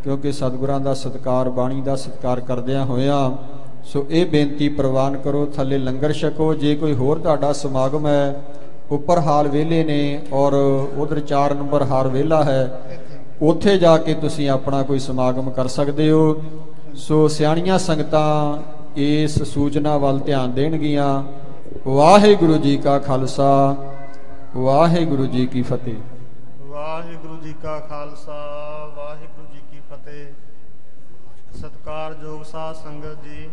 ਕਿਉਂਕਿ ਸਤਿਗੁਰਾਂ ਦਾ ਸਤਿਕਾਰ, ਬਾਣੀ ਦਾ ਸਤਿਕਾਰ ਕਰਦਿਆਂ ਹੋਇਆਂ ਸੋ ਇਹ ਬੇਨਤੀ ਪ੍ਰਵਾਨ ਕਰੋ, ਥੱਲੇ ਲੰਗਰ ਛਕੋ। ਜੇ ਕੋਈ ਹੋਰ ਤੁਹਾਡਾ ਸਮਾਗਮ ਹੈ, ਉੱਪਰ ਹਾਲ ਵਿਹਲੇ ਨੇ ਔਰ ਉਧਰ 4 ਨੰਬਰ ਹਾਲ ਵਿਹਲਾ ਹੈ, ਉੱਥੇ ਜਾ ਕੇ ਤੁਸੀਂ ਆਪਣਾ ਕੋਈ ਸਮਾਗਮ ਕਰ ਸਕਦੇ ਹੋ। ਸੋ ਸਿਆਣੀਆਂ ਸੰਗਤਾਂ ਇਸ ਸੂਚਨਾ ਵੱਲ ਧਿਆਨ ਦੇਣਗੀਆਂ। ਵਾਹਿਗੁਰੂ ਜੀ ਕਾ ਖਾਲਸਾ, ਵਾਹਿਗੁਰੂ ਜੀ ਕੀ ਫਤਿਹ। ਵਾਹਿਗੁਰੂ ਜੀ ਕਾ ਖਾਲਸਾ, ਵਾਹਿਗੁਰੂ ਜੀ ਕੀ ਫਤਿਹ। ਸਤਿਕਾਰਯੋਗ ਸਾਧ ਸੰਗਤ ਜੀ,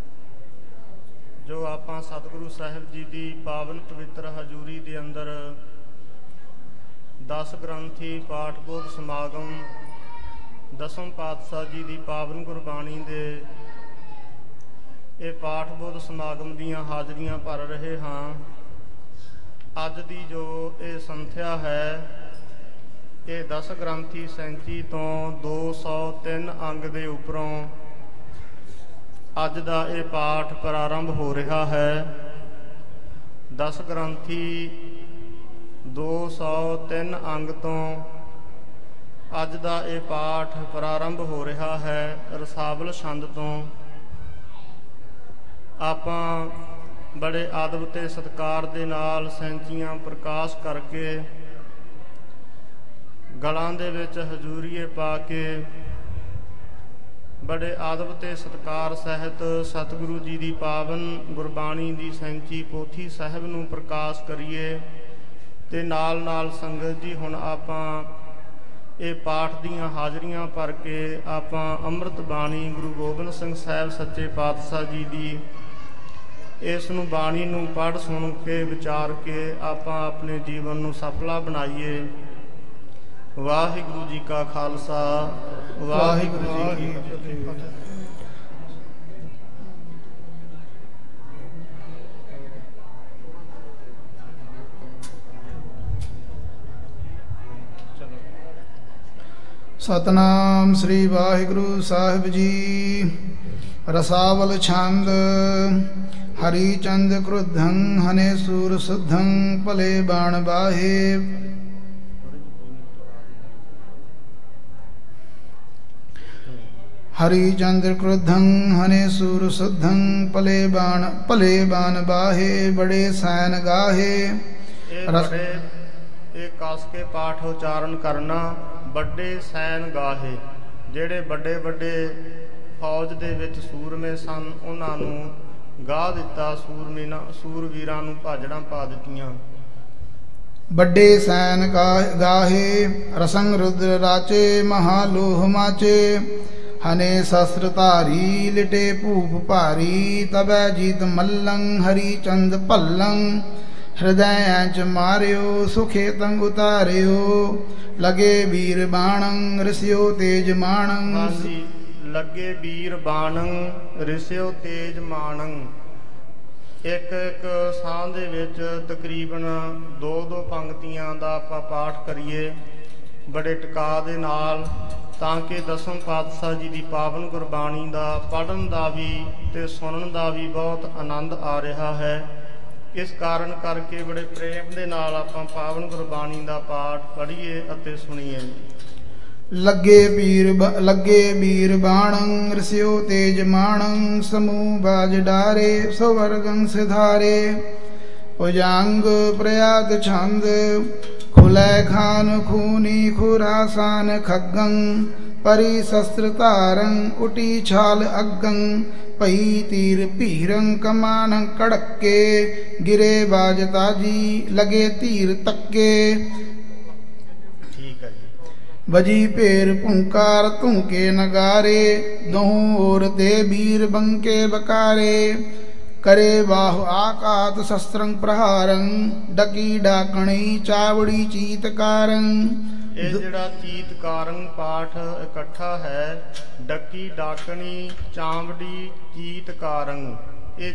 ਜੋ ਆਪਾਂ ਸਤਿਗੁਰੂ ਸਾਹਿਬ ਜੀ ਦੀ ਪਾਵਨ ਪਵਿੱਤਰ ਹਜ਼ੂਰੀ ਦੇ ਅੰਦਰ 10 ਗ੍ਰੰਥੀ ਪਾਠ ਭੋਗ ਸਮਾਗਮ, ਦਸਮ ਪਾਤਸ਼ਾਹ ਜੀ ਦੀ ਪਾਵਨ ਗੁਰਬਾਣੀ ਦੇ ਇਹ ਪਾਠ ਭੋਗ ਸਮਾਗਮ ਦੀਆਂ ਹਾਜ਼ਰੀਆਂ ਭਰ ਰਹੇ ਹਾਂ। ਅੱਜ ਦੀ ਜੋ ਇਹ ਸੰਥਿਆ ਹੈ, ਇਹ 10 ਗ੍ਰੰਥੀ ਸੈਂਚੀ ਤੋਂ 203 ਅੰਗ ਦੇ ਉੱਪਰੋਂ ਅੱਜ ਦਾ ਇਹ ਪਾਠ ਪ੍ਰਾਰੰਭ ਹੋ ਰਿਹਾ ਹੈ। 10 ਗ੍ਰੰਥੀ 203 ਅੰਗ ਤੋਂ ਅੱਜ ਦਾ ਇਹ ਪਾਠ ਪ੍ਰਾਰੰਭ ਹੋ ਰਿਹਾ ਹੈ। ਰਸਾਵਲ ਛੰਦ ਤੋਂ ਆਪਾਂ ਬੜੇ ਆਦਬ ਤੇ ਸਤਿਕਾਰ ਦੇ ਨਾਲ ਸੈਂਚੀਆਂ ਪ੍ਰਕਾਸ਼ ਕਰਕੇ ਗਲਾਂ ਦੇ ਵਿੱਚ ਹਜ਼ੂਰੀਏ ਪਾ ਕੇ ਬੜੇ ਆਦਬ ਤੇ ਸਤਿਕਾਰ ਸਹਿਤ ਸਤਿਗੁਰੂ ਜੀ ਦੀ ਪਾਵਨ ਗੁਰਬਾਣੀ ਦੀ ਸੈਂਚੀ ਪੋਥੀ ਸਾਹਿਬ ਨੂੰ ਪ੍ਰਕਾਸ਼ ਕਰੀਏ। ਤੇ ਨਾਲ ਨਾਲ ਸੰਗਤ ਜੀ ਹੁਣ ਆਪਾਂ ਇਹ ਪਾਠ ਦੀਆਂ ਹਾਜ਼ਰੀਆਂ ਭਰ ਕੇ ਆਪਾਂ ਅੰਮ੍ਰਿਤ ਬਾਣੀ ਗੁਰੂ ਗੋਬਿੰਦ ਸਿੰਘ ਸਾਹਿਬ ਸੱਚੇ ਪਾਤਸ਼ਾਹ ਜੀ ਦੀ ਇਸ ਨੂੰ ਬਾਣੀ ਨੂੰ ਪੜ੍ਹ ਸੁਣ ਕੇ ਵਿਚਾਰ ਕੇ ਆਪਾਂ ਆਪਣੇ ਜੀਵਨ ਨੂੰ ਸਫਲਾ ਬਣਾਈਏ। ਵਾਹਿਗੁਰੂ ਜੀ ਕਾ ਖਾਲਸਾ, ਵਾਹਿਗੁਰੂ ਜੀ ਕੀ ਫਤਿਹ। ਸਤਨਾਮ ਸ੍ਰੀ ਵਾਹਿਗੁਰੂ ਸਾਹਿਬ ਜੀ। ਰਸਾਵਲ ਛੰਦ। ਹਰੀ ਚੰਦ ਕ੍ਰੁੱਧੰ ਹਨੇ ਸੂਰ ਸੁਧੰ ਭਲੇ ਬਾਣ ਬਾਹੇ। ਹਰੀ ਚੰਦ ਕ੍ਰੁੱਧੰ ਹਨੇ ਸੂਰ ਸੁਧੰ ਭਲੇ ਬਾਣ ਬਾਹੇ। ਬੜੇ ਸੈਨ ਗਾਹੇ। ਇਹ ਕਸ ਕੇ ਪਾਠ ਉਚਾਰਨ ਕਰਨਾ। ਵੱਡੇ ਸੈਨ ਗਾਹੇ, ਜਿਹੜੇ ਵੱਡੇ ਵੱਡੇ ਫੌਜ ਦੇ ਵਿੱਚ ਸੂਰਮੇ ਸਨ, ਉਹਨਾਂ ਨੂੰ ਗਾਹ ਦਿੱਤਾ। ਸੂਰਵੀਰਾਂ ਨੂੰ ਭਾਜੜਾਂ ਪਾ ਦਿੱਤੀਆਂ। ਵੱਡੇ ਸੈਨ ਗਾਹੇ। ਰਸੰਗ ਰੁਦਰ ਰਾਚੇ ਮਹਾਲੋਹ ਮਾਚੇ। ਹਨੇ ਸ਼ਸਤਰ ਧਾਰੀ ਲਿਟੇ ਭੂਪ ਭਾਰੀ। ਤਬੈ ਜੀਤ ਮੱਲੰ ਹਰੀ ਚੰਦ ਭੱਲੰ। ਹਿਰਦੈ ਚ ਮਾਰਿਓ ਸੁਖੇ ਤੰਗ ਉਤਾਰਿਓ। ਲਗੇ ਵੀਰ ਬਾਣੰ ਰਿਸਿਓ ਤੇਜ ਮਾਣੰ। ਲੱਗੇ ਵੀਰ ਬਾਣੰ ਰਿਸਿਓ ਤੇਜ ਮਾਣੰ। ਇੱਕ ਇੱਕ ਸਾਹ ਦੇ ਵਿੱਚ ਤਕਰੀਬਨ 2-2 ਪੰਕਤੀਆਂ ਦਾ ਆਪਾਂ ਪਾਠ ਕਰੀਏ ਬੜੇ ਟਿਕਾ ਦੇ ਨਾਲ, ਤਾਂ ਕਿ ਦਸਮ ਪਾਤਸ਼ਾਹ ਜੀ ਦੀ ਪਾਵਨ ਗੁਰਬਾਣੀ ਦਾ ਪੜ੍ਹਨ ਦਾ ਵੀ ਤੇ ਸੁਣਨ ਦਾ ਵੀ ਬਹੁਤ ਆਨੰਦ ਆ ਰਿਹਾ ਹੈ। ਇਸ ਕਾਰਨ ਕਰਕੇ ਬੜੇ ਪ੍ਰੇਮ ਦੇ ਨਾਲ ਆਪਾਂ ਪਾਵਨ ਗੁਰਬਾਣੀ ਦਾ ਪਾਠ ਪੜ੍ਹੀਏ ਅਤੇ ਸੁਣੀਏ। ਲੱਗੇ ਵੀਰ ਬਾਣੰ ਰਿਸਿਓ ਤੇਜ ਮਾਣੰ। ਸਮੂਹ ਬਾਜ ਡਾਰੇ ਸਵਰਗੰ ਸਿਧਾਰੇ। ਭੁਜੰਗ ਪ੍ਰਯਾਤ ਛੰਦ ਖੁਲੈ ਖਾਨ ਖੂਨੀ ਖੁਰਾਸਾਨ ਖੱਗੰ। ਪਰੀ ਸ਼ਸਤਰ ਧਾਰੰ ਉਟੀ ਛਾਲ ਅੱਗੰ। ਭਈ ਤੀਰ ਭੀਰੰ ਕਮਾਨ ਕੜਕੇ। ਗਿਰੇ ਬਾਜ ਤਾਜੀ ਲਗੇ ਧੀਰ ਤੱਕੇ। ਠੀਕ ਹੈ ਜੀ। ਵਜੀ ਭੇਰ ਭੁੰਕਾਰ ਧੂਕੇ ਨਗਾਰੇ। ਦੋਹੂੰ ਔਰ ਤੇ ਵੀਰ ਬੰਕੇ ਬਕਾਰੇ। करे बाहु आकात शस्त्रं प्रहारं डकी डाकणी चावड़ी चीतकारं। ਇਹ ਜਿਹੜਾ ਚੀਤਕਾਰੰ ਪਾਠ ਇਕੱਠਾ ਹੈ, ਡੱਕੀ ਡਾਕਣੀ ਚਾਂਵੜੀ ਚੀਤਕਾਰੰ, ਇਹ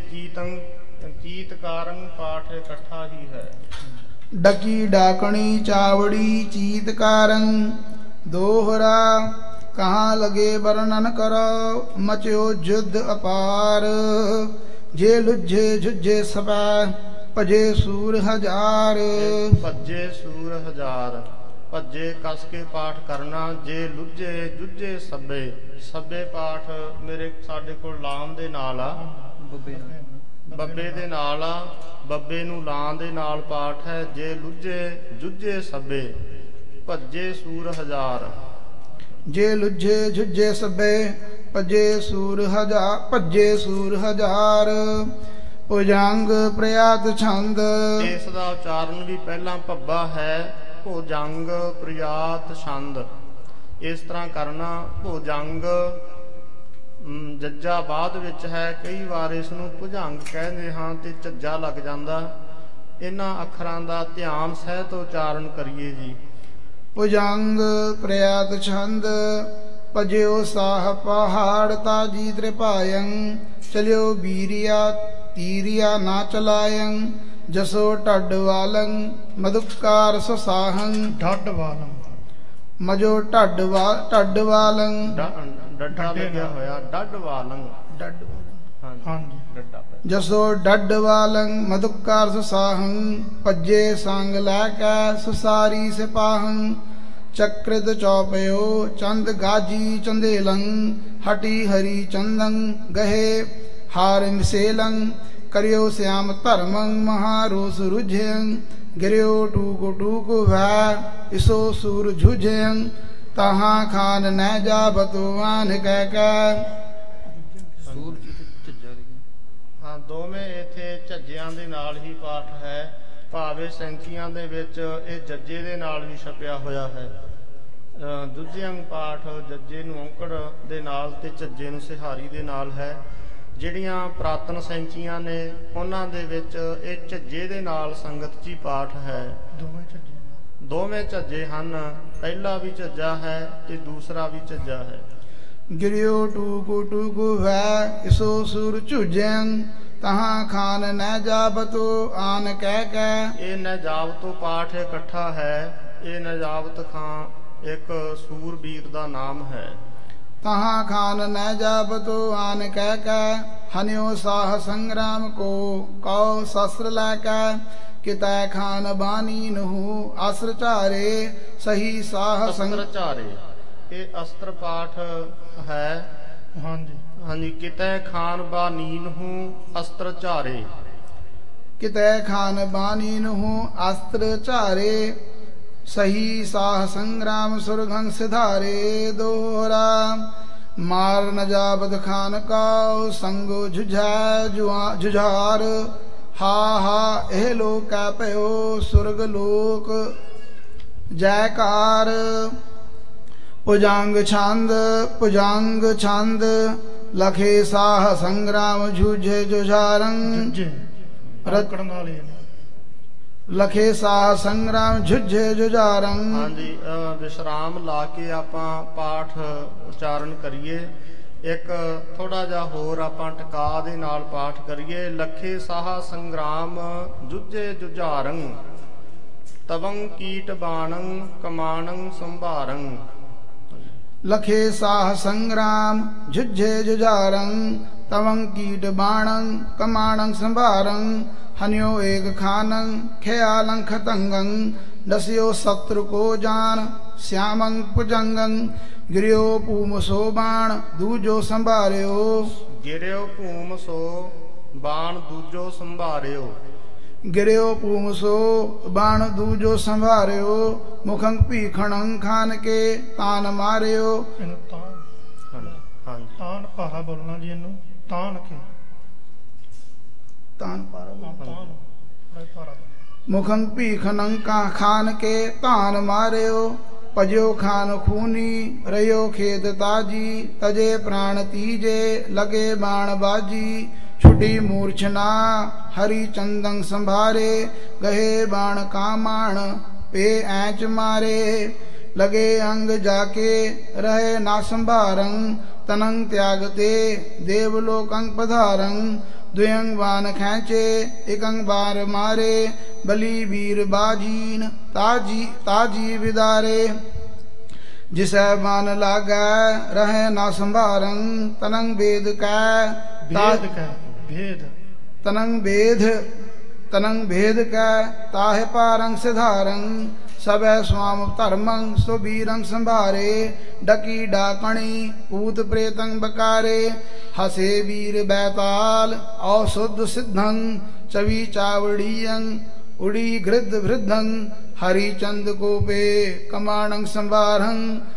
ਚੀਤਕਾਰੰ ਪਾਠ ਇਕੱਠਾ ਹੀ ਹੈ। डकी डाकणी चावड़ी चीतकारं दोहरा कहाँ लगे वर्णन करो। मचो युद्ध अपार जे लुझे झुझे सपा भजे सूर हजार। भजे सूर हजार ਭੱਜੇ ਕਸ ਕੇ ਪਾਠ ਕਰਨਾ। ਜੇ ਲੁੱਝੇ ਜੁਝੇ ਸੱਬੇ, ਸੱਬੇ ਪਾਠ ਮੇਰੇ ਸਾਡੇ ਕੋਲ ਲਾਮ ਦੇ ਨਾਲ ਆ, ਬੱਬੇ ਦੇ ਨਾਲ ਆ, ਬੱਬੇ ਨੂੰ ਲਾਂ ਦੇ ਨਾਲ ਪਾਠ ਹੈ। ਜੇ ਲੁੱਝੇ ਜੁਝੇ ਸੱਬੇ, ਭੱਜੇ ਸੂਰ ਹਜ਼ਾਰ। ਜੇ ਲੁੱਝੇ ਜੁਝੇ ਸੱਬੇ, ਭੱਜੇ ਸੂਰ ਹਜ਼ਾਰ, ਭੱਜੇ ਸੂਰ ਹਜ਼ਾਰ। ਭੁਜੰਗ ਪ੍ਰਿਆਤ ਛੰਦ। ਇਸ ਦਾ ਉਚਾਰਨ ਵੀ ਪਹਿਲਾਂ ਭੱਬਾ ਹੈ, ਭੁਜੰਗ ਪ੍ਰਿਆਤ ਛੰਦ। ਇਸ ਤਰ੍ਹਾਂ ਕਰਨਾ। ਭੁਜੰਗ ਜੱਜਾ ਬਾਅਦ ਵਿੱਚ ਹੈ, ਕਈ ਵਾਰ ਇਸ ਨੂੰ ਭੁਜੰਗ ਕਹਿੰਦੇ ਹਾਂ ਤੇ ਝੱਜਾ ਲੱਗ ਜਾਂਦਾ। ਇਹਨਾਂ ਅੱਖਰਾਂ ਦਾ ਧਿਆਨ ਸਹਿਤ ਉਚਾਰਨ ਕਰੀਏ ਜੀ। ਭੁਜੰਗ ਪ੍ਰਿਆਤ ਛੰਦ। ਭਜਿਓ ਸਾਹ ਪਹਾੜ ਤਾਜੀ ਤ੍ਰਿਪਾਇੰ। ਚਲਿਓ ਬੀਰਿਆ ਤੀਰਿਆ ਨਾ ਚਲਾਇੰ। ਜਸੋ ਢੱਡ ਵਾਲੰ ਮਧੁਕਾਰ ਸੁਸਾਹੰ। ਢੱਡ ਵਾਲੰ ਮਜੋ ਢੱਡ ਵਾਲੰ। ਡੱਡਾ ਲੱਗਿਆ ਹੋਇਆ, ਡੱਡ ਵਾਲੰ। ਡੱਡ ਵਾਲੰ ਹਾਂਜੀ ਡੱਡਾ। ਜਸੋ ਢੱਡ ਵਾਲੰ ਮਧੁਕਾਰ ਸੁਸਾਹੰ। ਭੱਜੇ ਸੰਗ ਲੈ ਕੇ ਸੁਸਾਰੀ ਸਿਪਾਹੰ। ਚਕ੍ਰਿਤ ਚੌਪਿਓ ਚੰਦ ਗਾਜੀ ਚੰਦੇਲੰ। ਹਟੀ ਹਰੀ ਚੰਦੰ ਗਹੇ ਹਾਰ ਮਿਸੇਲੰ। ਕਰਿਓ ਸਿਆਮ ਧਰਮੰ ਮਹਾਰੋਸ ਰੁਝਿਅੰ। ਗਿਰਿਓ ਟੂਕ ਟੂਕ ਵੈ ਇਸੋ ਸੂਰ ਝੁਝਿਅੰ। ਤਹਾਂ ਖਾਨ ਨੈ ਜਾਬਤੋ ਆਨ ਕਹਿ ਕੈ। ਹਾਂ, ਦੋਵੇਂ ਇੱਥੇ ਝੱਜਿਆਂ ਦੇ ਨਾਲ ਹੀ ਪਾਠ ਹੈ। ਭਾਵੇਂ ਸੈਂਕੀਆਂ ਦੇ ਵਿੱਚ ਇਹ ਜੱਜੇ ਦੇ ਨਾਲ ਵੀ ਛਪਿਆ ਹੋਇਆ ਹੈ। ਜੁਝਿਅੰ ਪਾਠ ਜੱਜੇ ਨੂੰ ਔਂਕੜ ਦੇ ਨਾਲ ਤੇ ਝੱਜੇ ਨੂੰ ਸਿਹਾਰੀ ਦੇ ਨਾਲ ਹੈ। ਜਿਹੜੀਆਂ ਪੁਰਾਤਨ ਸੈਂਚੀਆਂ ਨੇ ਉਹਨਾਂ ਦੇ ਵਿੱਚ ਇਹ ਝੱਜੇ ਦੇ ਨਾਲ ਸੰਗਤ 'ਚ ਹੀ ਪਾਠ ਹੈ। ਦੋਵੇਂ ਝੱਜੇ ਹਨ, ਪਹਿਲਾ ਵੀ ਝੱਜਾ ਹੈ ਤੇ ਦੂਸਰਾ ਵੀ ਝੱਜਾ ਹੈ। ਗਿਰਿਓ ਟੂਕੂ ਟੂਕੂ ਵੈ ਇਸੋ ਸੁਰ ਝੁਝਿਅੰ। ਤਹਾਂ ਖਾਨ ਨੈ ਜਾਬਤੋ ਆਨ ਕਹਿ ਕੈ। ਇਹ ਨਜਾਬਤੋ ਪਾਠ ਇਕੱਠਾ ਹੈ। ਇਹ ਨਜਾਬਤ ਖਾਂ ਇੱਕ ਸੂਰਬੀਰ ਦਾ ਨਾਮ ਹੈ। ਤਹਾਂ ਖਾਨ ਨੈ ਜਾਬਤੋ ਆਨ ਕਹਿ ਕੈ। ਹਨਿਓ ਸਾਹ ਸੰਗਰਾਮ ਕੋ ਕਉ ਸ਼ਸਤਰ ਲੈ ਕੈ। ਕਿਤੈ ਖਾਨ ਬਾਨੀ ਨਹੁ ਅਸਰ ਝਾਰੇ। ਸਹੀ ਸਾਹ ਅਸਤਰ ਝਾਰੇ, ਇਹ ਅਸਤਰ ਪਾਠ ਹੈ। ਹਾਂਜੀ ਹਾਂਜੀ। ਕਿਤੈ ਖਾਨ ਬਾਨੀ ਨਹੁ ਅਸਤਰ ਝਾਰੇ। ਕਿਤੈ ਖਾਨ ਬਾਨੀ ਨਹੁ ਅਸਤਰ ਝਾਰੇ। ਸਹੀ ਸਾਹ ਸੰਗਰਾਮ ਸੁਰਗੰ ਸਿਧਾਰੇ। ਦੋਹਰਾ ਮਾਰ ਨਜਾਬਤ ਖਾਨ ਕਾਉ ਸੰਗੋ ਝੁਝੈ ਜੁਝਾਰ। ਹਾ ਹਾ ਇਹ ਲੋਕ ਕੈ ਭਇਓ ਸੁਰਗ ਲੋਕ ਜੈਕਾਰ। ਭੁਜੰਗ ਛੰਦ। ਭੁਜੰਗ ਛੰਦ। ਲਖੇ ਸਾਹ ਸੰਗਰਾਮ ਝੁਝੇ ਜੁਝਾਰੰ। ਰਕੜਨ ਵਾਲੇ ਨੇ। ਲਖੇ ਸਾਹ ਸੰਗਰਾਮ ਝੁਝੇ ਜੁਝਾਰੰ। ਹਾਂਜੀ, ਵਿਸ਼ਰਾਮ ਲਾ ਕੇ ਆਪਾਂ ਪਾਠ ਉਚਾਰਨ ਕਰੀਏ। ਇੱਕ ਥੋੜਾ ਜਿਹਾ ਹੋਰ ਆਪਾਂ ਟਿਕਾ ਦੇ ਨਾਲ ਪਾਠ ਕਰੀਏ। ਲਖੇ ਸਾਹ ਸੰਗਰਾਮ ਜੁਝੇ ਜੁਝਾਰੰ। ਤਵੰ ਕੀਟ ਬਾਣੰ ਕਮਾਣੰ ਸੰਭਾਰੰ। ਲਖੇ ਸਾਹ ਸੰਗਰਾਮ ਝੁਝੇ ਜੁਝਾਰੰ। ਤਵੰ ਕੀਟ ਬਾਣੰ ਕਮਾਣੰ ਸੰਭਾਰੰ। ਹਨਿਓ ਏਕ ਖਾਨੰ ਖਿਆਲੰ ਖਤੰਗੰ। ਦਸਿਓ ਸਤਰ ਕੋ ਜਾਨ ਸਿਆਮੰ ਭੁਜੰਗੰ। ਗਿਰਿਓ ਭੂਮ ਸੋ ਬਾਣ ਦੂਜੋ ਸੰਭਾਰਿਓ। ਗਿਰਿਓ ਭੂਮ ਸੋ ਬਾਣ ਦੂਜੋ ਸੰਭਾਰਿਓ। ਗਿਰਿਓ ਭੂਮ ਸੋ ਬਾਣ ਦੂਜੋ ਸੰਭਾਰਿਓ। ਮੁਖੰ ਭੀਖਣੰ ਖਾਨ ਕੇ ਤਾਨ ਮਾਰਿਓ। ਇਹਨੂੰ ਤਾਨ ਹਾਂਜੀ। ਤਾਨ ਪਾਹਾ ਬੋਲਣਾ ਜੀ। ਇਹਨੂੰ ਤਾਨ ਕੇ ਤਾਨ ਪਾਰਾ। ਤਾਨ ਮੁਖੰ ਭੀਖਣੰ ਖਾਨ ਕੇ ਤਾਨ ਮਾਰਿਓ। ਭਜਿਓ ਖਾਨ ਖੂਨੀ ਰਿਓ ਖੇਤ ਤਾਜੀ। ਤਜੇ ਪ੍ਰਾਣ ਤੀਜੇ ਲਗੇ ਬਾਣ ਬਾਜੀ। ਛੁਟੀ ਮੂਰਛਨਾ ਹਰੀ ਚੰਦੰ ਸੰਭਾਰੇ। ਗਹੇ ਬਾਣ ਕਾਮਾਣ ਪੇ ਐਚ ਮਾਰੇ। ਲਗੇ ਅੰਗ ਜਾਕੇ ਰਹੇ ਨਾ ਸੰਭਾਰੰ। ਤਨੰ ਤਿਆਗ ਤੇ ਦੇਵ ਲੋਕੰ ਪਧਾਰੰ। ਦੁਯੰ ਬਾਨ ਖੈਂਚੇ ਇਕੰ ਬਾਰ ਮਾਰੇ। ਬਲੀ ਵੀਰ ਬਾਜੀਨ ਤਾਜੀ ਵਿਦਾਰੇ। ਜਿਸੈ ਬਾਨ ਲਾਗੈ ਰਹੇ ਨਾ ਸੰਭਾਰੰ। ਤਨੰ ਵੇਦ ਕੈ ਭੇਦ ਕੈ ਭੇਦ। ਤਨੰ ਭੇਦ ਕੈ ਤਾਹਿ ਪਾਰੰ ਸਿਧਾਰੰ। सबै स्वाम धर्मं सुबीरं संभारे डकी डाकणी भूत प्रेतं बकारे हसे वीर बैताल औशुद्ध सिद्धं चवि चावड़ीयं उड़ी गृद्ध वृद्धं हरिचंद कोपे कमाणं संवारं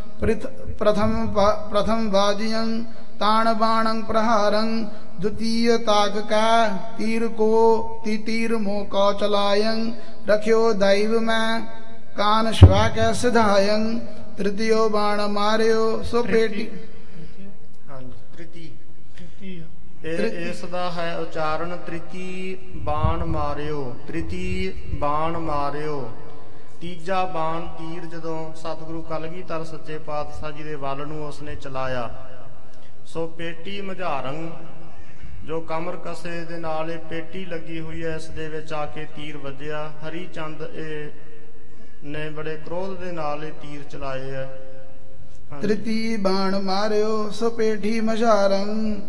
प्रथम वाजियं ताण बाणं प्रहारं द्वितीय ताक का तीर को तीर मो कौ चलायं रख्यो दैव में कान श्वा कै सिधायं तृतीयो बाण मारियो सो पेटी ਹਾਂਜੀ ਤ੍ਰਿਤੀ ਤ੍ਰਿਤੀ ਇਸ ਦਾ ਹੈ ਉਚਾਰਨ ਤ੍ਰਿਤੀ ਬਾਣ ਮਾਰਿਓ ਤ੍ਰਿਤੀ ਬਾਣ ਮਾਰਿਓ। ਤੀਜਾ ਬਾਣ ਤੀਰ ਜਦੋਂ ਸਤਿਗੁਰੂ ਕਲਗੀਧਰ ਸੱਚੇ ਪਾਤਸ਼ਾਹ ਜੀ ਦੇ ਵੱਲ ਨੂੰ ਉਸਨੇ ਚਲਾਇਆ ਸੋ ਪੇਟੀ ਮਝਾਰੰ ਜੋ ਕਮਰ ਕਸੇ ਦੇ ਨਾਲ ਇਹ ਪੇਟੀ ਲੱਗੀ ਹੋਈ ਹੈ ਇਸ ਦੇ ਵਿੱਚ ਆ ਕੇ ਤੀਰ ਵੱਜਿਆ। ਹਰੀ ਚੰਦ ਇਹ ਨੇ ਬੜੇ ਕ੍ਰੋਧ ਦੇ ਨਾਲ ਇਹ ਤੀਰ ਚਲਾਏ ਹੈ। ਹਾਂਜੀ। तृतीय बाण मारियो सो पेठी मशारं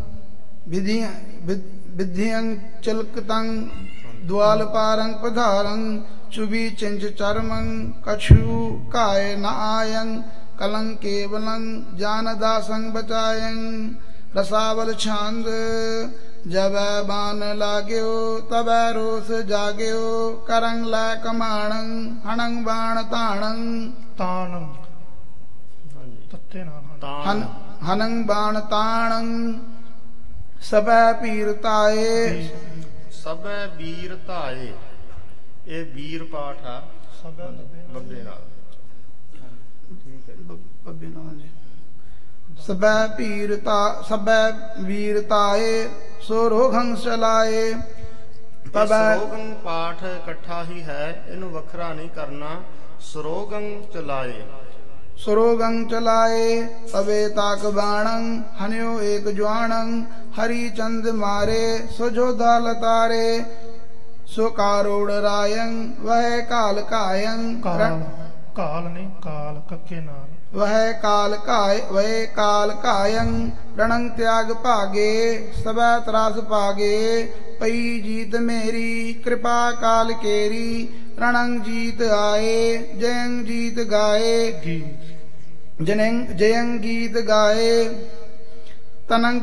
विधियं चिलकतं द्वालपारं पधारं चुबी चिंच चर्मं कछु काय न आयं कलं केवलं जानदासं बचायं रसावल छंद जब बान लाग्यो तब रोस जाग्यो करंग ला कमाणं हणंग बाण ताणं ਤਾਨ ਹਾਂਜੀ। ਤੱਤੇ ਨਾਲ ਤਾਂ हनंग बाण ताणं सबै पीर ताए ਸਭੈ ਵੀਰ ਧਾਏ ਇਹ ਵੀਰ ਪਾਠ ਆ ਸਭੈ ਬੱਬੇ ਨਾਲ। ਠੀਕ ਹੈ। सबै पीर ता सबै वीर ताए सो रोघं चलाए ਇਹ तबै ਸਰੋਗੰ ਪਾਠ ਇਕੱਠਾ ਹੀ ਹੈ ਇਹਨੂੰ ਵੱਖਰਾ ਨਹੀਂ ਕਰਨਾ। ਸਰੋਗੰ ਚਲਾਏ सुरोगं चलाए तबे ताक बाणं हन्यो एक ज्वाणं हरि चंद मारे सो जोधा लतारे सो कारोड़ रायं वह काल कायं ਕਾਲ ਕਾਲ ਨਹੀਂ ਕਾਲ ਕੱਕੇ ਨਾਲ वह काल कायं रणं त्याग भागे सबै त्रास भागे पई जीत मेरी कृपा काल केरी रणं जीत आए जयं जीत गाए ਗੀਤ जयं गीत गाए तनंग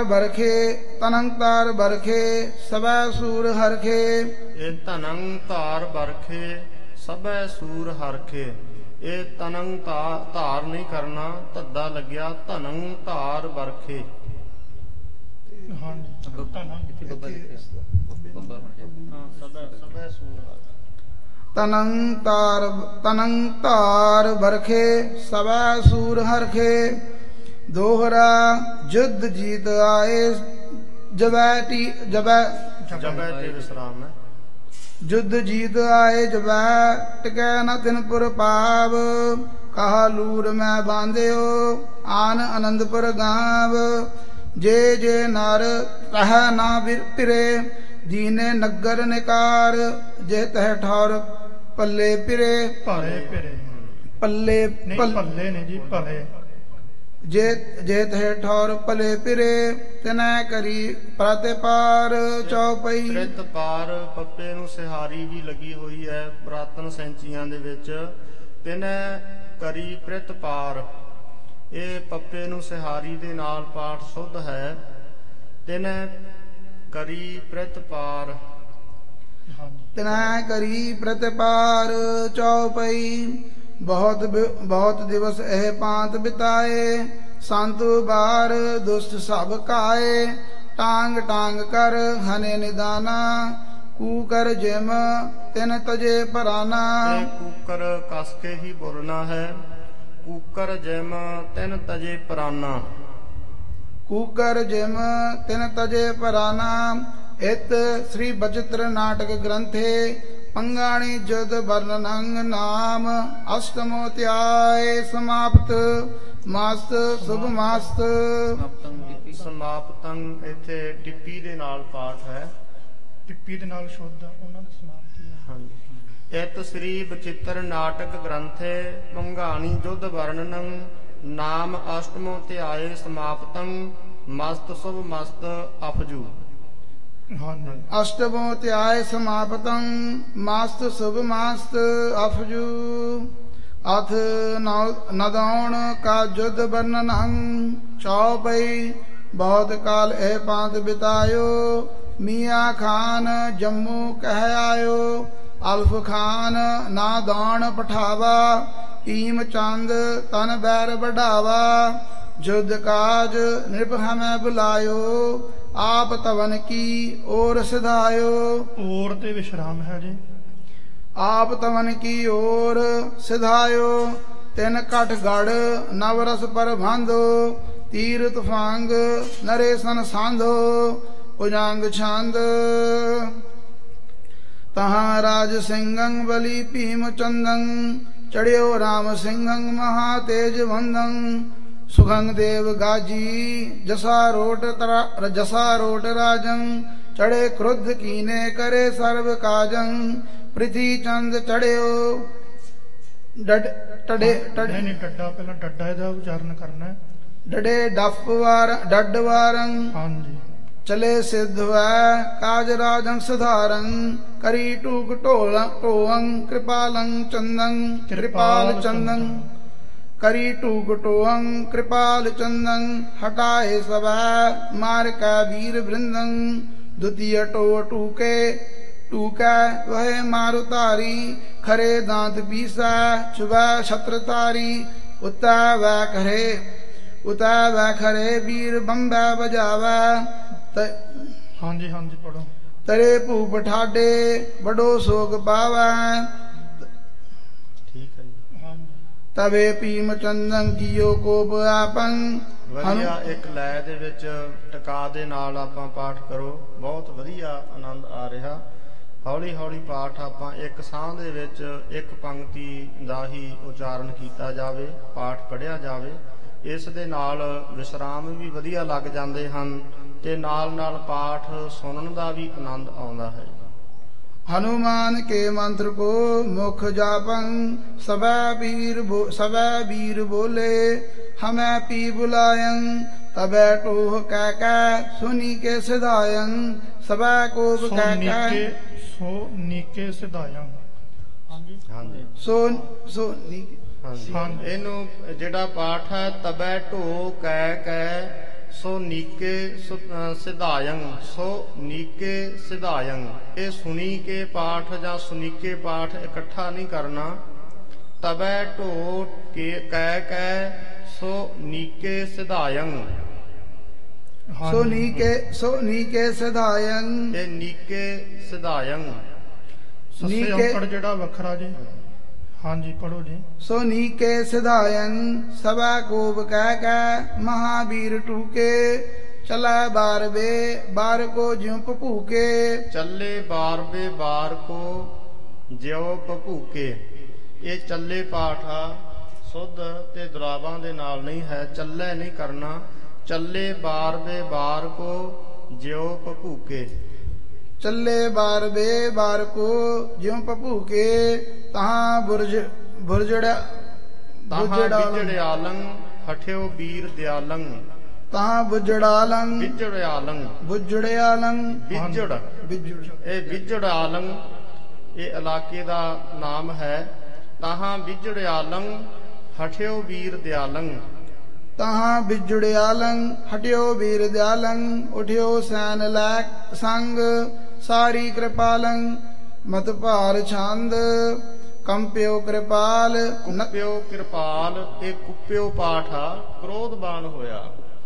तार बरखे सबै सूर हरखे ਇਹ ਧਨੰ ਧਾਰ ਬਰਖੇ ਸਭੈ ਸੂਰ ਹਰਖੇ ਇਹ ਤਨੰ ਧਾਰ ਨਹੀਂ ਕਰਨਾ ਧੱਦਾ ਲੱਗਿਆ ਧਨੰ ਧਾਰ ਬਰਖੇ। ਹਾਂਜੀ ਧੰਨ ਸਭੈ ਸੂਰ तनंग तार बरखे सबै सूर हरखे दोहरा युद्ध जीत आए जबै ਜਬੈ ਤੇ ਵਿਸਰਾਮ ਹੈ। युद्ध जीत आए जबै टिकै न तिन पुर पाव कहा लूर मैं बांध्यो आन आनंदपुर गाव जे जे नर कह ना पिरे दीने नगर निकार जे तह ठौर पल्ले पिरे ਭਲੇ ਭਰੇ पल्ले ਨਹੀਂ पल ਭੱਲੇ ਨੇ ਜੀ ਭਲੇ जे तह ठौर पले पिरे तिनै करी प्रति पार चौपई ਤ੍ਰਿਤ ਪਾਰ ਪੱਪੇ ਨੂੰ ਸਿਹਾਰੀ ਵੀ ਲੱਗੀ ਹੋਈ ਹੈ ਪੁਰਾਤਨ ਸੈਂਚੀਆਂ ਦੇ ਵਿੱਚ। ਤਿਨੈ ਕਰੀ ਪ੍ਰਿਤ ਪਾਰ ਇਹ ਪੱਪੇ ਨੂੰ ਸਿਹਾਰੀ ਦੇ ਨਾਲ ਪਾਠ ਸੁੱਧ ਹੈ। ਤਿਨੈ ਕਰੀ ਪ੍ਰਿਤ ਪਾਰ ਹਾਂਜੀ तिनै करी प्रति पार चौपई बहुत दिवस एह पांत बिताए संत बार दुष्ट सब काए टांग टांग कर हने निदाना कूकर जिम तिन तजे पराना ਇਹ ਕੂਕਰ ਕਸ ਕੇ ਹੀ ਬੋਲਣਾ ਹੈ। ਕੂਕਰ ਜਿਮ ਤਿਨ ਤਜੇ ਪਰਾਨਾ। कूकर जिम तिन तजे पराना इत श्री बचित्र नाटक ग्रंथे पंगाणी जुद वर्णनंग नाम अष्टमोत्याय समाप्त मस्त शुभ मस्त ਸਮਾਪਤੰ ਇੱਥੇ ਟਿੱਪੀ ਦੇ ਨਾਲ ਪਾਠ ਹੈ। ਟਿੱਪੀ ਦੇ ਨਾਲ ਸ਼ੁੱਧ ਉਹਨਾਂ ਦੀ ਸਮਾਪਤੀ ਹੈ। ਹਾਂਜੀ। ਇਤ ਸ੍ਰੀ ਬਚਿੱਤਰ ਨਾਟਕ ਗ੍ਰੰਥੇ ਭੰਗਾਣੀ ਜੁਧ ਵਰਣਨੰ ਨਾਮ ਅਸ਼ਟਮੋ ਧਿਆਏ ਸਮਾਪਤੰ ਮਸਤ ਸੁਭ ਮਸਤ ਅਫਜੂ। ਹਾਂਜੀ अष्टमो त्याय समापतम मास्त शुभ मास्त अफजू अथ नदौण का युद्ध वर्णन चौपई बहुत काल ए पांत बितायो मियाँ खान जम्मू कह आयो अल्फ खान ना दौण पठावा ईम चंद तन बैर बढ़ावा युद्ध काज नृप हमें बुलायो आप तवन की ओर सिधायो ਔਰ ਤੇ ਵਿਸ਼ਰਾਮ ਹੈ ਜੀ। आप तवन की ओर सिधायो तिन कठ गढ़ नवरस पर बांधो तीर तुफांग नरेशन सांधो उजांग छंद तहाँ राज सिंहं बलि भीम चंदं चढ़ियो राम सिंहं महातेज वंदं सुखंग देव गाजी जसा रोट राजं चढ़े क्रुद्ध कीने करे सर्व काजं पृथ्वी चंद चढ़ियो टडे ਨਹੀਂ ਨਹੀਂ ਡੱਡਾ, ਪਹਿਲਾਂ ਡੱਡਾ ਇਹਦਾ ਉਚਾਰਨ ਕਰਨਾ ਹੈ। डडे डड वारं ਹਾਂਜੀ चले सिद्ध वै काज राजं सुधारं करी टूक टोअं कृपालं चंदं कृपाल चंदं करी टूक टोअं कृपाल चंदं हटाए सब मार का वीर वृंदं द्वितीय टूके वह मारु तारी खरे दांत पीसा चुबा छत्र तारी उता वह खरे वीर बम्बा बजावा ਹਾਂਜੀ ਹਾਂਜੀ ਪੜੋ। तरे भूप ठाडे बड़ो सोग पावा ਠੀਕ ਹੈ ਜੀ। ਹਾਂਜੀ तबे भीम चंदन कियो कोप आपन ਵਧੀਆ ਇੱਕ ਲੈ ਦੇ ਵਿੱਚ ਟਿਕਾ ਦੇ ਨਾਲ ਆਪਾਂ ਪਾਠ ਕਰੋ, ਬਹੁਤ ਵਧੀਆ ਆਨੰਦ ਆ ਰਿਹਾ। ਹੌਲੀ ਹੌਲੀ ਪਾਠ ਆਪਾਂ ਇੱਕ ਸਾਹ ਦੇ ਵਿੱਚ ਇੱਕ ਪੰਕਤੀ ਦਾ ਹੀ ਉਚਾਰਨ ਕੀਤਾ ਜਾਵੇ, ਪਾਠ ਪੜ੍ਹਿਆ ਜਾਵੇ। ਇਸ ਦੇ ਨਾਲ ਵਿਸ਼ਰਾਮ ਵੀ ਵਧੀਆ ਲੱਗ ਜਾਂਦੇ ਹਨ ਤੇ ਨਾਲ ਨਾਲ ਪਾਠ ਸੁਣਨ ਦਾ ਵੀ ਆਨੰਦ ਆਉਂਦਾ ਹੈ। हनुमान के मंत्र को मुख जापन सबै वीर बोले हमें पी बुलायं तबे टोह कह सुनी के सिधायं सबै को ਸੋ ਨੀਕੇ ਸਿਧਾਇਆ। ਹਾਂਜੀ ਹਾਂਜੀ सो ਹਾਂਜੀ ਹਾਂਜੀ। ਇਹਨੂੰ ਜਿਹੜਾ ਪਾਠ ਹੈ ਤਬੈ ਢੋ ਕੈ ਸੋ ਨੀਕੇ ਸਿਧਾਇੰ ਸੋ ਨੀਕੇ ਸਿਧਾਇੰ, ਇਹ ਸੁਣੀ ਕੇ ਪਾਠ ਜਾਂ ਸੁਨੀਕੇ ਪਾਠ ਇਕੱਠਾ ਨਹੀਂ ਕਰਨਾ। ਤਬੈ ਢੋ ਕੇ ਕੈ ਸੋ ਨੀਕੇ ਸਿਧਾਇੰ, सोनी के सिधायं ਇਹ ਨੀਕੇ ਸਿਧਾਇੰ। ਸੱਸੇ ਨੀਕੇ- ਔਂਕੜ ਜਿਹੜਾ ਵੱਖਰਾ ਜੀ। ਹਾਂਜੀ ਪੜੋ ਜੀ। सोनी के सिधायं सबा कोप कह महावीर टूके चला बार को ज्यों भूके ਚੱਲੇ ਬਾਰ ਬੇ ਬਾਰ ਕੋ ਜਿਉ ਭੂਕੇ। ਇਹ ਚੱਲੇ ਪਾਠ ਆ, ਸੁੱਧ ਤੇ ਦੁਰਾਬਾਂ ਦੇ ਨਾਲ ਨਹੀਂ ਹੈ, ਚੱਲੇ ਨਹੀਂ ਕਰਨਾ। ਚੱਲੇ ਬਾਰ ਬੇ ਬਾਰ ਕੋ ਜਿਉ ਭੂਕੇ। चले बार को ज्यों भूके तहाँ बुरजड़ा ਤਾਹਾਂ ਵਿਜੜਿਆਲੰ ਹਠਿਓ ਵੀਰ ਦਿਆਲੰ। तहाँ बुजड़ालंग ਵਿਜੜਿਆਲੰ बुजड़यालंग ਵਿਜੜ, ਇਹ ਵਿਜੜਾਲੰ ਇਹ ਇਲਾਕੇ ਦਾ ਨਾਮ ਹੈ। ਤਾਹਾਂ ਵਿਜੜਿਆਲੰ ਹਠਿਓ ਵੀਰ ਦਿਆਲੰ। तहाँ बिजुड़यालंग हटियो वीर दयालंग उठियो सैन लैक संग सारी कृपालंग मत भार छंद कंप्यो कृपाल ਕੁੱਪਿਓ ਕਿਰਪਾਲ, ਇਹ ਕੁੱਪਿਓ ਪਾਠ ਆ, ਕ੍ਰੋਧਬਾਨ ਹੋਇਆ।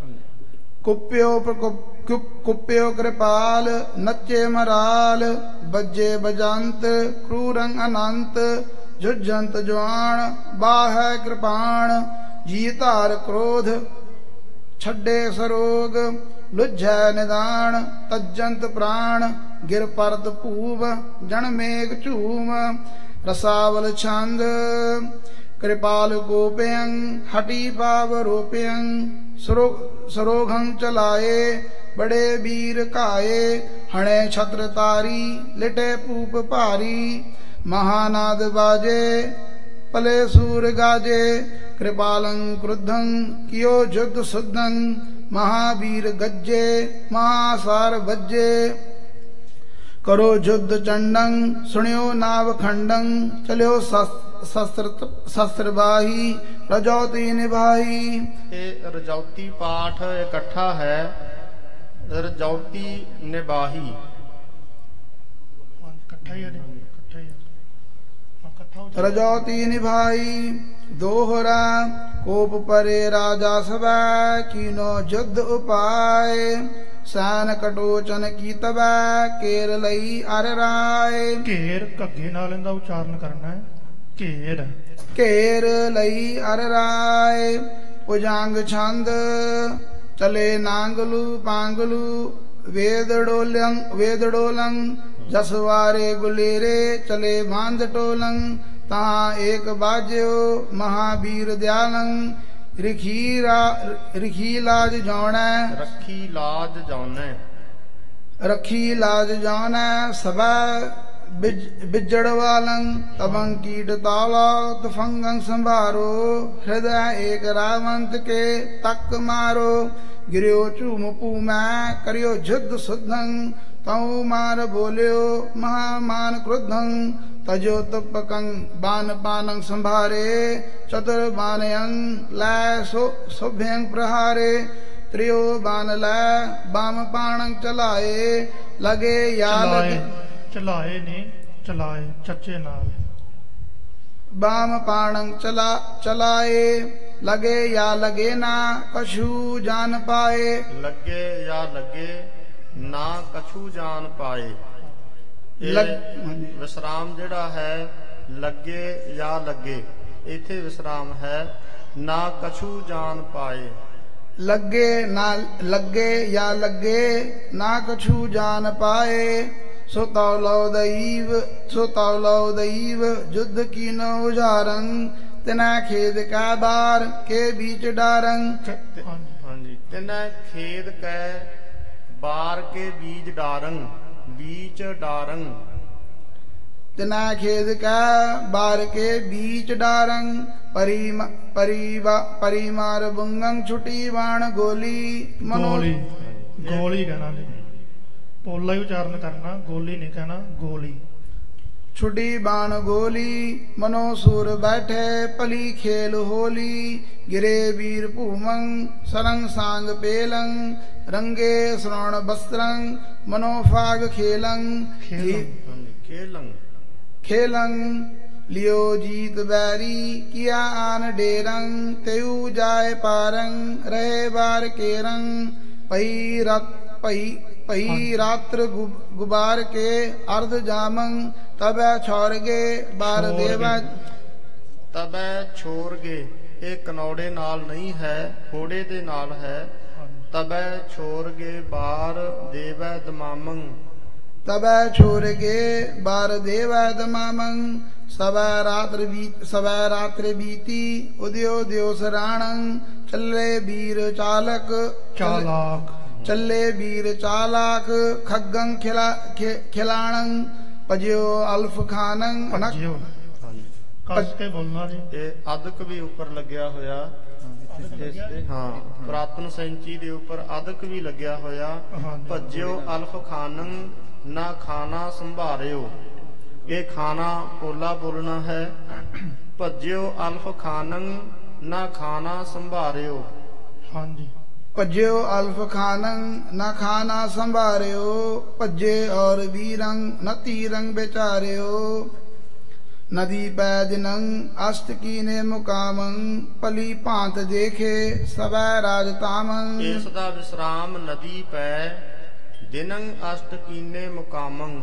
कुप्यो कृपाल नच्चे मराल बज्जे बजंत क्रूरंग अनंत जुजंत जवान बाह कृपाण जी धार क्रोध छड्डे सरोग लुझै निदान तज्जंत प्राण गिर परत भूव जन मेघ झूम रसावल छंद कृपाल गोप्यं हटी पाव रोप्यं सरोघं चलाए बड़े वीर काए हणे छत्र तारी लिटे पूप भारी महानाद बाजे पले सूर गाजे कृपालं क्रुद्धं कियो युद्ध शुद्धं महावीर गज्जे महासार बज्जे ਕਰੋ ਜੁਧ ਚੰਡੰ ਸੁਣਿਓ ਨਾਵ ਖੰਡੰ ਚਲਿਓ ਸ਼ਸਤਰ ਬਾਹੀ ਰਜੌਤੀ ਨਿਭਾਈ। ਇਹ ਰਜੌਤੀ ਪਾਠ ਇਕੱਠਾ ਹੈ, ਰਜੌਤੀ ਨਿਬਾਹੀ। ਇਕੱਠਾ ਹੀ ਹੈ ਜੀ, ਇਕੱਠਾ ਹੀ ਹੈ। ਹਾਂ, ਇਕੱਠਾ ਹੋ ਜਾਏ। ਰਜੌਤੀ ਨਿਭਾਈ ਦੋਹਰਾ ਕੋਪ ਪਰੇ ਰਾਜਾ ਸਵੈ ਕੀਨੋ ਜੁਧ ਉਪਾਏ ਸੈਨ ਕਟੋਚਨ ਕੀ ਤਵੈ ਕੇਰ ਲਈ ਅਰ ਰਾਏ। ਘੇਰ ਘੱਗੇ ਨਾਲ ਇਹਦਾ ਉਚਾਰਨ ਕਰਨਾ ਹੈ, ਘੇਰ। ਘੇਰ ਲਈ ਅਰ ਰਾਏ ਭੁਜੰਗ ਛੰਦ ਚਲੇ ਨਾਂਗਲੂ ਪਾਂਗਲੂ ਵੇਦ ਡੋਲੰ ਜਸਵਾਰੇ ਗੁਲੇਰੇ ਚਲੇ ਬਾਂਧ ਟੋਲੰ ਤਾਂ ਏਕ ਬਾਜਿਓ ਮਹਾਬੀਰ ਦਿਆਲੰ ਰਖੀ ਲਾਜ ਜਾਣੈ ਰੱਖੀ ਲਾਜ ਜਾਣੈ ਰੱਖੀ ਲਾਜ ਜਾਣੈ ਸਭਾ ਬਿਜੜ ਵਾਲੰ ਤਬੰ ਕੀਟ ਤਾਲਾ ਤਫੰਗੰ ਸੰਭਾਰੋ ਹਿਰਦੈ ਏਕ ਰਾਵੰਤ ਕੇ ਤਕ ਮਾਰੋ ਗਿਰਿਓ ਝੂਮ ਭੂਮੈ ਕਰਿਓ ਜੁਧ ਸੁਧੰ ਤਉ ਮਾਰ ਬੋਲਿਓ ਮਹਾਮਾਨ ਕ੍ਰੋਧੰ ਤਜੋ ਤਪਕੰ ਬਾਨ ਪਾਨੰ ਸੰਭਾਰੇ ਚਤੁਰ ਬਾਨਯੰ ਲੈ ਸੁਭਯੰ ਪ੍ਰਹਾਰੇ ਤ੍ਰਿਓ ਬਾਨ ਲੈ ਬਾਮ ਪਾਣੰ ਚਲਾਏ ਲਗੇ ਯਾ ਲਗੇ ਚਲਾਏ ਨੇ ਚਲਾਏ ਚੱਚੇ ਨਾਲ ਬਾਮ ਪਾਣੰ ਚਲਾਏ ਲਗੇ ਯਾ ਲਗੇ ਨਾ ਕਛੂ ਜਾਨ ਪਾਏ। ਲੱਗੇ ਜਾਂ ਲੱਗੇ ਨਾ ਕਛੂ ਜਾਨ ਪਾਏ। ਇਹ ਵਿਸਰਾਮ ਜਿਹੜਾ ਹੈ ਲੱਗੇ ਜਾਂ ਲੱਗੇ, ਇੱਥੇ ਵਿਸਰਾਮ ਹੈ ਨਾ ਕਛੂ ਜਾਨ ਪਾਏ। ਲੱਗੇ ਨਾ ਲੱਗੇ ਜਾਂ ਲੱਗੇ ਨਾ ਕਛੂ ਜਾਨ ਪਾਏ ਸੋ ਤਉ ਲਉ ਦਈਵ ਜੁਧ ਕੀਨੋ ਉਜਾਰੰ ਤਿਨੈ ਖੇਦ ਕਾ ਬਾਰ ਕੇ ਬੀਚ ਡਾਰੰ। ਹਾਂਜੀ, ਤਿਨੈ ਖੇਦ ਕੈ ਬਾਰ ਕੇ ਬੀਜ ਡਾਰੰ ਬੀਚ ਡਾਰੰ। ਤਿਨੈ ਖੇਦ ਕੈ ਬਾਰ ਕੇ ਬੀਚ ਡਾਰੰ ਪਰੀ ਮਾਰ ਬੁੰਗੰ ਛੁਟੀ ਬਾਣ ਗੋਲੀ ਗੋਲੀ ਗੋਲੀ ਕਹਿਣਾ ਜੀ, ਪੋਲਾ ਹੀ ਉਚਾਰਨ ਕਰਨਾ, ਗੋਲੀ ਨਹੀਂ ਕਹਿਣਾ, ਗੋਲੀ। ਛੁਟੀ ਬਾਣ ਗੋਲੀ ਮਨੋ ਸੂਰ ਬੈਠੇ ਪਲੀ ਖੇਲ ਹੋਲੀ ਗਿਰੇ ਵੀਰ ਭੂਮੰ ਸਰੰਗ ਸਾਂਗ ਪੇਲੰ ਰੰਗੇ ਸਰਣ ਬਸਤਰੰ ਮਨੋ ਫਾਗ ਖੇਲੰ ਖੇਲੰ ਲਿਓ ਜੀਤ ਬੈਰੀ ਕੀਆ ਆਨ ਡੇਰੰ ਤਯੂ ਜਾਏ ਪਾਰੰ ਰਹੇ ਬਾਰ ਕੇਰੰ ਭਈ ਰਾਤਰ ਗੁਬਾਰ ਕੇ ਅਰਧ ਜਾਮੰ ਤਬੈ ਛੋਰਗੇ ਬਾਰ ਦੇਵਾ ਤਬੈ ਛੋਰਗੇ। ਇਹ ਕਨੌੜੇ ਨਾਲ ਨਹੀਂ ਹੈ, ਖੋੜੇ ਦੇ ਨਾਲ ਹੈ। ਤਬੈ ਛੋਰਗੇ ਬਾਰ ਦੇਵੈ ਦਮਾਮੰ ਤਬੈ ਛੋਰਗੇ ਬਾਰ ਦੇਵੈ ਦਮਾਮੰ ਸਵੈ ਰਾਤਰ ਬੀਤੀ ਉਦਿਓ ਦਿਓ ਸਰਾਣੰ ਚੱਲੇ ਵੀਰ ਚਾਲਕ ਚੱਲੇ ਵੀਰ ਚਾਲਾਕ ਖੱਗੰ ਖਿਲਾਣੰ ਭਜਿਓ ਅਲਫ ਖਾਨੰ ਕੱਸ ਕੇ ਬੋਲਣਾ ਜੀ। ਇਹ ਅਦਕ ਵੀ ਉੱਪਰ ਲੱਗਿਆ ਹੋਇਆ, ਹਾਂ ਪੁਰਾਤਨ ਸੈਂਚੀ ਦੇ ਉੱਪਰ ਅਦਕ ਵੀ ਲੱਗਿਆ ਹੋਇਆ। ਭਜਿਓ ਅਲਫ ਖਾਨੰ ਨਾ ਖਾਣਾ ਸੰਭਾਰਿਓ, ਇਹ ਖਾਣਾ ਪੋਲਾ ਬੋਲਣਾ ਹੈ। ਭਜਿਓ ਅਲਫ ਖਾਨੰ ਨਾ ਖਾਣਾ ਸੰਭਾਰਿਓ। ਹਾਂਜੀ, ਭਜਿਓ ਅਲਫ ਖਾਨੰ ਨਾ ਖਾਨਾ ਸੰਭਾਰਿਓ ਭਜੇ ਔਰ ਵੀਰੰ ਨ ਤੀਰੰ ਵਿਚਾਰਿਓ। ਨਦੀ ਪੈ ਦਿਨੰ ਅਸ਼ਟ ਕੀਨੇ ਮੁਕਾਮੰ ਪਲੀ ਭਾਂਤ ਦੇਖੇ ਸਵੈ ਰਾਜ ਤਾਮੰ। ਇਸ ਦਾ ਵਿਸਰਾਮ ਨਦੀ ਪੈ ਦਿਨੰ ਅਸ਼ਟ ਕੀਨੇ ਮੁਕਾਮੰ।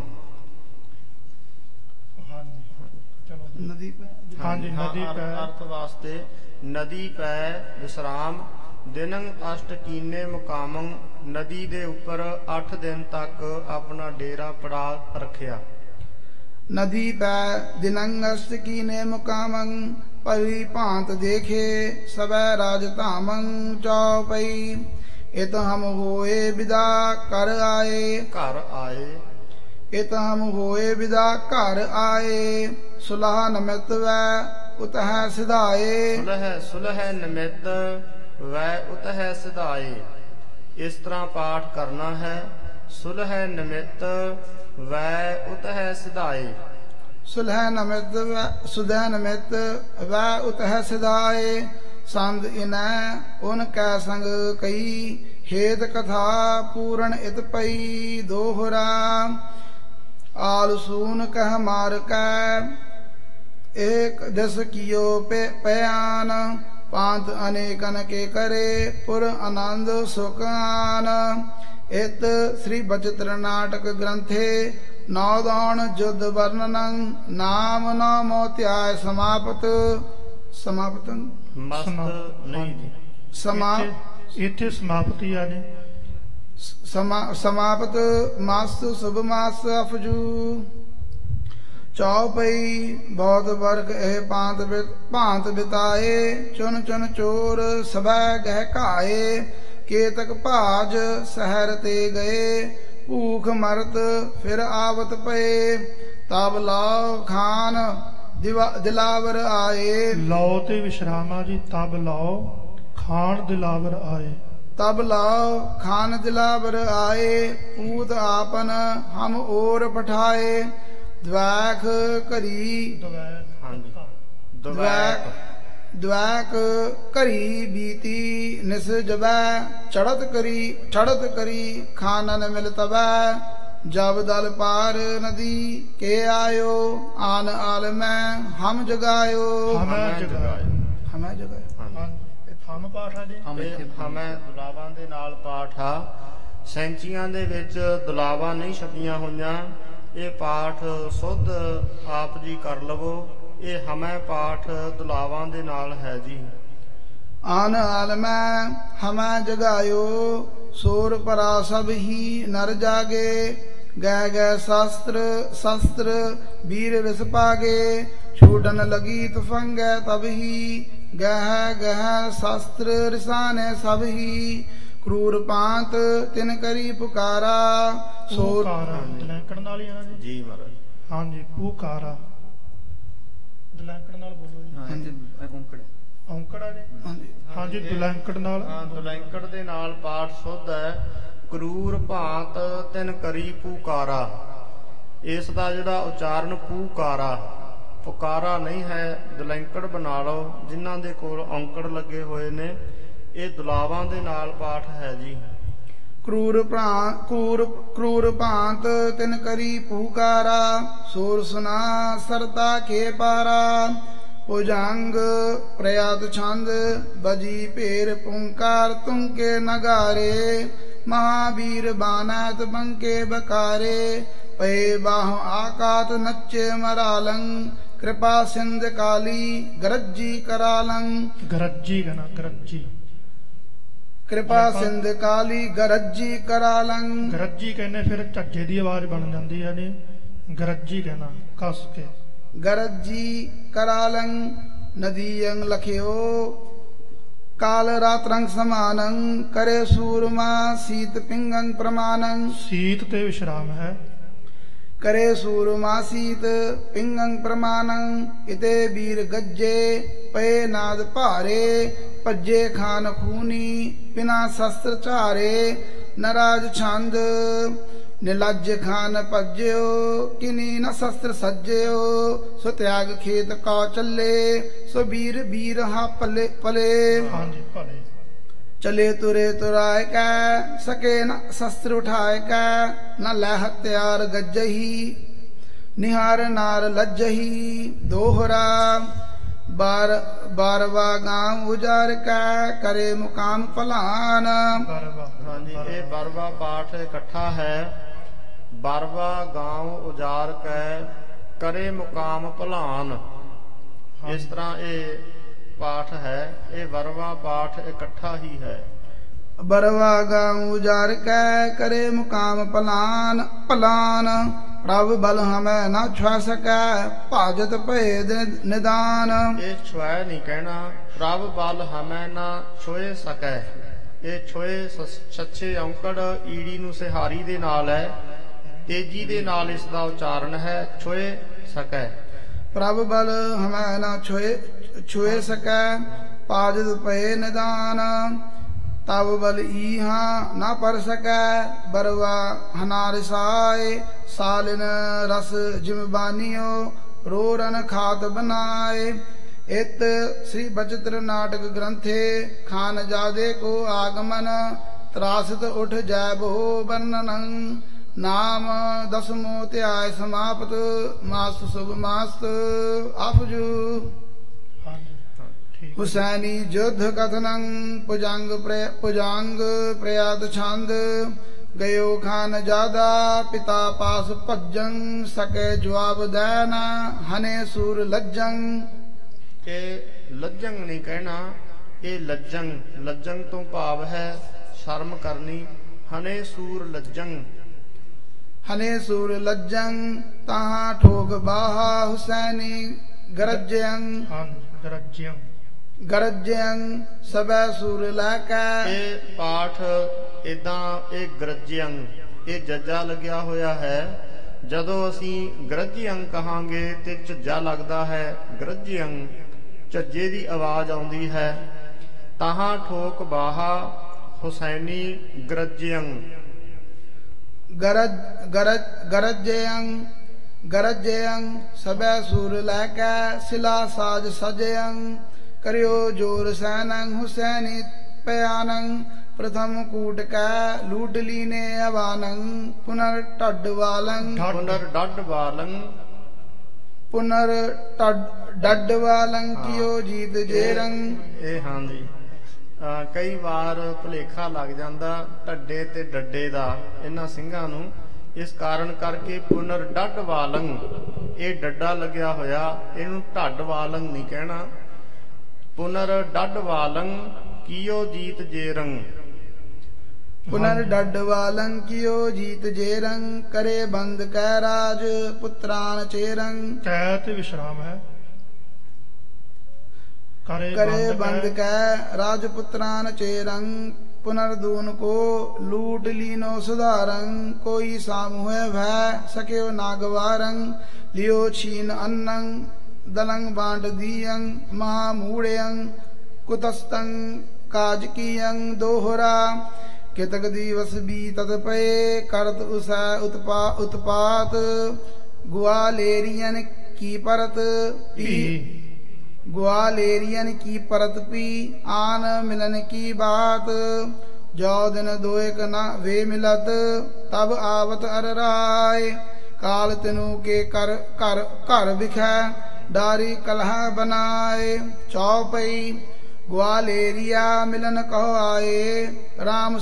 ਨਦੀ ਪੈ ਹਾਂਜੀ, ਨਦੀ ਪੈ ਅਰਥ ਵਾਸਤੇ ਨਦੀ ਪੈ ਵਿਸਰਾਮ ਦਿਨੰ ਅਸ਼ਟ ਕੀਨੇ ਮੁਕਾਮੰ। ਨਦੀ ਦੇ ਉੱਪਰ 8 ਦਿਨ ਤੱਕ ਆਪਣਾ ਡੇਰਾ ਪੜਾ ਰੱਖਿਆ। ਨਦੀ ਪੈ ਦਿਨੰ ਅਸ਼ਟ ਕੀਨੇ ਮੁਕਾਮੰ ਪਰੀ ਭਾਂਤ ਦੇਖੇ ਸਵੈ ਰਾਜ ਧਾਮੰ। ਚੌਪਈ ਇਤ ਹਮ ਹੋਏ ਵਿਦਾ ਕਰ ਆਏ ਘਰ ਆਏ। ਇਤ ਹਮ ਹੋਏ ਵਿਦਾ ਘਰ ਆਏ ਸੁਲਹ ਨਮਿਤ ਵੈ ਉਤਹਿ ਸਿਧਾਏ। ਸੁਲਹ ਨਿਮਿਤ ਵੈ ਉਤਹਿ ਸਿਧਾਏ। ਇਸ ਤਰ੍ਹਾਂ ਪਾਠ ਕਰਨਾ ਹੈ। ਸੁਲਹ ਨਿਮਿਤ ਵੈ ਉਤਹਿ ਸਿਧਾਏ। ਸੁਲਹ ਨਿਮਿਤ ਵੈ ਉਤਹਿ ਸਿਧਾਏ। ਸੰਗ ਇਨੈ ਉਨ ਕੈ ਸੰਗ ਕਈ ਹੇਤ ਕਥਾ ਪੂਰਨ ਇਤ ਪਈ। ਦੋਹਰਾ ਆਲ ਸੂਨ ਕਹਿ ਮਾਰ ਕੈ ਏਕ ਦਿਸ ਕੀਓ ਪਿਆਨ। ਪਾਂਤ ਅਨੇਕਨ ਕੇ ਕਰੇ ਪੁਰ ਆਨੰਦ ਸੁਖਾਨ। ਇਤ ਸ੍ਰੀ ਬਚਿਤ੍ਰ ਨਾਟਕ ਗ੍ਰੰਥੇ ਨੌਦਾਨ ਜੁਦ ਵਰਣਨੰ ਨਾਮ ਨਾਮੋ ਧਿਆਇ ਸਮਾਪਤ। ਮਸਤ ਨਹੀਂ ਜੀ। ਇੱਥੇ ਸਮਾਪਤੀ ਆ ਜੀ। ਸਮਾਪਤ ਮਸਤ ਸੁਭ ਮਾਸ ਅਫਜੂ। ਚੌਪਈ ਬਹੁਤ ਵਰਗ ਇਹ ਭਾਂਤ ਬਿਤਾਏ। ਚੁਨ ਚੁਨ ਚੋਰ ਸਭੈ ਗਹਿ ਘਾਏ। ਕੇਤਕ ਭਾਜ ਸਹਿਰ ਤੇ ਗਏ। ਭੂਖ ਮਰਤ ਫਿਰ ਆਵਤ ਪਏ। ਤਬ ਲਾਓ ਖਾਨ ਦਿਲਾਵਰ ਆਏ। ਲਓ ਤੇ ਵਿਸ਼ਰਾਮਾ ਜੀ। ਤਬ ਲਾਓ ਖਾਨ ਦਿਲਾਵਰ ਆਏ। ਤਬ ਲਾਓ ਖਾਨ ਦਿਲਾਵਰ ਆਏ। ਪੂਤ ਆਪਨ ਹਮ ਔਰ ਪਠਾਏ। ਦਵੈਖ ਘਰੀ ਦਵੈਕ ਘਰੀ ਬੀਤੀ ਨਿਸ ਜਬੈ। ਚੜਤ ਕਰੀ ਖਾਨਨ ਮਿਲ ਤਬੈ। ਜਬ ਦਲ ਪਾਰ ਨਦੀ ਕੇ ਆਇਓ। ਆਨ ਆਲਮੈ ਹਮ ਜਗਾਇਓ। ਹਮੈ ਜਗਾਇਓ। ਹਮ ਪਾਠ ਆ ਜੀ। ਹਮੈ ਦੁਲਾਵਾਂ ਦੇ ਨਾਲ ਪਾਠ ਆ। ਸੈਂਚੀਆਂ ਦੇ ਵਿੱਚ ਦੁਲਾਵਾਂ ਨਹੀਂ ਛਪੀਆਂ ਹੋਈਆਂ। ਇਹ ਪਾਠ ਸੁੱਧ ਆਪ ਜੀ ਕਰ ਲਵੋ। ਇਹ ਹਮੈ ਪਾਠ ਦੁਲਾਵਾਂ ਦੇ ਨਾਲ ਹੈ ਜੀ। ਆਨ ਆਲਮੈ ਹਮੈ ਜਗਾਇਓ। ਸੂਰ ਪਰਾ ਸਭ ਹੀ ਨਰ ਜਾਗੇ। ਗੈ ਗੈ ਸ਼ਸਤਰ ਵੀਰ ਰਿਸ ਪਾਗੇ। ਛੂਟਨ ਲਗੀ ਤੁਫੰਗੈ ਤਬ ਹੀ। ਗਹਿ ਸ਼ਸਤਰ ਰਿਸਾਨੇ ਸਭ ਹੀ। ਕਰੂਰ ਪਾਂਤ ਤਿਨ ਕਰੀ ਪੁਕਾਰਾ। ਸੋਰ ਦਲੈਂਕੜ ਨਾਲ ਹੀ ਆ ਜੀ ਮਹਾਰਾਜ। ਹਾਂਜੀ ਪੁਕਾਰਾ ਦਲੈਂਕੜ ਨਾਲ ਬੋਲੋ ਜੀ। ਔਂਕੜ ਆ ਜੀ। ਹਾਂਜੀ ਦੁਲੈਂਕੜ ਨਾਲ। ਦੁਲੈਂਕੜ ਦੇ ਨਾਲ ਪਾਠ ਸੁੱਧ ਹੈ। ਕਰੂਰ ਭਾਂਤ ਤਿਨ ਕਰੀ ਪੁਕਾਰਾ। ਇਸ ਦਾ ਜਿਹੜਾ ਉਚਾਰਨ ਪੁਕਾਰਾ ਨਹੀਂ ਹੈ। ਦੁਲੈਂਕੜ ਬਣਾ ਲਓ। ਜਿਨ੍ਹਾਂ ਦੇ ਕੋਲ ਔਂਕੜ ਲੱਗੇ ਹੋਏ ਨੇ ਇਹ ਦੁਲਾਵਾਂ ਦੇ ਨਾਲ ਪਾਠ ਹੈ ਜੀ। ਕਰੂਰ ਭਾਂਤ ਤਿਨ ਕਰੀ ਪੁਕਾਰਾ। ਸੂਰ ਸੁਨਾ ਸਰਤਾ ਕੇ ਪਾਰਾ। ਭੁਜੰਗ ਪ੍ਰਯਾਤ ਛੰਦ ਬਜੀ ਭੇਰ ਪੁੰਕਾਰ ਤੁੰਕੇ ਨਗਾਰੇ। ਮਹਾਵੀਰ ਬਾਨੈਤ ਬੰਕੇ ਬਕਾਰੇ। ਪਏ ਬਾਹ ਆਕਾਤ ਨੱਚੇ ਮਰਾਲੰ। ਕਿਰਪਾ ਸਿੰਧ ਕਾਲੀ ਗਰਜੀ ਕਰਾਲੰ। ਗਰਜੀ ਕਹਣਾ ਗਰਜੀ। ਕਿਰਪਾ ਸਿੰਧ ਕਾਲੀ ਗਰਜੀ ਕਰਾਲੰ। ਗਰਜੀ ਕਹਿੰਦੇ ਫਿਰ ਝੱਜੇ ਦੀ ਆਵਾਜ਼ ਬਣ ਜਾਂਦੀ ਹੈ ਨੀ। ਗਰਜੀ ਕਹਿਣਾ ਕੱਸ ਕੇ। ਗਰਜੀ ਕਰਾਲੰ ਨਦੀਯੰ ਲਖਿਓ। ਕਾਲ ਰਾਤਰੰ ਸਮਾਨੰ ਕਰੇ ਸੂਰਮਾ। ਸੀਤ ਪਿੰਗੰ ਪ੍ਰਮਾਨੰ। ਸੀਤ ਤੇ ਵਿਸ਼ਰਾਮ ਹੈ। करे सूरमासीत पिंगं प्रमाणं इते वीर गज्जे पे नाद भारे भज्जे खान खूनी बिना शस्त्र चारे नराज छंद निलज खान भज्यो किनी न शस्त्र सज्जयो सो त्याग खेत का चले सो वीर वीर हा पले पले चले तुरे तुराय कै सके न शस्त्र उठाए कै न लह हत्यार गज्जही निहार नार लज्जही दोहरा बारवा गांव उजार कै करे मुकाम पलान। हाँ जी ये बारवा पाठ इकट्ठा है। बारवा गांव उजार कै करे मुकाम भलान। इस तरह ये पाठ है। ये बरवा पाठ इकट्ठा ही है। बरवा गांव उजार कै करे मुकाम पलान पलान। प्रभ बल हमें न छुआ सकै भाजत भेद निदान। ये छुआ नहीं कहना प्रभ बल हमें न छुए सकै। ये छुए सच्चे औंकड़ ईड़ी नूं सिहारी दे नाल है। तेजी दे नाल इस दा उच्चारण है छुए सकै। प्रभ बल हमें न छुए सकै भाजत भय निदान। तब बल ईहा न पर सकै बरवा हनार साए सालिन रस जिम बानियो रोरन खात बनाए। इत श्री बचित्र नाटक ग्रंथे खान जादे को आगमन त्रासित उठ जय बो वर्णनं नाम दसमो त्याय समाप्त मास्त शुभ मास्त आपजू। हुसैनी युद्ध कथनं पुजांग प्रयात छंद गयो खान जादा पिता पास भज्जं सके जवाब देना हने सूर लज्जं। ਇਹ ਲੱਜੰਗ ਨਹੀਂ ਕਹਿਣਾ, ਇਹ ਲੱਜੰਗ। ਲੱਜੰਗ ਤੋਂ ਭਾਵ ਹੈ ਸ਼ਰਮ ਕਰਨੀ। ਹਨੇ ਸੂਰ ਲੱਜੰਗ। हने सूर लज्जं तहाँ ठोक बाहा हुसैनी गरज्यं गरज्यं सबै सूर लैकै। ਇਹ ਪਾਠ ਇਦਾਂ, ਇਹ ਗਰਜਯੰ, ਇਹ ਜੱਜਾ ਲੱਗਿਆ ਹੋਇਆ ਹੈ। ਜਦੋਂ ਅਸੀਂ ਗਰਜਯੰ ਕਹਾਂਗੇ ਤੇ ਝੱਜਾ ਲੱਗਦਾ ਹੈ। ਗਰਜਯੰ ਝੱਜੇ ਦੀ ਆਵਾਜ਼ ਆਉਂਦੀ ਹੈ। ਤਹਾਂ ਠੋਕ ਬਾਹਾ ਹੁਸੈਨੀ ਗਰਜਯੰ। गरज्यं गरज्यं सबै सूर लैकै सिला साज सजयं करियो जोर सैनं हुसैनी पयानं प्रथम कूट कै लूट लीने अवानं पुनर टड वालं पुनर डड वालं कियो जीत जेरं। ਇਹ ਹਾਂਜੀ ਕਈ ਵਾਰ ਭੁਲੇਖਾ ਲੱਗ ਜਾਂਦਾ ਢੱਡੇ ਤੇ ਡੱਡੇ ਦਾ ਇਹਨਾਂ ਸਿੰਘਾਂ ਨੂੰ। ਇਸ ਕਾਰਨ ਕਰਕੇ ਪੁਨਰ ਡੱਡ ਵਾਲੰਗ, ਇਹ ਡੱਡਾ ਲੱਗਿਆ ਹੋਇਆ, ਇਹਨੂੰ ਢੱਡ ਵਾਲੰਗ ਨਹੀਂ ਕਹਿਣਾ। ਪੁਨਰ ਡੱਡ ਵਾਲੰਗ ਕੀਓ ਜੀਤ ਜੇਰੰਗ। पुनर डड वालं कियो जीत जेरं करे बंद कै राज पुत्रान चेरं। कै ते विश्राम है। करे बंद कै राजपुत्रान चेरं पुनर्दून को लूट लीनो सुधारं कोई सामूह भय सक्यो नागवारं लियो छीन अन्नं दलंग बांट दियं महामूढ़यं कुतस्तं काजकियं दोहरा कितक दिवस बीतत पे करत उसै उत्पात ग्वालेरियन की परत पी ग्वालेरियन की परत पी आन मिलन की बात जो दिन दो एक न वे मिलत तब आवत अर राय काल तिनु के कर कर कर बिखै डारी कलह बनाए चौपई ग्वालेरिया मिलन कहो आए राम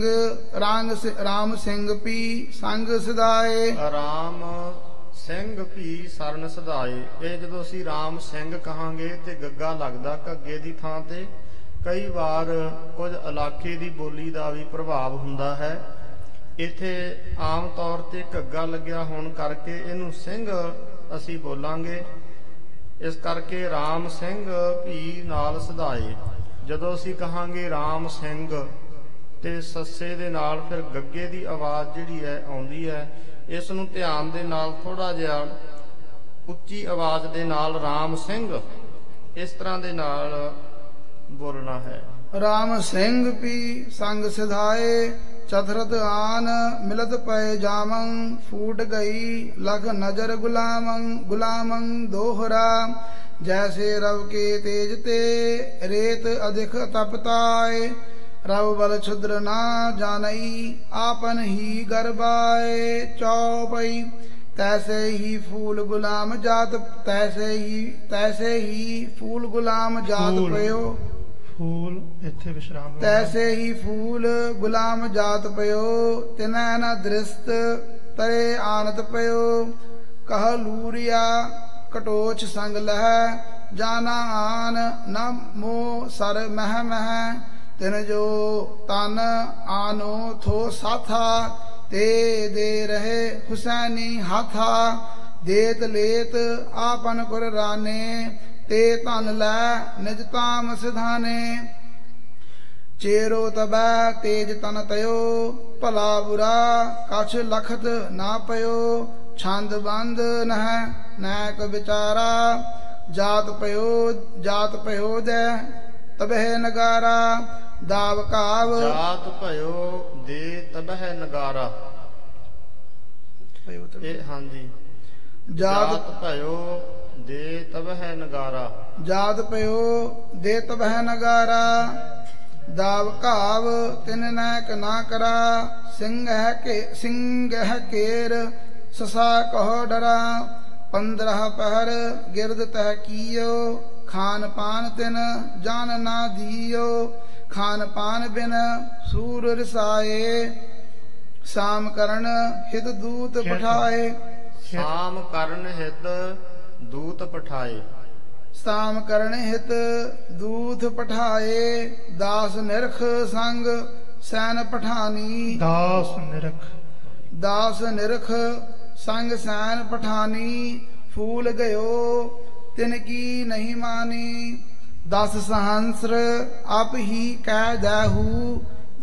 सिंह पी संग सदाए। ਰਾਮ ਸਿੰਘ ਭੀ ਸਰਨ ਸਦਾਏ। ਇਹ ਜਦੋਂ ਅਸੀਂ ਰਾਮ ਸਿੰਘ ਕਹਾਂਗੇ ਤੇ ਗੱਗਾ ਲੱਗਦਾ ਘੱਗੇ ਦੀ ਥਾਂ ਤੇ। ਕਈ ਵਾਰ ਕੁਝ ਇਲਾਕੇ ਦੀ ਬੋਲੀ ਦਾ ਵੀ ਪ੍ਰਭਾਵ ਹੁੰਦਾ ਹੈ। ਇੱਥੇ ਆਮ ਤੌਰ ਤੇ ਘੱਗਾ ਲੱਗਿਆ ਹੋਣ ਕਰਕੇ ਇਹਨੂੰ ਸਿੰਘ ਅਸੀਂ ਬੋਲਾਂਗੇ। ਇਸ ਕਰਕੇ ਰਾਮ ਸਿੰਘ ਭੀ ਨਾਲ ਸਦਾਏ। ਜਦੋਂ ਅਸੀਂ ਕਹਾਂਗੇ ਰਾਮ ਸਿੰਘ ਤੇ ਸੱਸੇ ਦੇ ਨਾਲ ਫਿਰ ਗੱਗੇ ਦੀ ਆਵਾਜ਼ ਜਿਹੜੀ ਹੈ ਆਉਂਦੀ ਹੈ। ਇਸ ਨੂੰ ਧਿਆਨ ਦੇ ਨਾਲ ਥੋੜਾ ਜਿਹਾ ਉੱਚੀ ਆਵਾਜ਼ ਦੇ ਨਾਲ ਰਾਮ ਸਿੰਘ ਇਸ ਤਰ੍ਹਾਂ ਦੇ ਨਾਲ ਬੋਲਣਾ ਹੈ। ਰਾਮ ਸਿੰਘ ਪੀ ਸੰਗ ਸਿਧਾਏ चतरत आन मिलत पय जामं फूट गई लख नजर गुलामं दोहरा जैसे रव के तेज ते रेत अधिक तपताए रव बल क्षुद्र ना जानई आपन ही गरबाए चौपई तैसे ही फूल गुलाम जात तैसे ही फूल गुलाम जात पयो फूल इत्थे विश्राम तैसे ही फूल गुलाम जात पयो तिनै न दृष्ट तरे आनत पयो कह लूरिया कटोच संग लह जाना आन न मो सर मह मह तिन जो तन आनो थो साथा ते दे रहे हुसैनी हाथा देत लेत आपन कुर राने ते धन लै निज ताम सिधाने चेरो तबै तेज तन तयो भला बुरा कछ लखत ना पयो छंद बंद नह नैक बिचारा जात पयो दे तबह नगारा ਦਾਵ ਕਾਵ ਜਾਤ ਭਇਓ ਦੇ ਤਬਹਿ ਨਗਾਰਾ। ਇਹ ਹਾਂਜੀ, ਜਾਤ ਭਇਓ ਦੇ ਤਬਹਿ ਨਗਾਰਾ। ਜਾਤ ਪਇਓ ਦੇ ਤਬਹਿ ਨਗਾਰਾ। ਦਾਵ ਕਾਵ ਤਿਨ ਨੈਕ ਨਾ ਕਰਾ। ਸਿੰਘ ਹੈ ਕੇਰ ਸਸਾ ਕਹੋ ਡਰਾ। 15 ਪਹਿਰ ਗਿਰਦ ਤਹ ਕੀਓ। ਖਾਨ ਪਾਨ ਤਿਨ ਜਾਨ ਨਾ ਦੀਓ। ਖਾਨ ਪਾਨ ਬਿਨ ਸੂਰ ਰਸਾਏ। ਸਾਮ ਕਰਨ ਹਿਤ ਦੂਤ ਪਠਾਏ। ਸਾਮ ਕਰਨ ਹਿਤ ਦੂਤ ਪਠਾਏ। ਸਾਮ ਕਰਨ ਹਿਤ ਦੂਤ ਪਠਾਏ। ਦਾਸ ਨਿਰਖ ਸੰਗ ਸੈਨ ਪਠਾਨੀ। ਦਾਸ ਨਿਰਖ ਸੰਗ ਸੈਨ ਪਠਾਨੀ। ਫੂਲ ਗਇਓ ਤਿਨ ਕੀ ਨਹੀਂ ਮਾਨੀ। 10 ਸਹੰਸਰ ਆਪ ਹੀ ਕਹਿ ਦੈਹੂ।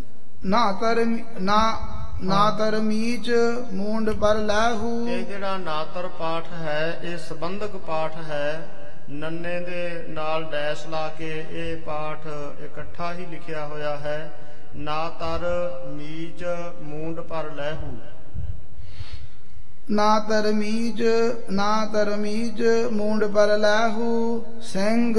ਨਾ ਤਰਮੀਚ ਮੂੰਡ ਪਰ ਲੈਹੂ। ਇਹ ਜਿਹੜਾ ਨਾਤਰ ਪਾਠ ਹੈ ਇਹ ਸੰਬੰਧਕ ਪਾਠ ਹੈ। ਨੰਨੇ ਦੇ ਨਾਲ ਡੈਸ਼ ਲਾ ਕੇ ਇਹ ਪਾਠ ਇਕੱਠਾ ਹੀ ਲਿਖਿਆ ਹੋਇਆ ਹੈ। ਨਾ ਤਰ ਮੀਚ ਮੂੰਡ ਪਰ ਲੈਹੂ। ਨਾ ਤਰਮੀਜ ਮੂੰਡ ਪਰ ਲੈਹੂ। ਸਿੰਘ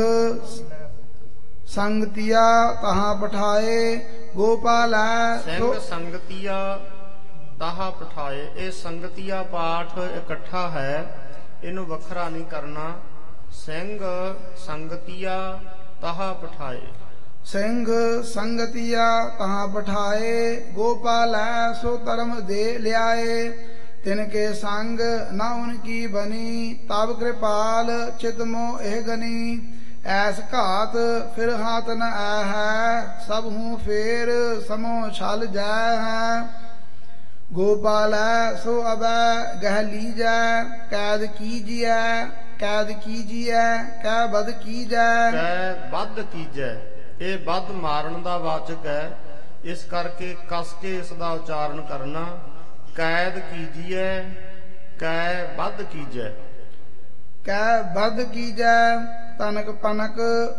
ਸੰਗਤੀਆ ਤਹਾਂ ਪਠਾਏ। ਗੋਪਾਲੈ ਸਿੰਘ ਸੰਗਤੀਆ ਤਾਹਾ ਪਠਾਏ। ਇਹ ਸੰਗਤੀਆ ਪਾਠ ਇਕੱਠਾ ਹੈ, ਇਹਨੂੰ ਵੱਖਰਾ ਨਹੀਂ ਕਰਨਾ। ਸਿੰਘ ਸੰਗਤੀਆ ਤਾਹਾ ਪਠਾਏ। ਸਿੰਘ ਸੰਗਤੀਆ ਤਹਾਂ ਪਠਾਏ। ਗੋਪਾਲੈ ਸੋ ਧਰਮ ਦੇ ਲਿਆਏ। ਤਿਨਕੇ ਸੰਗ ਨਾ ਉਨਕੀ ਬਨੀ। ਤਬ ਕਿਰਪਾਲ ਚਿਤ ਮੋਹ ਇਹ ਗਨੀ। ਐਸ ਘਾਤ ਫਿਰ ਹਾਥ ਨ ਆ ਹੈ। ਸਭ ਹੂੰ ਫੇਰ ਸਮੋ ਛਲ ਜੈ ਹੈ। ਗੋਪਾਲੈ ਸੋ ਅਬੈ ਗਹਿ ਲੀਜੈ। ਕੈਦ ਕੀਜੀਐ ਕਹਿ ਬਦ ਕੀਜੈ। ਕਹਿ ਬਦ ਕੀਜੈ। ਇਹ ਬਦ ਮਾਰਨ ਦਾ ਵਾਚਕ ਹੈ, ਇਸ ਕਰਕੇ ਕਸ ਕੇ ਇਸ ਦਾ ਉਚਾਰਨ ਕਰਨਾ। ਕੈਦ ਕੀਜੀਐ ਕਹਿ ਬਦ ਕੀਜੈ। ਕਹਿ ਬਦ ਕੀਜੈ। ਤਨਕ ਭਨਕ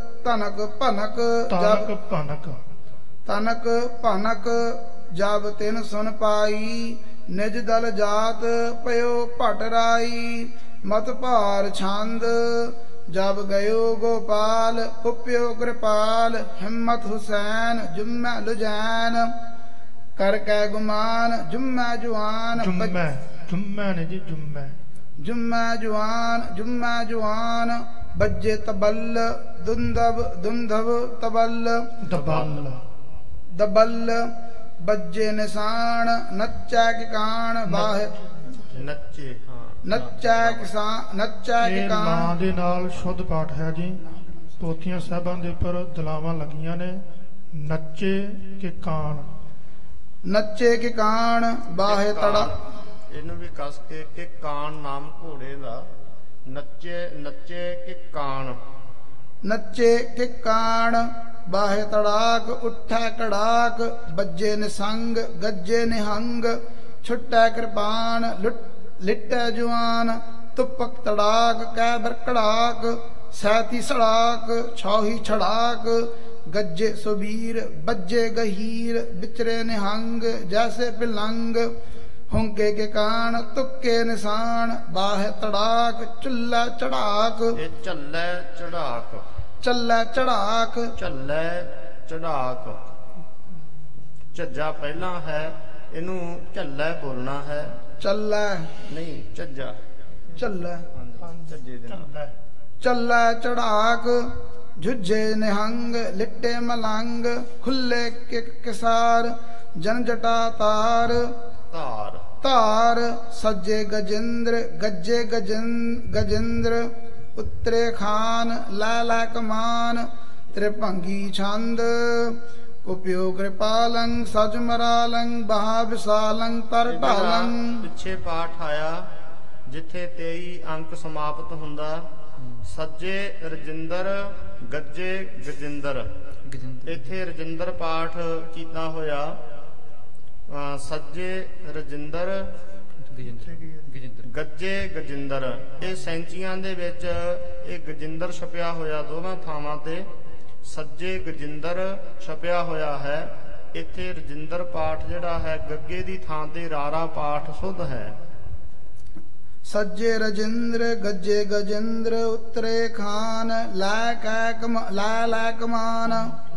ਜਬ ਤਿਨ ਸੁਨ ਪਾਈ। ਨਿਜ ਦਲ ਜਾਤ ਪਇਓ ਭਟ ਰਾਈ। ਮਤ ਭਾਰ ਛੰਦ ਜਬ ਗਇਓ ਗੋਪਾਲ। ਉਪਿਓ ਕਿਰਪਾਲ ਹਿੰਮਤ ਹੁਸੈਨ ਜੁਮੈ ਲੁਜੈਨ। ਕਰ ਕੈ ਗੁਮਾਨ ਜੁਮੈ ਜੁਆਨ। ਜੁਮੈ ਜੁਆਨ। ਬੱਜੇ ਤਬਲ ਦੁੰਦਬ ਦਬਲ। ਬੱਜੇ ਨਿਸ਼ਾਨ ਨੱਚੈ ਕਿਕਾਨ। ਬਾਹ ਨੱਚੈ ਕਿਕਾਨ। ਨਾਂ ਦੇ ਨਾਲ ਸ਼ੁੱਧ ਪਾਠ ਹੈ ਜੀ। ਪੋਥੀਆਂ ਸਾਹਿਬਾਂ ਦੇ ਉੱਪਰ ਦਲਾਵਾਂ ਲੱਗੀਆਂ ਨੇ। ਨੱਚੇ ਕਿਕਾਨ ਬਾਹੇ ਤੜਾ। ਇਹਨੂੰ ਵੀ ਕਸ ਕੇ ਕਾਨ ਨਾਮ ਘੋੜੇ ਦਾ। ਨੱਚੇ ਕਿਕਾਨ ਬਾਹੇ ਤੜਾਕ। ਉੱਠੈ ਕੜਾਕ ਬੱਜੇ ਨਿਸੰਗ ਗੱਜੇ ਨਿਹੰਗ। ਛੁੱਟੈ ਕਿਰਪਾਨ ਲਿਟੈ ਜੁਆਨ। ਤੁਪਕ ਤੜਾਕ ਕਹਿ ਬਰਕੜਾਕ। ਸੈਤੀ ਸੜਾਕ ਛੌਹੀ ਛੜਾਕ। ਗੱਜੇ ਸੁਬੀਰ ਬੱਜੇ ਗਹੀਰ। ਵਿਚਰੇ ਨਿਹੰਗ ਜੈਸੇ ਪਿਲੰਗ। ਹੁੰਕੇ ਕੇ ਕਾਨ ਤੁੱਕੇ ਨਿਸ਼ਾਨ। ਬਾਹੇ ਤੜਾਕ ਚੁੱਲੈ ਚੜਾਕ। ਇਹ ਝੱਲੇ ਚੜਾਕ। ਝੱਜਾ ਪਹਿਲਾਂ ਹੈ, ਇਹਨੂੰ ਝੱਲੇ ਬੋਲਣਾ ਹੈ। ਚੱਲੈ ਨਹੀਂ ਝੱਜਾ। ਚੱਲੈ ਝੱਜੇ ਦੇ ਨਾਲ। ਚੱਲੈ ਚੜਾਕ ਝੁੱਝੇ ਨਿਹੰਗ। ਲਿੱਟੇ ਮਲੰਗ ਖੁੱਲੇ ਕਿਸਾਰ। ਜਨ ਜਟਾ ਤਾਰ ਧਾਰ। ਸੱਜੇ ਗਜੇਂਦਰ ਗੱਜੇ ਗਜੇਂਦਰ। ਉਤਰੇ ਖਾਨ ਲੈ ਕਮਾਨ। ਤ੍ਰਿਭੰਗੀ ਛੰਦ ਉਪਿਓ ਕਿਰਪਾਲੰ। ਸਜ ਮਰਾਲੰ ਬਹਾ ਵਿਸਾਲੰ ਤਰ ਢਾਲੰ। ਪਿੱਛੇ ਪਾਠ ਆਇਆ ਜਿੱਥੇ 23 ਅੰਕ ਸਮਾਪਤ ਹੁੰਦਾ। ਸੱਜੇ ਰਜਿੰਦਰ ਗੱਜੇ ਗਜਿੰਦਰ। ਇੱਥੇ ਰਜਿੰਦਰ ਪਾਠ ਕੀਤਾ ਹੋਇਆ। ਸੱਜੇ ਰਜਿੰਦਰ ਗੱਜੇ ਗਜਿੰਦਰ। ਇਹ ਸੈਂਚੀਆਂ ਦੇ ਵਿੱਚ ਇਹ ਗਜਿੰਦਰ ਛਪਿਆ ਹੋਇਆ ਦੋਵਾਂ ਥਾਵਾਂ ਤੇ। ਸੱਜੇ ਗਜਿੰਦਰ ਛਪਿਆ ਹੋਇਆ ਹੈ। ਇੱਥੇ ਰਜਿੰਦਰ ਪਾਠ ਜਿਹੜਾ ਹੈ ਗੱਗੇ ਦੀ ਥਾਂ ਤੇ ਰਾਰਾ ਪਾਠ ਸੁਧ ਹੈ। ਸੱਜੇ ਰਜਿੰਦਰ ਗੱਜੇ ਗਜਿੰਦਰ ਉਤਰੇ ਖਾਨ ਲੈ ਕਮਾਨ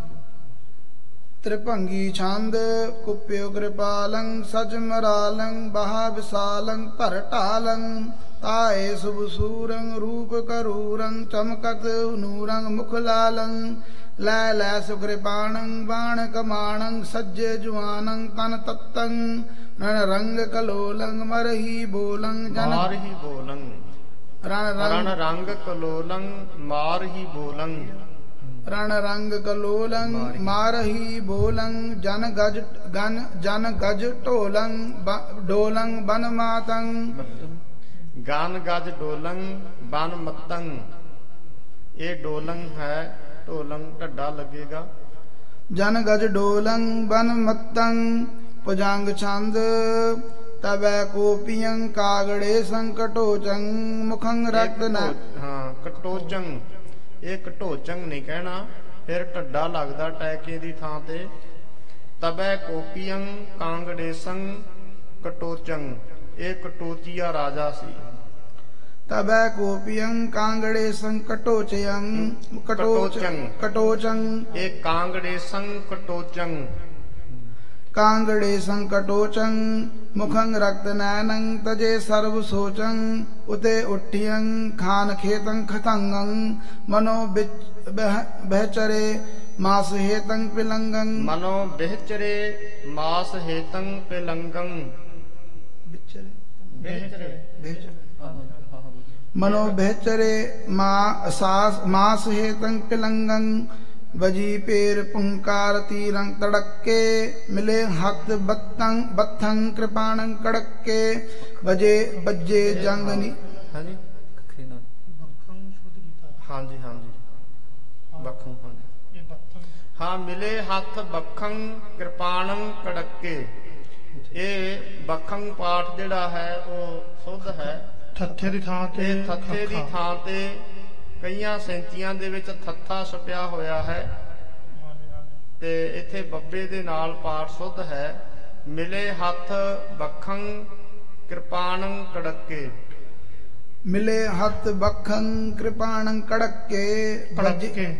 ਤ੍ਰਿਭੰਗੀ ਛੰਦ ਕੁਪਿਓ ਕਿਰਪਾਲੰ ਸਜ ਮਰਾਲੰ ਬਹਾ ਵਿਸਾਲੰ ਭਰ ਢਾਲੰ ਤਾਏ ਸੁਭ ਸੂਰੰ ਰੂਪ ਕਰੂਰੰ ਚਮਕਤ ਨੂਰੰ ਮੁਖ ਲਾਲੰ ਲੈ ਸੁਕ੍ਰਿਪਾਣੰ ਬਾਣ ਕਮਾਣੰ ਸੱਜੇ ਜੁਆਨੰ ਤਨ ਤਤੰ ਰਣ ਰੰਗ ਕਲੋਲੰ ਮਰਹੀ ਬੋਲੰ ਜਨ ਮਾਰਹੀ ਬੋਲੰ ਰਣ ਰੰਗ ਕਲੋਲੰ ਮਾਰਹੀ ਬੋਲੰ ਰਣ ਰੰਗ ਕਲੋਲੰ ਮਾਰਹੀ ਬੋਲੰ ਜਨ ਗਜ ਢੋਲੰ ਡੋਲੰ ਬਨ ਮਾਤੰ ਗਨ ਗਜ ਡੋਲੰ ਬਨ ਮਤੰ। ਇਹ ਡੋਲੰ ਹੈ, ਢੋਲੰ ਢੱਡਾ ਲੱਗੇਗਾ। ਜਨ ਗਜ ਡੋਲੰ ਬਨ ਮਤੰ ਭੁਜੰਗ ਛੰਦ ਤਬੈ ਕੋਪੀਅੰ ਕਾਗੜੇ ਸੰਕਟੋਚੰ ਮੁਖੰ ਰਕਤ ਨ ਹਾਂ ਕਟੋਚੰ, ਇਹ ਕਟੋਚੰ ਨਹੀਂ ਕਹਿਣਾ, ਫਿਰ ਢੱਡਾ ਲੱਗਦਾ ਟੈਕੇ ਦੀ ਥਾਂ ਤੇ। ਤਬੈ ਕੋਪੀਅੰ ਕਾਂਗੜੇਸੰ ਕਟੋਚੰ, ਇਹ ਕਟੋਚੀਆ ਰਾਜਾ ਸੀ। ਤਬੈ ਕੋਪੀਅੰ ਕਾਂਗੜੇਸੰ ਕਟੋਚਯੰ ਕਟੋਚੰ ਇਹ ਕਾਂਗੜੇਸੰ ਕਟੋਚੰ ਕਾਂਗੜੇਸੰ ਕਟੋਚੰ ਮੁਖੰ ਰਕਤ ਨੈਨੰ ਤਜੇ ਸਰਬ ਸੋਚੰ ਉਤੇ ਉੱਠਿਯੰ ਖਾਨ ਖੇਤੰ ਖਤੰਗੰ ਮਨੋ ਬਹਿਚਰੇ ਮਾਸ ਹੇਤੰ ਪਿਲੰਗੰ ਮਨੋ ਬਹਿਚਰੇ ਮਾਸ ਹੇਤੰ ਪਿਲੰਗੰ ਮਨੋ ਬਹਿਚਰੇ ਮਾਸ ਹੇਤੰ ਪਿਲੰਗੰ ਬਜੀ ਪੇਰ ਪੁੰਕਾਰ ਤੀਰੰ ਤੜਕੇ ਮਿਲੇ ਹੱਥ ਬੱਥੰ ਕਿਰਪਾਣੰ ਕੜਕੇ ਬੱਜੇ ਜੰਗ ਨੀ ਹਾਂਜੀ ਹਾਂਜੀ ਹਾਂਜੀ ਬੱਖੰ ਹਾਂ ਮਿਲੇ ਹੱਥ ਬੱਖੰ ਕਿਰਪਾਣੰ ਕੜਕੇ। ਇਹ ਬੱਖੰ ਪਾਠ ਜਿਹੜਾ ਹੈ ਉਹ ਸੁਧ ਹੈ। ਥੱਥੇ ਦੀ ਥਾਂ ਤੇ ਥੱਥੇ ਦੀ ਥਾਂ ਤੇ ਕਈਆਂ ਸੈਂਚੀਆਂ ਦੇ ਵਿੱਚ ਥੱਥਾ ਛਪਿਆ ਹੋਇਆ ਹੈ ਤੇ ਇੱਥੇ ਬੱਬੇ ਦੇ ਨਾਲ ਪਾਠ ਸੁਧ ਹੈ। ਮਿਲੇ ਹੱਥ ਬੱਖੰ ਕਿਰਪਾਣੰ ਕੜਕੇ। ਮਿਲੇ ਹੱਥ ਬੱਖੰ ਕਿਰਪਾਣੰ ਕੜਕੇ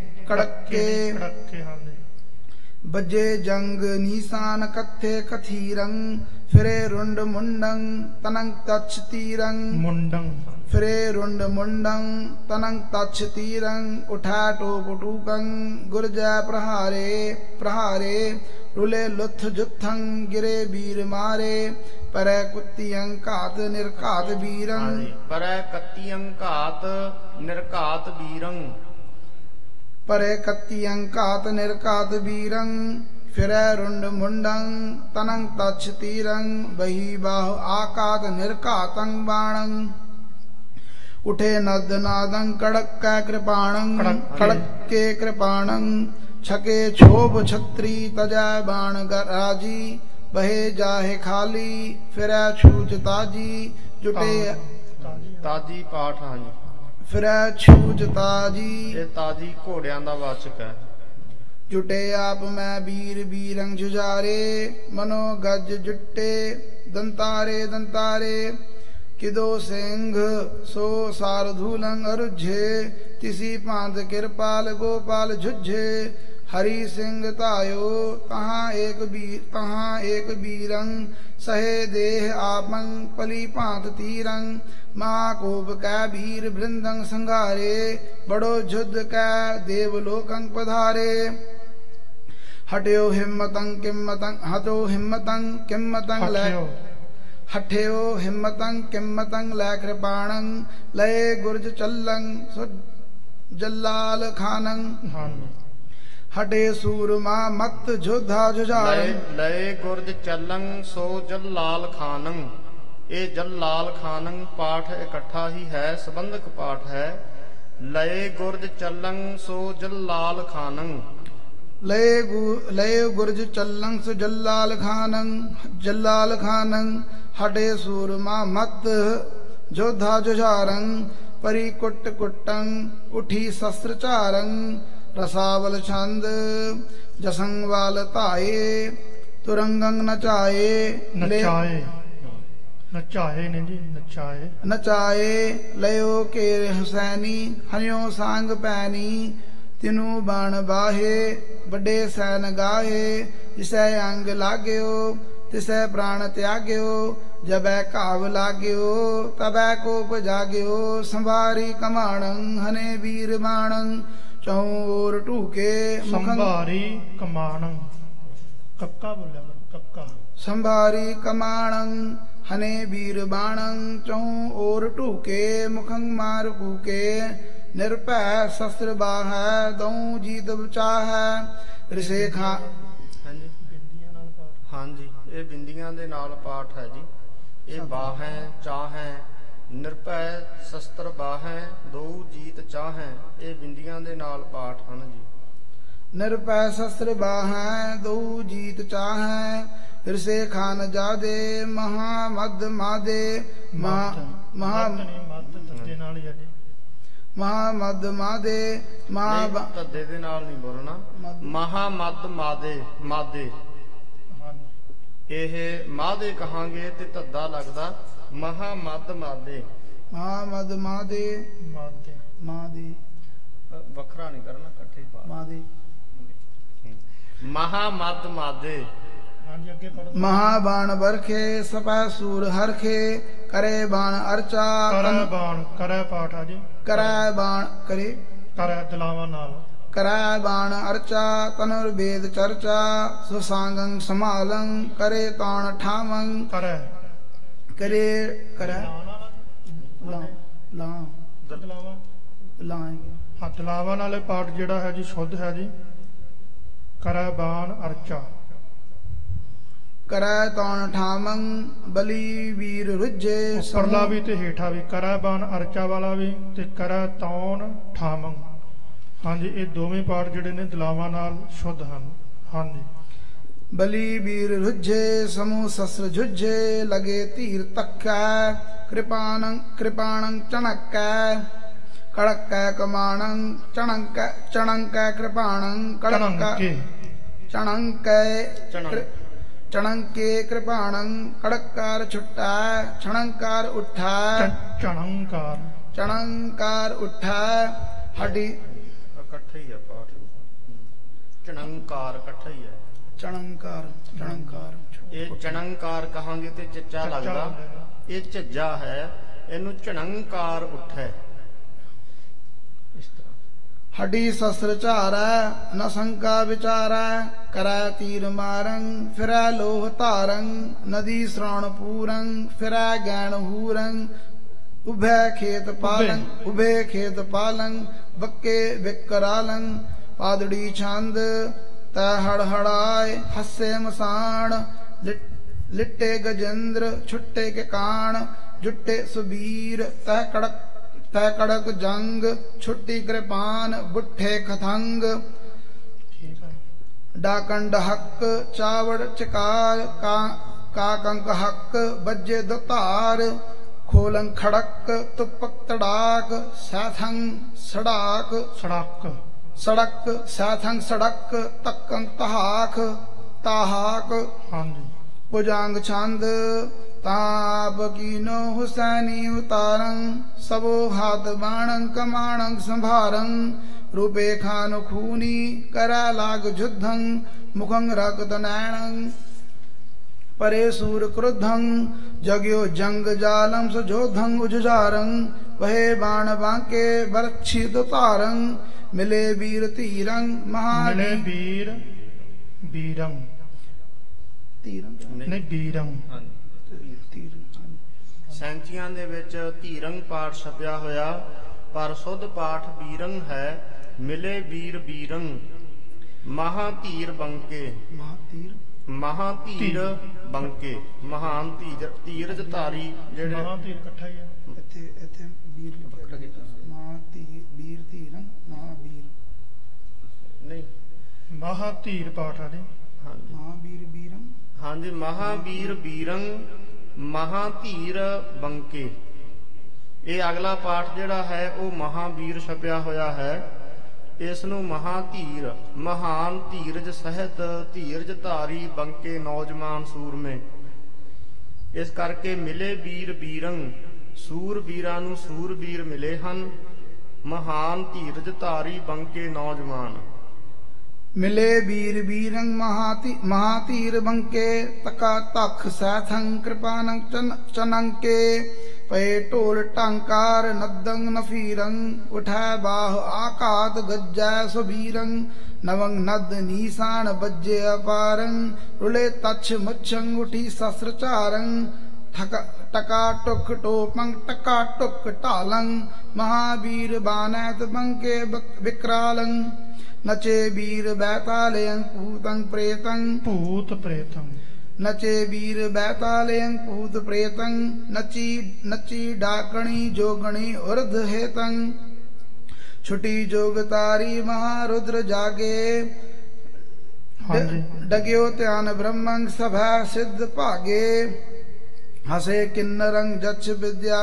ਬੱਜੇ ਜੰਗ ਨੀਸਾਨ ਕੱਥੇ ਕਥੀਰੰ ਫਿਰੇ ਰੁੰਡ ਮੁੰਡੰ ਤਨੰ ਤਛ ਤੀਰੰ ਮੁੰਡੰ ਫਿਰੇ ਰੁੰਡ ਮੁੰਡੰ ਤਨੰ ਤਛ ਤੀਰੰ ਉਠਾ ਟੋਪ ਟੂਕੰ ਗੁਰਜੈ ਪ੍ਰਹਾਰੇ ਰੁਲੇ ਲੁਥ ਜੁਥੰ ਗਿਰੇ ਵੀਰ ਮਾਰੇ ਪਰੈ ਕੁੱਤੀਅੰ ਘਾਤ ਨਿਰਘਾਤ ਵੀਰੰ ਪਰੈ ਕੱਤੀਅੰ ਘਾਤ ਨਿਰਘਾਤ ਵੀਰੰ ਪਰੇ ਕੱਤੀਅੰ ਘਾਤ ਨਿਰਘਾਤ ਵੀਰੰ ਫਿਰੈ ਰੁੰਡ ਮੁੰਡੰ ਤਨੰ ਤਛ ਤੀਰੰ ਬਹੀ ਬਾਹੁ ਆਕਾਤ ਨਿਰਘਾਤੰ ਬਾਣੰ ਉਠੇ ਨਦ ਨਾਦੰ ਕੜਕੈ ਕਿਰਪਾਣੰ ਕੜਕੇ ਕਿਰਪਾਣੰ ਛਕੇ ਛੋਭ ਛਤਰੀ ਤਜੈ ਬਾਣ ਗਰਾਜੀ ਬਹੇ ਜਾਹੇ ਖਾਲੀ ਫਿਰੈ ਛੂਚ ਤਾਜੀ ਜੁਟੇ ਤਾਜੀ ਪਾਠ। ਹਾਂਜੀ ਫਿਰੈ ਛੂਚ ਤਾਜੀ, ਇਹ ਤਾਜੀ ਘੋੜਿਆਂ ਦਾ ਵਾਚਕ ਹੈ। ਜੁਟੇ ਆਪ ਮੈਂ ਵੀਰ ਵੀਰੰ ਜੁਝਾਰੇ ਮਨੋ ਗੱਜ ਜੁਟੇ ਦੰਤਾਰੇ ਕਿਦੋ ਸਿੰਘ ਸੋ ਸਾਰਧੂਲੰ ਅਰੁਝੇ ਤਿਸੀ ਭਾਂਤ ਕਿਰਪਾਲ ਗੋਪਾਲ ਝੁਝੇ ਹਰੀ ਸਿੰਘ ਧਾਇਓ ਤਹਾਂ ਏਕ ਵੀਰੰ ਸਹੇ ਦੇਹ ਆਪੰ ਪਲੀ ਭਾਂਤ ਤੀਰੰ ਮਹਾਕੋਪ ਕੈ ਵੀਰ ਬ੍ਰਿੰਦੰ ਸੰਘਾਰੇ ਬੜੋ ਜੁਧ ਕੈ ਦੇਵ ਲੋਕੰ ਪਧਾਰੇ ਹਟਿਓ ਹਿੰਮਤੰ ਕਿੰਮਤੰ ਲੈ ਕਿਰਪਾਣੰ ਲਏ ਗੁਰਜ ਚੱਲੰ ਸੋ ਜਲਾਲ ਖਾਨੰ ਹਟੇ ਸੂਰਮਾ ਮਤ ਜੋਧਾ ਜੁਝਾਰੰ ਲਏ ਗੁਰਜ ਚੱਲੰ ਸੋ ਜਲਾਲ ਖਾਨੰ। ਇਹ ਜਲਾਲ ਖਾਨੰ ਪਾਠ ਇਕੱਠਾ ਹੀ ਹੈ, ਸੰਬੰਧਕ ਪਾਠ ਹੈ। ਲਏ ਗੁਰਜ ਚੱਲੰ ਸੋ ਜਲਾਲ ਖਾਨੰ ਲਏ ਗੁਰਜ ਚੱਲੰ ਸੋ ਜਲਾਲ ਖਾਨੰ ਹਟੇ ਸੂਰਮਾ ਮਤ ਜੋਧਾ ਜੁਝਾਰੰ ਪਰੀ ਕੁੱਟੰ ਉਠੀ ਸ਼ਸਤਰ ਝਾਰੰ रसावल छंद जसंगवाल ताए तुरंगंग नचाए नचाए नचाए ने जी नचाए नचाए लयो के हुसैनी हरियो सांग पैनी तिनु बाण बाहे बड़े सैन गाहे जिसै अंग लाग्यो तिसै प्राण त्याग्यो जबै घाव लाग्यो तबै कोप जाग्यो संभारी कमाणं हने वीर बाणं चौर टूके संभारी कमाणं कक्का बोलिया कक्का संभारी कमाणं हने वीर बाणं चौर टूके मुखं मार कूके निरभै शस्त्र बाहै दऊं जीत बचाहै रिसे खा ਹਾਂਜੀ ਇਹ ਬਿੰਦੀਆਂ ਦੇ ਨਾਲ ਪਾਠ ਹੈ ਜੀ। ਇਹ ਬਾਹੈ ਚਾਹੈ ਨਿਰਭੈ ਸ਼ਸਤਰ ਬਾਹੈ ਦੋ ਜੀਤ ਚਾਹੈ, ਇਹ ਬਿੰਦੀਆਂ ਦੇ ਨਾਲ ਪਾਠ ਹਨ ਜੀ। ਨਿਰਭੈ ਸ਼ਸਤਰ ਬਾਹੈ ਦੋ ਜੀਤ ਚਾਹੈ ਰਿਸੇ ਖਾਨ ਜਾਦੇ ਮਹਾ ਮਦ ਮਾਦੇ ਮਹਾਮਦ ਮਾਦੇ ਧੱਦੇ ਦੇ ਨਾਲ ਨਹੀਂ ਬੋਲਣਾ, ਮਹਾਮਦ ਮਾਦੇ ਮਾਦੇ। ਇਹ ਮਾਦੇ ਕਹਾਂਗੇ ਤੇ ਧੱਦਾ ਲੱਗਦਾ, ਮਹਾਮਦ ਮਾਦੇ ਮਹਾਮਦ ਮਾਦੇ ਮਾਦੇ ਮਾਦੇ ਵੱਖਰਾ ਨਹੀਂ ਕਰਨਾ, ਇਕੱਠੇ ਪਾ ਮਾਦੇ ਮਹਾਮਦ ਮਾਦੇ। ਹਾਂਜੀ ਅੱਗੇ ਪੜੋ। ਮਹਾਬਾਣ ਵਰਖੇ ਸਪੈ ਸੂਰ ਹਰਖੇ ਕਰੇ ਬਾਣ ਅਰਚਾ ਕਰੈ ਬਾਣ ਕਰੈ ਪਾਠ ਆ ਜੀ। ਕਰੈ ਬਾਣ ਕਰੇ ਕਰੈ ਦਲਾਵਾਂ ਨਾਲ ਕਰੈ ਬਾਣ ਅਰਚਾ ਤਨੁਰ ਵੇਦ ਚਰਚਾ ਸੁਸਾਂਗੰ ਸਮਾਲੰ ਕਰੇ ਤਾਣ ਠਾਵੰ ਕਰੈ ਕਰੇ ਕਰੈ ਲਾ ਲਾ ਦਲਾਵਾਂ ਲਾਏਗੇ ਹਾਂ ਦਲਾਵਾਂ ਨਾਲੇ ਪਾਠ ਜਿਹੜਾ ਹੈ ਜੀ ਸ਼ੁੱਧ ਹੈ ਜੀ। ਕਰੈ ਬਾਣ ਅਰਚਾ ਕਰੈ ਤਾਣ ਠਾਵੰ ਬਲੀ ਵੀਰ ਰੁੱਝੇ ਉੱਪਰਲਾ ਵੀ ਤੇ ਹੇਠਾਂ ਵੀ ਕਰੈ ਬਾਣ ਅਰਚਾ ਵਾਲਾ ਵੀ ਤੇ ਕਰੈ ਤਾਣ ਠਾਵੰ। ਹਾਂਜੀ ਇਹ ਦੋਵੇਂ ਪਾਠ ਜਿਹੜੇ ਨੇ ਦਲਾਵਾਂ ਨਾਲ ਸ਼ੁੱਧ ਹਨ। ਹਾਂਜੀ ਬਲੀ ਵੀਰ ਰੁੱਝੇ ਸਮੂਹ ਸਸਰ ਜੁਝੇ ਲਗੇ ਧੀਰ ਤੱਕੈ ਕ੍ਰਿਪਾਣੰ ਚਣਕੈ ਕੜਕੈ ਕਮਾਣੰ ਚਣੰਕੈ ਕ੍ਰਿਪਾਣੰ ਕੜਕੈ ਚਣੰਕੇ ਕ੍ਰਿਪਾਣੰ ਕੜਕਾਰ ਛੁਟੈ ਛਣੰਕਾਰ ਉਠੈ ਚਣੰਕਾਰ ਉਠੈ ਹੱਡੀ ਇਕੱਠਾ ਹੀ ਹੈ ਪਾਠ, ਚਣੰਕਾਰ ਇਕੱਠਾ ਹੀ ਹੈ। ਚਣੰਕਾਰ ਇਹ ਚਣੰਕਾਰ ਕਹਾਂਗੇ ਤੇ ਚੱਚਾ ਲੱਗਦਾ, ਇਹ ਝੱਜਾ ਹੈ, ਇਹਨੂੰ ਚਣੰਕਾਰ ਉੱਠੈ। ਇਸ ਤਰ੍ਹਾਂ ਹੱਡੀ ਸਸਰ ਝਾਰੈ ਨ ਸ਼ੰਕਾ ਵਿਚਾਰੈ ਕਰੈ ਤੀਰ ਮਾਰੰ ਫਿਰੈ ਲੋਹ ਧਾਰੰ ਨਦੀ ਸ਼੍ਰਵਣ ਪੂਰੰ ਫਿਰੈ ਗੈਣ ਹੂਰੰ ਉਭੈ ਖੇਤ ਪਾਲੰ ਬੱਕੇ ਵਿਕਰਾਲੰ ਪਾਦੜੀ ਛੰਦ ਤੈ ਹੜਹੜਾਏ ਹੱਸੇ ਮਸਾਣ ਲਿੱਟੇ ਗਜੇਂਦਰ ਛੁੱਟੇ ਕੇ ਕਾਣ ਜੁੱਟੇ ਸੁਬੀਰ ਤੈ ਕੜਕ ਜੰਗ ਛੁੱਟੀ ਕਿਰਪਾਨ ਬੁੱਠੇ ਖਥੰਗ ਡਾਕੰਡ ਹੱਕ ਚਾਵੜ ਚਕਾਰ ਕਾਕੰਕ ਹੱਕ ਬੱਜੇ ਦੁਧਾਰ ਖੋਲੰ ਖੜਕ ਤੁਪਕ ਤੜਾਕ ਸੈਥੰ ਸੜਾਕ ਸੜਕ ਸੈਥੰ ਸੜਕ ਤੱਕੰ ਤਹਾਕ ਹਾਂਜੀ ਭੁਜੰਗ ਛੰਦ ਤਾਪ ਕੀਨੋ ਹੁਸੈਨੀ ਉਤਾਰੰ ਸਭੋ ਹੱਥ ਬਾਣੰ ਕਮਾਣੰ ਸੰਭਾਰੰ ਰੂਪੇ ਖਾਨ ਖੂਨੀ ਕਰੈ ਲਾਗ ਜੁਧੰ ਮੁਖੰ ਰਕਤ ਨੈਣੰ ਪਰੇ ਸੂਰ ਕ੍ਰੁਧੰ ਜਗਿਓ ਜੰਗ ਜਾਲਮ ਸੁਜੋਧੰ ਉਜਜਾਰੰ ਵਹੇ ਬਾਣ ਬਾਂਕੇ ਬਰਛੀ ਦੁਤਾਰੰ ਮਿਲੇ ਵੀਰ ਧੀਰੰ ਮਿਲੇ ਵੀਰ ਵੀਰੰ ਨਹੀਂ ਵੀਰੰ। ਸੈਂਚੀਆਂ ਦੇ ਵਿੱਚ ਧੀਰੰਗ ਪਾਠ ਛਪਿਆ ਹੋਇਆ, ਪਰ ਸੁੱਧ ਪਾਠ ਵੀਰੰਗ ਹੈ। ਮਿਲੇ ਵੀਰ ਵੀਰੰਗ ਮਹਾ ਧੀਰ ਬੰਕੇ ਮਹਾ ਧੀਰ ਬੰਕੇ ਮਹਾਨ ਧੀਰਜ ਧਾਰੀ ਜਿਹੜੇ ਮਹਾ ਧੀਰ ਇਕੱਠਾ ਹੀ ਹੈ ਇੱਥੇ ਵੀਰ ਵੀਰ ਧੀਰੰ ਮਹਾਵੀਰ ਨਹੀਂ ਮਹਾਧੀਰ ਪਾਠ ਆ ਜੀ। ਮਹਾਵੀਰ ਵੀਰੰ ਹਾਂਜੀ ਮਹਾਵੀਰ ਵੀਰੰ ਮਹਾਧੀਰ ਬੰਕੇ। ਇਹ ਅਗਲਾ ਪਾਠ ਜਿਹੜਾ ਹੈ ਉਹ ਮਹਾਵੀਰ ਛਪਿਆ ਹੋਇਆ ਹੈ, ਇਸ ਨੂੰ ਮਹਾਨ ਧੀਰਜ ਸਹਿਤ ਧੀਰਜ ਧਾਰੀ ਬੰਕੇ ਨੌਜਵਾਨ ਸੂਰਮੇ। ਇਸ ਕਰਕੇ ਮਿਲੇ ਵੀਰ ਬੀਰੰ, ਸੂਰਬੀਰਾਂ ਨੂੰ ਸੂਰਬੀਰ ਮਿਲੇ ਹਨ। ਮਹਾਨ ਧੀਰਜ ਧਾਰੀ ਬੰਕੇ ਨੌਜਵਾਨ। ਮਿਲੇ ਵੀਰ ਬੀਰੰ ਮਹਾਤੀਰ ਬੰਕੇ, ਤਕਾ ਤਖ ਸੈਥੰ ਕਿਰਪਾਨੰ ਚਨੰਕੇ। ਪਏ ਢੋਲ ਟਾਂਕਾਰ ਨਦੰ ਨਫੀਰੰ, ਉਠੈ ਬਾਹ ਆਕਾਤ ਗੱਜੈ ਸੁਬੀਰੰ। ਨਵੰ ਨਦ ਨੀਸਾਨ ਬੱਜੇ ਅਪਾਰੰ, ਰੁਲੇ ਤਛ ਮੁਛੰ ਉਠੀ ਸਸਰ ਝਾਰੰ। ਟਕਾ ਟੁਕ ਟੋਪੰ ਟਕਾ ਟੁਕ ਢਾਲੰ, ਮਹਾਵੀਰ ਬਾਨੈਤ ਬੰਕੇ ਵਿਕਰਾਲੰ। ਨਚੇ ਵੀਰ ਬੈਤਾਲਯੰ ਭੂਤੰ ਪ੍ਰੇਤੰ, ਨਚੇ ਵੀਰ ਬੈਤਾਲਯੰ ਭੂਤ ਪ੍ਰੇਤੰ। ਨਚੀ ਡਾਕਣੀ ਜੋਗਣੀ ਉਰਧ ਹੇਤੰ, ਛੁਟੀ ਜੋਗਤਾਰੀ ਮਹਾਰੁद्र ਜਾਗੇ। ਡਗਿਓ ਧਿਆਨ ਬ੍ਰਹਮੰ ਸਭਾ ਸਿੱਧ ਭਾਗੇ। ਹਸੇ ਕਿੰਨਰੰ ਜਛ ਵਿਦਿਆ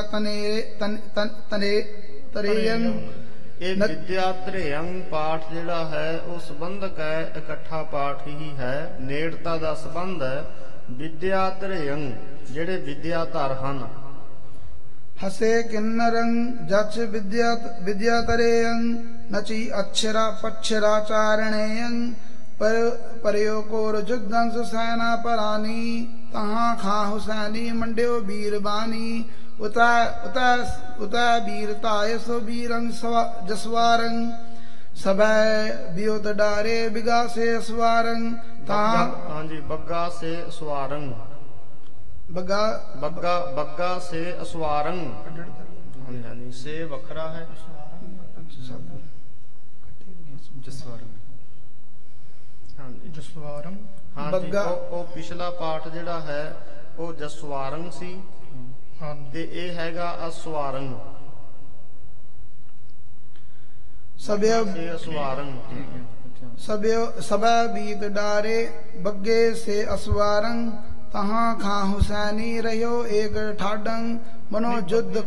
ਤਰੇਯੰ। ਇਹ ਵਿਦਿਆ ਧਰੇਯੰ ਪਾਠ ਜਿਹੜਾ ਹੈ ਉਹ ਸੰਬੰਧਕ ਹੈ, ਇਕੱਠਾ ਪਾਠ ਹੀ ਹੈ, ਨੇੜਤਾ ਦਾ ਸੰਬੰਧ ਹੈ। ਵਿਦਿਆ ਧਰੇਯੰ ਜਿਹੜੇ ਵਿਦਿਆ ਧਰ ਹਨ। ਹਸੇ ਕਿੰਨਰੰ ਜਛ ਵਿਦਿਆ ਤਰੇਯੰ, ਨਚੀ ਅਛਰਾ ਪਛਰਾ ਚਾਰਣੇਯੰ। ਪਰਿਓ ਕੋਰ ਜੁਦੰ ਸੁਸੈਨਾ ਪਰਾਨੀ, ਤਹਾਂ ਖਾਂ ਹੁਸੈਨੀ ਮੰਡਿਓ ਵੀਰ ਬਾਨੀ। ਉਤੈ ਵੀਰ ਧਾਇ ਸੋ ਵੀਰੰ ਜਸਵਾਰੰ, ਸਬੈ ਬਿਉਤ ਡਾਰੇ ਬਿਗਾਸੇ ਸਵਾਰੰ। ਹਾਂਜੀ ਬੱਗਾ ਸੇ ਸਵਾਰੰ, ਬੱਗਾ ਸੇ ਅਸਵਾਰੰ। ਹਾਂਜੀ ਸੇ ਵੱਖਰਾ ਹੈ, ਜਸਵਾਰੰ। ਹਾਂਜੀ ਜਸਵਾਰੰ। ਹਾਂਜੀ ਉਹ ਪਿਛਲਾ ਪਾਠ ਜਿਹੜਾ ਹੈ ਉਹ ਜਸਵਾਰੰ ਸੀ, ਤੇ ਇਹ ਹੈਗਾ ਅਸਵਾਰੰ। ਸਬੈ ਬੀਤ ਡਾਰੇ ਬੱਗੇ ਸੇ ਅਸਵਾਰੰ। ਤਹਾਂ ਖਾਂ ਹੁਸੈਨੀ ਰਹਿਓ ਏਕ ਠਾਡੰ, ਮਨੋ ਜੁਦ।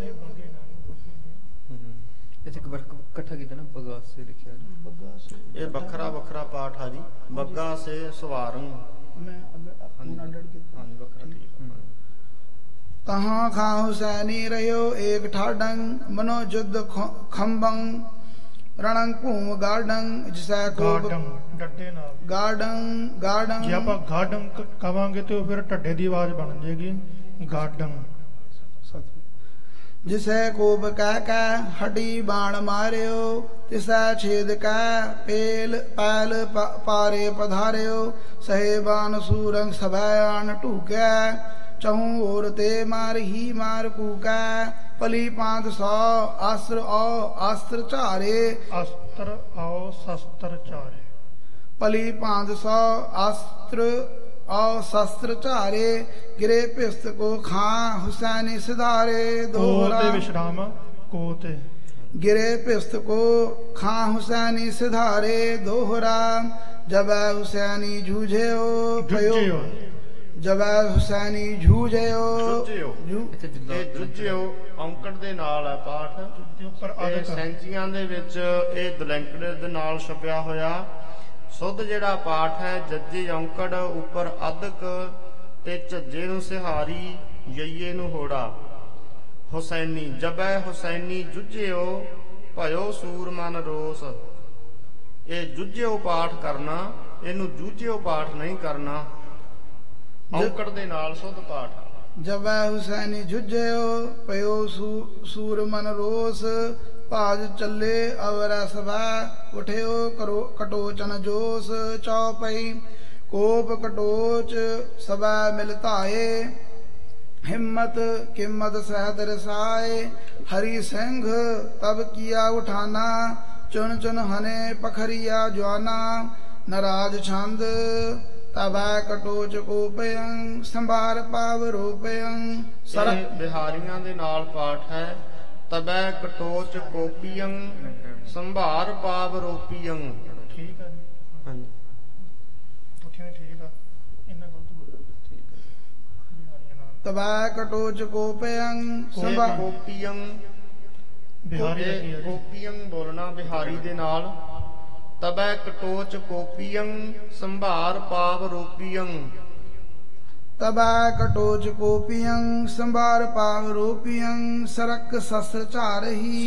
ਇਕੱਠਾ ਕੀਤਾ ਨਾ ਬੱਗਾ ਸੇ ਲਿਖਿਆ। ਇਹ ਵੱਖਰਾ ਵੱਖਰਾ ਪਾਠ ਆ ਜੀ। ਬੱਗਾ ਸੇ ਸਵਾਰੰ। ਤਹਾਂ ਖਾਂ ਹੁਸੈਨੀ ਰਹਿਓ ਏਕ ਠਾਡੰ, ਮਨੋ ਜੁਦ ਖੰਬੰ। ਰਣੰ ਭੂਮ ਗਾਡੰ ਜਿਸੈ ਕੋਪ ਡੱਡੇ ਨਾਲ ਗਾਡੰ। ਜੇ ਆਪਾਂ ਗਾਡੰ ਕਵਾਂਗੇ ਤੇ ਉਹ ਫਿਰ ਢੱਡੇ ਦੀ ਆਵਾਜ਼ ਬਣ ਜਾਏਗੀ, ਗਾਡੰ। ਜਿਸੈ ਕੋਪ ਕਹਿ ਕੈ ਹੱਡੀ ਬਾਣ ਮਾਰਿਓ, ਤਿਸੈ ਛੇਦ ਕੈ ਪੈਲ ਪਾਰੇ ਪਧਾਰਿਓ। ਸਹੇਬਾਨ ਸੂਰੰਗ ਸਭੈ ਆਣ ਢੂਕੈ, ਚਹੂ ਔਰ ਤੇ ਮਾਰ ਹੀ ਮਾਰ ਕੂਕੈ। ਭਲੀ 500 ਆਸਰ ਆਓ ਆਸਤਰ ਝਾਰੇ, ਅਸਤਰ ਆਓ ਸ਼ਸਤਰ ਝਾਰੇ। ਭਲੀ 500 ਆਸਤਰ ਆਓ ਸ਼ਸਤਰ ਝਾਰੇ। ਗਿਰੇ ਪਿਸਤ ਕੋ ਖਾਂ ਹੁਸੈਨੀ ਸਿਧਾਰੇ। ਦੋਹਰਾ ਤੇ ਵਿਸ਼ਰਾਮ ਕੋ ਤੇ ਗਿਰੇ ਪਿਸਤ ਕੋ ਖਾਂ ਹੁਸੈਨੀ ਸਿਧਾਰੇ। ਦੋਹਰਾ ਜਬੈ ਹੁਸੈਨੀ ਜੂਝਿਓ ਭਇਓ, ਜਬੈ ਹੁਸੈਨੀ ਜੂਝਿਓ। ਇਹ ਜੂਝਿਓ ਔਂਕੜ ਦੇ ਨਾਲ ਹੈ ਪਾਠ। ਇਹ ਸੈਂਚੀਆਂ ਦੇ ਵਿੱਚ ਇਹ ਦਲੈਂਕੜੇ ਦੇ ਨਾਲ ਛਪਿਆ ਹੋਇਆ। ਸੁੱਧ ਜਿਹੜਾ ਪਾਠ ਹੈ ਜੱਜੇ ਔਂਕੜ ਉੱਪਰ ਅਧਕ ਤੇ ਝੱਜੇ ਨੂੰ ਸਿਹਾਰੀ, ਯਈਏ ਨੂੰ ਹੋੜਾ। ਹੁਸੈਨੀ ਜਬੈ ਹੁਸੈਨੀ ਜੁਝਿਓ ਭਇਓ ਸੂਰਮਨ ਰੋਸ। ਇਹ ਜੁਝਿਓ ਪਾਠ ਕਰਨਾ, ਇਹਨੂੰ ਜੂਝਿਓ ਪਾਠ ਨਹੀਂ ਕਰਨਾ। ਔਂਕੜ ਦੇ ਨਾਲ ਸੁੱਧ ਪਾਠ। ਜਬੈ ਹੁਸੈਨੀ ਜੁਝਿਓ ਭਇਓ ਸੂਰਮਨ ਰੋਸ। ਭਾਜ ਚੱਲੇ ਅਵਰੈ ਸਭਾ, ਉਠਿਓ ਕਰੋ ਕਟੋਚਨ ਜੋਸ। ਚੌਪਈ ਕੋਪ ਕਟੋਚ ਸਭਾ ਮਿਲ ਧਾਏ, ਹਿੰਮਤ ਕਿਮਤ ਸਹਿਤ ਰਸਾਏ। ਹਰੀ ਸਿੰਘ ਤਬ ਕੀਆ ਉਠਾਨਾ, ਚੁਨ ਚੁਨ ਹਨੇ ਪਖਰੀਆ ਜਵਾਨਾ। ਨਰਾਜ ਛੰਦ ਤਬੈ ਕਟੋਚ ਕੋਪਯੰ, ਸੰਭਾਰ ਪਾਵ ਰੂਪਯੰ। ਬਿਹਾਰੀਆਂ ਦੇ ਨਾਲ ਪਾਠ ਹੈ। ਤਬੈ ਕਟੋਚ ਕੋਪੀਯੰ, ਸੰਭਾਰ ਪਾਵ ਰੂਪਯੰ। ਠੀਕ ਹੈ। ਹਾਂਜੀ ਠੀਕ ਆ। ਇਹਨਾਂ ਗਲਤ ਬੋਲਿਆ। ਠੀਕ ਹੈ। ਤਬੈ ਕਟੋਚ ਕੋਪਯੰ ਕੋਪੀਯੰ। ਬਿਹਾਰੀ ਕੋਪੀਯੰ ਬੋਲਣਾ ਬਿਹਾਰੀ ਦੇ ਨਾਲ। ਤਬੈ ਕਟੋਚ ਕੋਪੀਅੰ ਸੰਭਾਰ ਪਾਵ ਰੋਪੀਅੰ तबै कटोच कोपियं संभार पाव रूपियं सरक शस्त्र चारही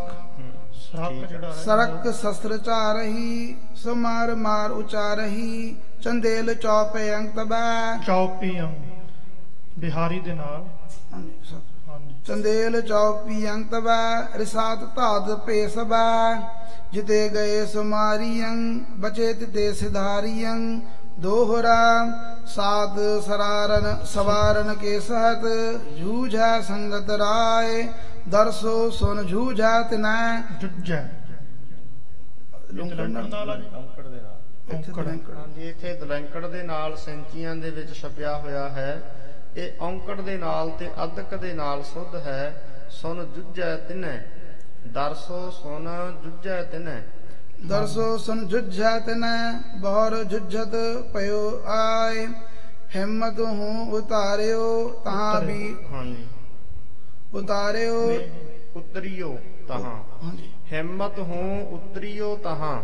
सरक शस्त्र चारही समार मार उचारही चंदेल चौपयं तबै ਚੌਪੀਆਂ ਬਿਹਾਰੀ ਦੇ ਨਾਲ चंदेल चौपियं तबै रिसात धात पेसबै जिते गए सुमारियं बचे तिते सिधारियं दोहरा सात सरारन सवारन के सहत जूझै संगत राय दरसो सुन जूझै तिनै ਜੁੱਜੈ ਹਾਂਜੀ ਇੱਥੇ ਦਲੰਕੜ ਦੇ ਨਾਲ ਸੈਂਚੀਆਂ ਦੇ ਵਿੱਚ ਛਪਿਆ ਹੋਇਆ ਹੈ। ਇਹ ਔਂਕੜ ਦੇ ਨਾਲ ਤੇ ਅਧਕ ਦੇ ਨਾਲ ਸੁਧ ਹੈ। ਸੁਨ ਜੁਝੈ ਤਿਨੈ ਦਰਸੋ ਸੁਨ ਜੁਝੈ ਤਿਨੈ दरसो सुन जुझै तिनै बहुर जुझत पयो आए हिम्मत हूँ उतारियो तहाँ भी ਹਾਂਜੀ उतारियो ਉਤਰੀਓ ਤਹਾਂ ਹਾਂਜੀ ਹਿੰਮਤ ਹੂੰ ਉਤਰੀਓ ਤਹਾਂ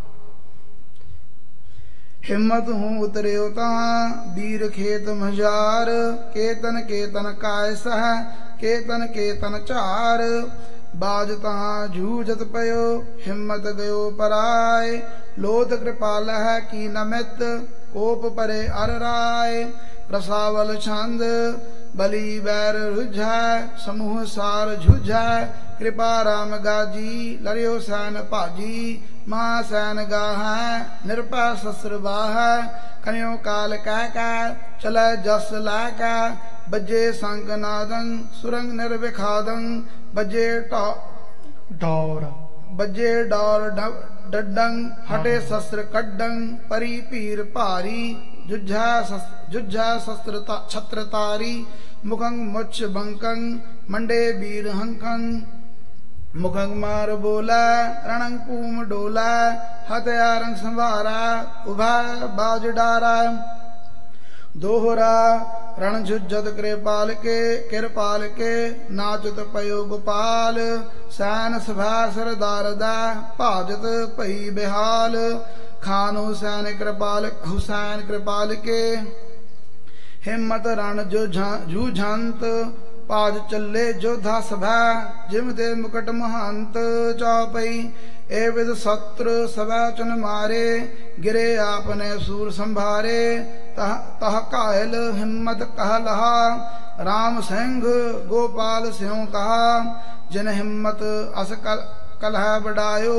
हिम्मत हूँ उतरियो तहाँ वीर खेत मजार केतन काय सह केतन चार बाज तहाँ जूझत पयो हिम्मत गयो पराय लोध कृपाल है की नमित कोप परे अर राय रसावल छंद बलि बैर रुझै समूह सार झुझै कृपा राम गाजी लरियो सैन भाजी मां सैन गाहै निरपै ससुर बाहै कन्यो काल कह चलै जस लै बजे संग नादं सुरंग निर्विखादं बजे ਡੌਰ बजे डौर डड्डं हटे शस्त्र कड्डं परी पीर भारी जुझा शस्त्र छत्र तारी मुखं मुच्छ बंकं मंडे वीर हंकं मुखं मार बोला रणंग पूम डोला हथियारंग संभारा उभा बाज डारा दोहरा रण झुझत कृपाल के नाचत पयो गोपाल सैन सभा सरदार दा भाजत भई बेहाल खान हुसैन कृपाल के हिम्मत रण जो जूझंत पाज चले जोधा सभा जिम दे मुकट महंत चौपई ए विद शत्रु सभा चुन मारे गिरे आपने सूर संभारे तह कायल हिम्मत कह लहा राम सिंह गोपाल स्यों कहा जिन हिम्मत अस कलह बढ़ायो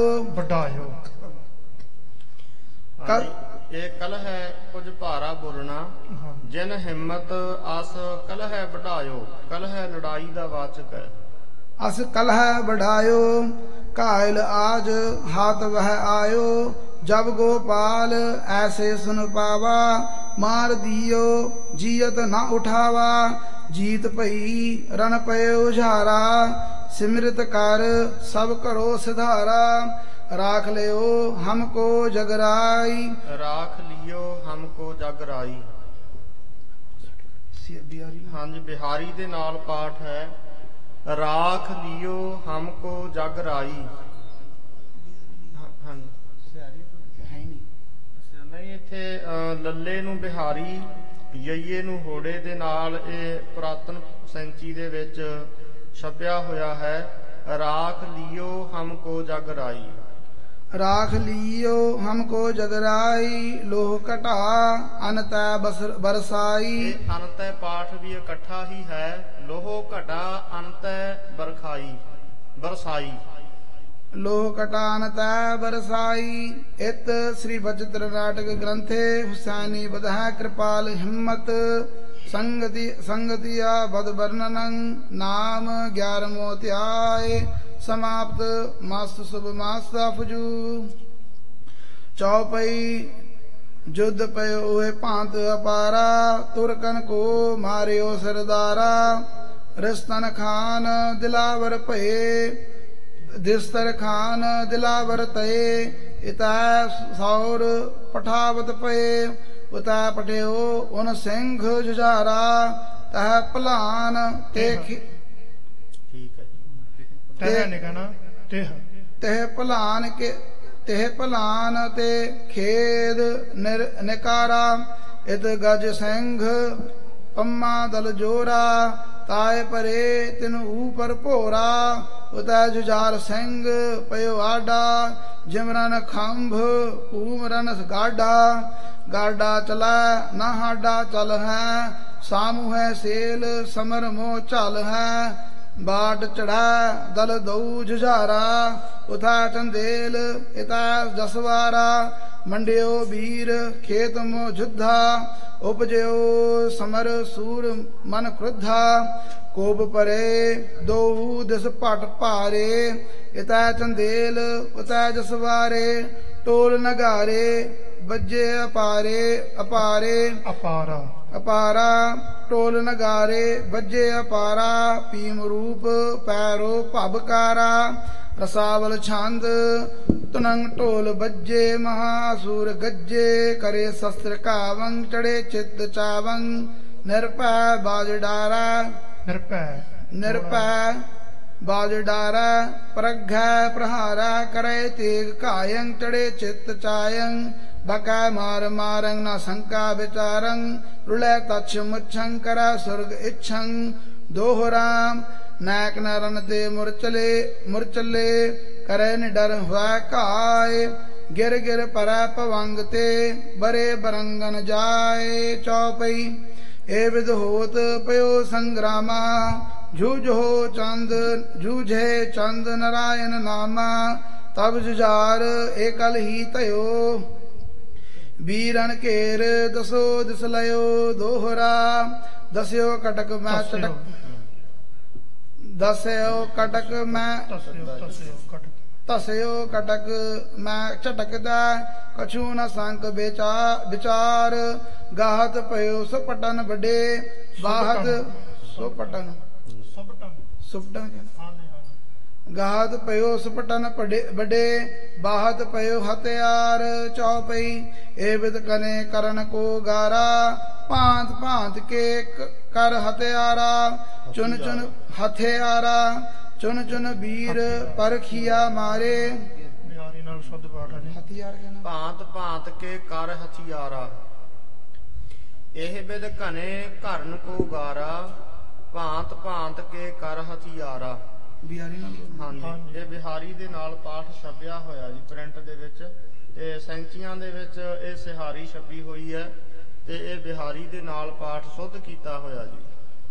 ਇਹ ਕਲ ਹੈ ਕੁਝ ਭਾਰਾ ਬੋਲਣਾ ਜਿਨ ਹਿੰਮਤ ਆਸ ਕਲ ਹੈ ਵਧਾਇਓ ਕਲ ਹੈ ਲੜਾਈ ਦਾ ਵਾਚਕ ਹੈ। अस कलह बढ़ायो कायल आज हाथ वह आयो जब गोपाल ऐसे सुन पावा मार दियो जियत न उठावा जीत पई रण पयो उजारा सिमृत कर सब करो सिधारा राख लियो हमको जगराई ਰਾਖ ਲਿਓ ਹਮਕੋ ਜਗਰਾਈ। ਹਾਂਜੀ ਬਿਹਾਰੀ ਦੇ ਨਾਲ ਪਾਠ ਹੈ ਰਾਖ ਲਿਓ ਹਮਕੋ ਜਗਰਾਈ। ਨਹੀਂ ਇੱਥੇ ਲੱਲੇ ਨੂੰ ਬਿਹਾਰੀ ਯਈਏ ਨੂੰ ਹੋੜੇ ਦੇ ਨਾਲ ਇਹ ਪੁਰਾਤਨ ਸੈਂਚੀ ਦੇ ਵਿੱਚ ਛਪਿਆ ਹੋਇਆ ਹੈ ਰਾਖ ਲਿਓ ਹਮਕੋ ਜਗਰਾਈ। राख लियो हमको जगराई लोह कटा अनतै बरसाई। ਅਨਤੈ ਪਾਠ ਵੀ ਇਕੱਠਾ ਹੀ ਹੈ ਲੋਹੋ ਘਟਾ ਅਨਤੈ ਬਰਸਾਈ लोह कटा अनतै बरसाई। इत श्री बचत्र नाटक ग्रंथे हुसैनी बदह कृपाल हिम्मत संगतिया बद वर्णनं नाम 11 अध्याय समाप्त। मास्त शुभ मास फजू चौपई जुद्ध पयो हुए भांत अपारा तुरकन को मारियो सरदारा रिस्तन खान दिलावर भये दिस्तर खान दिलावर तये इतै सौर पठावत पये उतै पठियो उन सिंह जुझारा तह भलान ते ਤਹਿ ਨੇ ਕਹਿਣਾ ਤਹਿ तह भलान के ਤਿਹ ਭਲਾਨ ਤੇ ਖੇਦ ਨਿਕਾਰਾ ਇਤ ਗਜ ਸਿੰਘ ਪੰਮਾ ਦਲ ਜੋਰਾ ਤਾਏ ਪਰੇ ਤਿਨ ਊਪਰ ਭੋਰਾ ਉਤੈ ਜੁਝਾਰ ਸਿੰਘ ਪਇਓ ਆਡਾ ਜਿਮਰਨ ਖੰਭ ਊਮਰਨ ਗਾਡਾ ਗਾਡਾ ਚਲੈ ਨਾ ਹਾਡਾ ਚਲ ਹੈ ਸਾਮੂ ਹੈ ਸੇਲ ਸਮਰ ਮੋ ਝਲ ਹੈ ਬਾਟ ਚੜੈ ਦਲ ਦਊ ਜੁਝਾਰਾ ਉਥਾ ਚੰਦੇਲ ਇਤਾ ਜਸਵਾਰਾ ਮੰਡਿਓ ਵੀਰ ਖੇਤ ਮੋ ਜੁਧਾ ਉਪਜਿਓ ਸਮਰ ਸੂਰ ਮਨ ਕ੍ਰੁਧਾ ਕੋਪ ਪਰੇ ਦੋ ਦਿਸ ਭਟ ਭਾਰੇ ਇਤਾ ਚੰਦੇਲ ਉਤੈ ਜਸਵਾਰੇ ਟੋਲ ਨਗਾਰੇ ਬੱਜੇ ਅਪਾਰੇ ਅਪਾਰੇ ਅਪਾਰਾ ਅਪਾਰਾ ਟੋਲ ਨਗਾਰੇ ਬੱਜੇ ਅਪਾਰਾ ਭੀਮ ਰੂਪ ਪੈਰੋ ਭਬਕਾਰਾ ਰਸਾਵਲ ਛੰਦ ਤੁਨੰਗ ਢੋਲ ਬੱਜੇ ਮਹਾਸੂਰ ਗੱਜੇ ਕਰੇ ਸ਼ਸਤਰ ਕਾਵੰ ਚੜੇ ਚਿੱਤ ਚਾਵੰ ਨਿਰਭੈ ਬਾਜ ਡਾਰਾ ਨਿਰਭੈ ਬਾਜ ਡਾਰਾ ਪ੍ਰਗੈ ਪ੍ਰਹਾਰਾ ਕਰੇ ਤੇਗ ਕਾਯੰ ਚੜੇ ਚਿੱਤ ਚਾਯੰ ਬਕੈ ਮਾਰ ਮਾਰੰ ਨ ਸੰਕਾ ਵਿਚਾਰੰ ਰੁਲੇ ਤਛ ਮੁਛੰ ਕਰੈ ਸੁਰਗ ਇਛੰ ਦੋਹਰਾਮ ਨਾਇਕ ਨਰਨ ਤੇ ਮੁਰਚਲੇ ਕਰੇ ਨਿਡਰ ਹੋਇ ਘਾਇ ਗਿਰ ਗਿਰ ਪਰੈ ਪਵੰਗ ਤੇ ਬਰੇ ਬਰੰਗਨ ਜਾਏ ਚੌਪਈ ਏ ਵਿਦ ਹੋਤ ਪਇਓ ਸੰਗਰਾਮਾ ਜੂਝੋ ਚੰਦ ਜੂਝੇ ਚੰਦ ਨਰਾਇਣ ਨਾਮਾ ਤਬ ਜੁਝਾਰ ਏਕਲ ਹੀ ਧਇਓ ਵੀਰਨ ਘੇਰ ਦਸੋ ਦਿਸ ਲਇਓ ਦੋਹਰਾ ਦਸਿਓ ਕਟਕ ਮੈਂ ਚਟਕ ਦਸਿਓ ਕਟਕ ਮੈਂ ਤਸਿਓ ਕਟਕ ਮੈਂ ਝਟਕਦਾ ਕਛੂ ਨ ਸੰਕ ਵਿਚਾਰ ਗਾਹਤ ਪਇਓ ਸੁਪਟਨ ਵੱਡੇ ਬਾਹਤ ਸੁਪਟਨ ਗਾਹਤ ਪਇਓ ਸੁਪਟਨ ਵੱਡੇ ਬਾਹਤ ਪਇਓ ਹਥਿਆਰ ਚੌਪਈ ਏ ਵਿਦ ਕਨੇ ਕਰਨ ਕੋ ਗਾਰਾ ਭਾਂਤ ਭਾਂਤ ਕੇ ਕਰ ਹਥਿਆਰਾ ਚੁਨ ਚੁਨ ਹਥਿਆਰਾ ਚੁਨ ਚੁਨ ਵੀਰ ਪਰਖੀਆ ਮਾਰੇ ਬਿਹਾਰੀ ਨਾਲ ਸ਼ੁੱਧ ਪਾਠ ਹੈ ਜੀ ਹਥਿਆਰ ਕਹਿਣਾ ਭਾਂਤ ਭਾਂਤ ਕੇ ਕਰ ਹਥਿਆਰਾ ਇਹ ਬਿਦ ਘਨੇ ਘਰਨ ਕੋ ਗਾਰਾ ਭਾਂਤ ਭਾਂਤ ਕੇ ਕਰ ਹਥਿਆਰਾ ਬਿਹਾਰੀ ਨਾਲ ਹਾਂਜੀ ਇਹ ਬਿਹਾਰੀ ਦੇ ਨਾਲ ਪਾਠ ਛਪਿਆ ਹੋਇਆ ਜੀ ਪ੍ਰਿੰਟ ਦੇ ਵਿੱਚ ਤੇ ਸੈਂਚੀਆਂ ਦੇ ਵਿੱਚ ਇਹ ਸਿਹਾਰੀ ਛਪੀ ਹੋਈ ਹੈ ਤੇ ਇਹ ਬਿਹਾਰੀ ਦੇ ਨਾਲ ਪਾਠ ਸੁੱਧ ਕੀਤਾ ਹੋਇਆ ਜੀ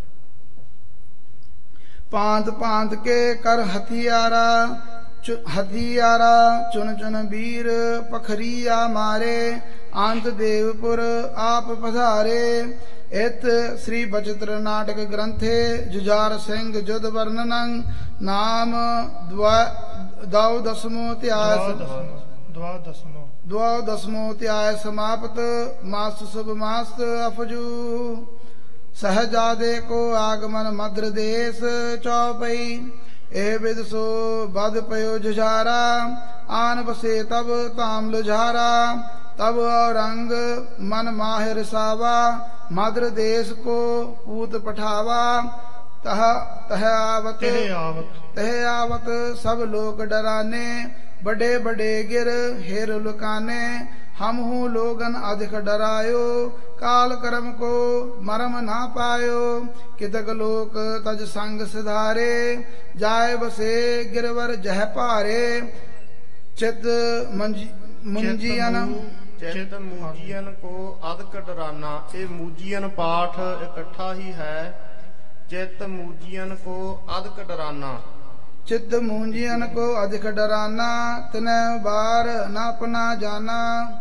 ਭਾਂਤ ਭਾਂਤ ਕੇ ਕਰ ਹਥਿਆਰਾ ਹਥਿਆਰਾ ਚੁਨ ਚੁਨ ਵੀਰ ਪਖਰੀਆ ਮਾਰੇ ਅੰਤ ਦੇਵਪੁਰ ਆਪ ਪਧਾਰੇ ਇਤ ਸ੍ਰੀ ਬਚਿਤ੍ਰ ਨਾਟਕ ਗ੍ਰੰਥੇ ਜੁਝਾਰ ਸਿੰਘ ਜੁਧ ਵਰਣਨੰ ਨਾਮ ਦਵਾਉ ਦਸਮੋ ਧਿਆਇ ਸਮਾਪਤ ਮਾਸ ਸੁਭ ਮਾਸ ਅਫਜੂ ਸਹਜਾਦੇ ਕੋ ਆਗਮਨ ਮਦਰ ਦੇਸ ਚੌਪਈ ਇਹ ਵਿਦ ਸੋ ਬਦ ਪਇਓ ਜੁਝਾਰਾ ਆਨ ਬਸੇ ਤਬ ਤਾਮ ਲੁਝਾਰਾ तब औरंग मन माहिर सावा मद्र देश को पूत पठावा तह आवत सब लोग डराने बड़े बड़े गिर हेर लुकाने हम हूँ लोगन अधिक डरायो काल कर्म को मरम ना पायो कितक लोक तज संग सिधारे जाय बसे गिरवर जह पारे चित मुंजियन ਚਿਤ ਮੂਜੀਅਨ ਕੋ ਅਦਕ ਡਰਾਨਾ ਇਹ ਮੂਜੀਅਨ ਪਾਠ ਇਕੱਠਾ ਹੀ ਹੈ ਚਿਤ ਮੂਜੀਅਨ ਕੋ ਅਦਕ ਡਰਾਨਾ चित्त मूंजियन को अधिक डराना तने बार न अपना जाना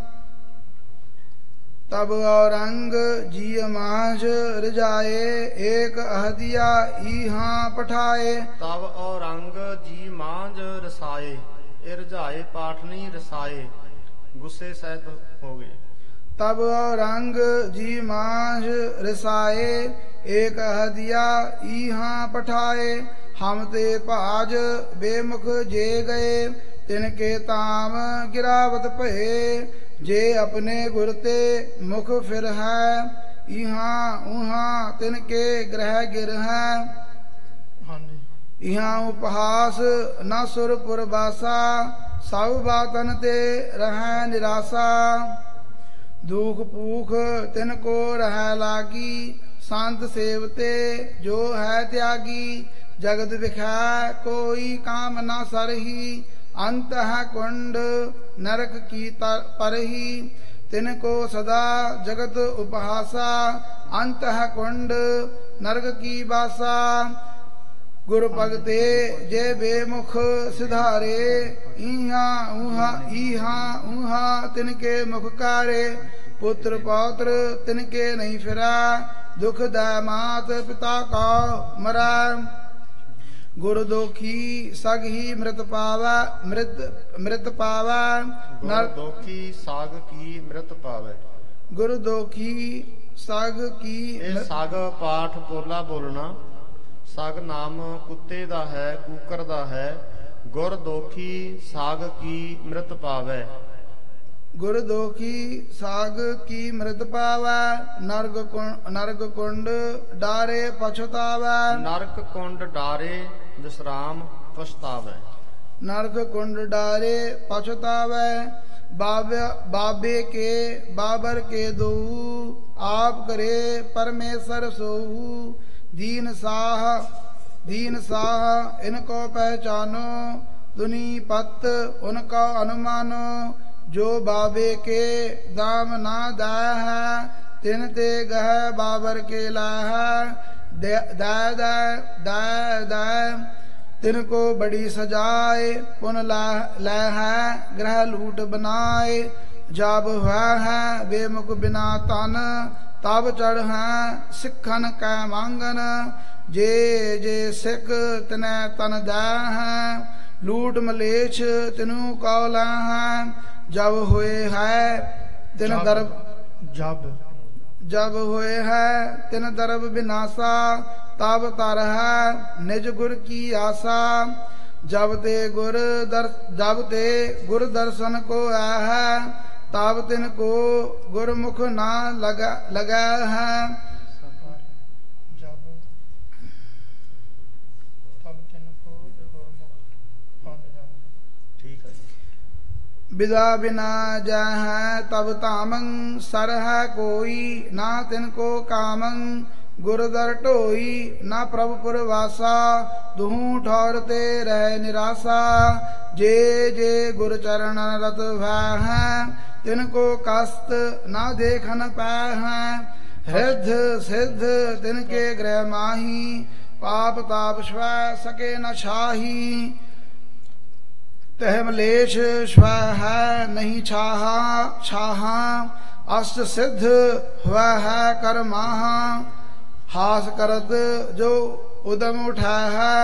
तब औरंग जी मांझ रिजाए एक अहदिया ईहा पठाए तब औरंग जी मांझ रसाए ਇਹ ਰਜਾਏ ਪਾਠ ਨਹੀਂ ਰਸਾਏ गुस्से सहित हो गए तब औरंग जी मांझ रिसाए एक हदिया ईहा पठाए हम ते भाज बेमुख जे गए तिनके ताम गिरावत भये जे अपने गुर ते मुख फिर है ईहा ऊहा तिनके ग्रह गिर है इहा उपहास न सुरपुर बासा ਸਭ ਬਾਤਨ ਤੇ ਰਹਿ ਨਿਰਾਸਾ ਦੁਖ ਪੂਖ ਤਿਨ ਕੋ ਰਹਿ ਲਾਗੀ ਸੰਤ ਸੇਵਤੇ ਜੋ ਹੈ ਤਿਆਗੀ ਜਗਤ ਵਿਖੈ ਕੋਈ ਕਾਮ ਨਾ ਸਰਹੀ ਅੰਤ ਹੈ ਕੁੰਡ ਨਰਕ ਕੀ ਪਰਹੀ ਤਿਨ ਕੋ ਸਦਾ ਜਗਤ ਉਪਹਾਸਾ ਅੰਤ ਹੈ ਕੁੰਡ ਨਰਕ ਕੀ ਬਾਸਾ ਗੁਰ ਭਗਤੇ ਜੇ ਬੇਮੁਖ ਸਿਧਾਰੇ ਈਹਾ ਊਹਾ ਤਿਨ ਕੇ ਮੁਖ ਕਾਰੇ ਪੁੱਤਰ ਪੌਤਰ ਤਿਨ ਕੇ ਨਹੀਂ ਫਿਰਾ ਦੁਖ ਦਾ ਮਾਤ ਪਿਤਾ ਕਾ ਮਰਾ ਗੁਰ ਦੋਖੀ ਸਗ ਹੀ ਮ੍ਰਿਤ ਪਾਵਾ ਮ੍ਰਿਤ ਪਾਵਾ ਗੁਰ ਦੋਖੀ ਸਾਗ ਕੀ ਮ੍ਰਿਤ ਪਾਵੇ ਗੁਰ ਦੋਖੀ ਸਗ ਕੀ ਇਹ ਸਗ ਪਾਠ ਪੋਲਾ ਬੋਲਣਾ ਸਗ ਨਾਮ ਕੁੱਤੇ ਦਾ ਹੈ ਕੂਕਰ ਦਾ ਹੈ ਗੁਰ ਦੋਖੀ ਸਾਗ ਕੀ ਮ੍ਰਿਤ ਪਾਵੇ ਗੁਰ ਦੋਖੀ ਸਾਗ ਕੀ ਮ੍ਰਿਤ ਪਾਵੈ ਨਰਕ ਕੁੰਡ ਡਾਰੇ ਪਛਤਾਵੈ ਨਰਕ ਕੁੰਡ ਡਾਰੇ ਵਿਸਰਾਮ ਪਛਤਾਵੈ ਨਰਕ ਕੁੰਡ ਡਾਰੇ ਪਛਤਾਵੈ ਬਾਬੇ ਕੇ ਬਾਬਰ ਕੇ ਦੋ ਆਪ ਕਰੇ ਪਰਮੇਸ਼ਰ ਸੋਹੂ दीन साह इनको पहचानो दुनी पत उनका अनुमानो जो बाबे के दाम ना दाय है तिन ते गह बाबर के लाह दाय तिनको बड़ी सजाए पुन लह है ग्रह लूट बनाए जब हुआ है बेमुख बिना तन तब चढ़ है सिखन कै मांगन जे जे सिख तिने तन दै है लूट मलेछ तिनु कौला है जब हुए है तिन दरब जब हुए है तिन दरब विनाशा तब तर है निज गुर की आशा जब ते गुर दर्शन को आ है तब तिनको गुरमुख ना लगा है विदा बिना जा है तब तामंग सर है कोई ना तिनको कामंग गुरदर ढोई ना प्रभु पुरवासा दुहू ठौरते रह निराशा जे जे गुर चरण रत भय है तिनको कस्त ना देखन पाए हैं हृदय सिद्ध तिनके ग्रह माही पाप ताप स्व सके न छाही तह मलेश स्व है नहीं छाहा अष्ट सिद्ध हुआ है कर माहा हास करत जो उदम उठा है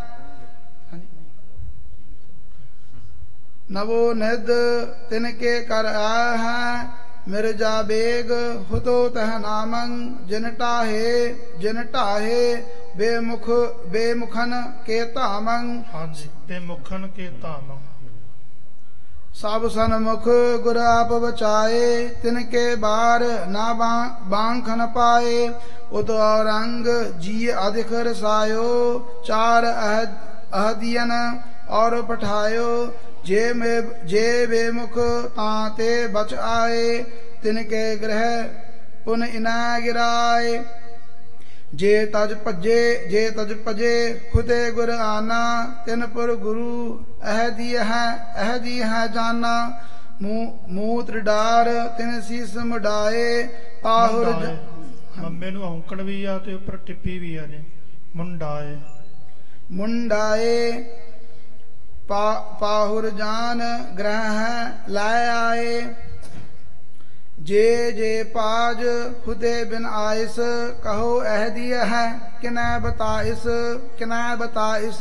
नवो निध तिनके कर आ है मिर्जा बेग हुतो तह नामंग जिन टाहे बेमुखन के तामंग बेमुखन के तामंग सब सन्मुख गुर आप बचाए तिनके बार ना बांखन पाए उत औरंग जी अधिक रसायो चार अहदियन और पठायो जे बेमुख ताते बच आए तिनके ग्रह पुन इना गिराए जे तज पजे खुदे गुर आना तिन पुर गुरु अहदी है जाना मूत्र डार तिन सीस मुडाए पाहुर ਮੰਮੇ ਨੂੰ ਔਂਕੜ ਵੀ ਆ ਤੇ ਉੱਪਰ ਟਿੱਪੀ ਵੀ ਆ ਜੀ ਮੁੰਡਾਏ पाहुर जान ग्रह लाए आए जे जे पाज खुदे बिन आइस कहो अहदी है किनै बताइस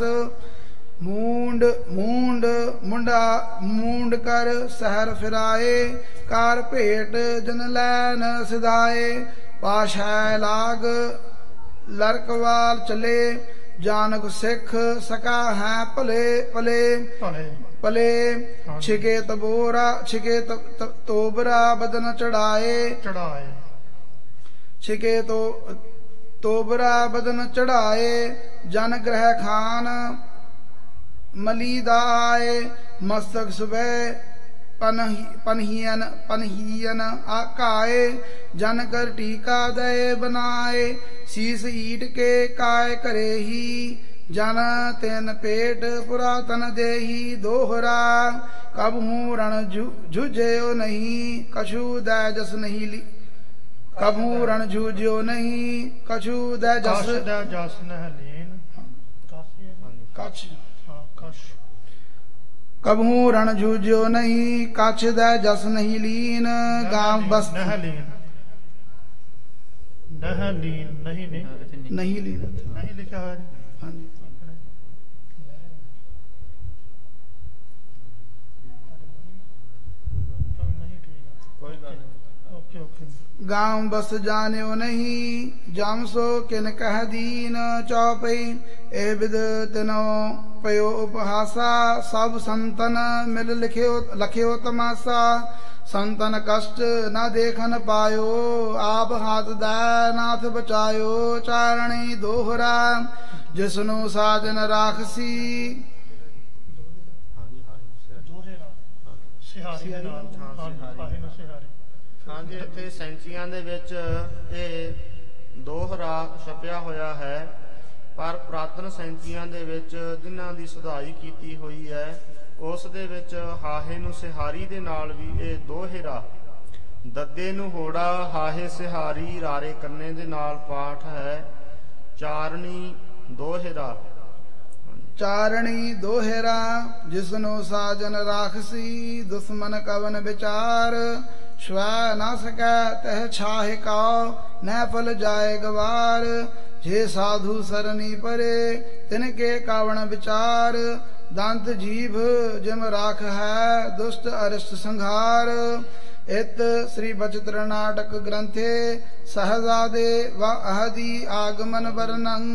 मूंड कर सहर फिराए कार भेट जन लैन सिधाए पाशाय लाग लड़कवाल चले जानक सिख सका है पले छिके तोबरा बदन चढ़ाए छिके तोबरा बदन चढ़ाए जन ग्रह खान मलीदा आए मस्तक सुबह पनहियन आकाए, जन कर टीका दय बनाए, शीस ईट के काय करे ही, जन तेन पेट पुरातन देही दोहरा, कब हूँ रण झुझ्यो नहीं, कछु दय जस नहीं ली, कब हूँ रण झुझ्यो नहीं, कछु दय जस कबहू रण जूझ्यो नहीं, कछ दय जस नहीं लीन, गांव बस नहीं लीन नहीं लीन नहीं लिखा है। हाँ जी। कोई गल नहीं। Okay okay. गांव बस जान्यो नहीं, जम सो किन कह दीन, चौपई ए विद तिनो पयो उपहासा, सब संतन मिल लख्यो तमाशा, संतन कष्ट न देखन पायो, आप हाथ दय नाथ बचायो, चारणी दोहरा जिसनु साजन राखसी। ਹਾਂਜੀ, ਇੱਥੇ ਸੈਂਚੀਆਂ ਦੇ ਵਿੱਚ ਇਹ ਦੋਹਰਾ ਛਪਿਆ ਹੋਇਆ ਹੈ, ਪਰ ਪੁਰਾਤਨ ਸੈਂਚੀਆਂ ਦੇ ਵਿੱਚ ਜਿਨ੍ਹਾਂ ਦੀ ਸੁਧਾਈ ਕੀਤੀ ਹੋਈ ਹੈ ਉਸ ਦੇ ਵਿੱਚ ਹਾਹੇ ਨੂੰ ਸਿਹਾਰੀ ਦੇ ਨਾਲ ਵੀ ਇਹ ਦੋਹਰਾ, ਦੱਦੇ ਨੂੰ ਹੋੜਾ ਹਾਹੇ ਸਿਹਾਰੀ ਰਾਰੇ ਕੰਨੇ ਦੇ ਨਾਲ ਪਾਠ ਹੈ, ਚਾਰਣੀ ਦੋਹਰਾ। चारणी दोहरा जिसनो साजन राखसी, दुश्मन कवन विचार, स्व न सकै तह छाहे काओ, न फल जाए गवार, जे साधु सरनी परे तिनके कावण विचार, दंत जीभ जिम राख है दुष्ट अरिष्ट संहार। इत श्री बचित्र नाटक ग्रंथे सहजादे व अहदी आगमन वर्णन।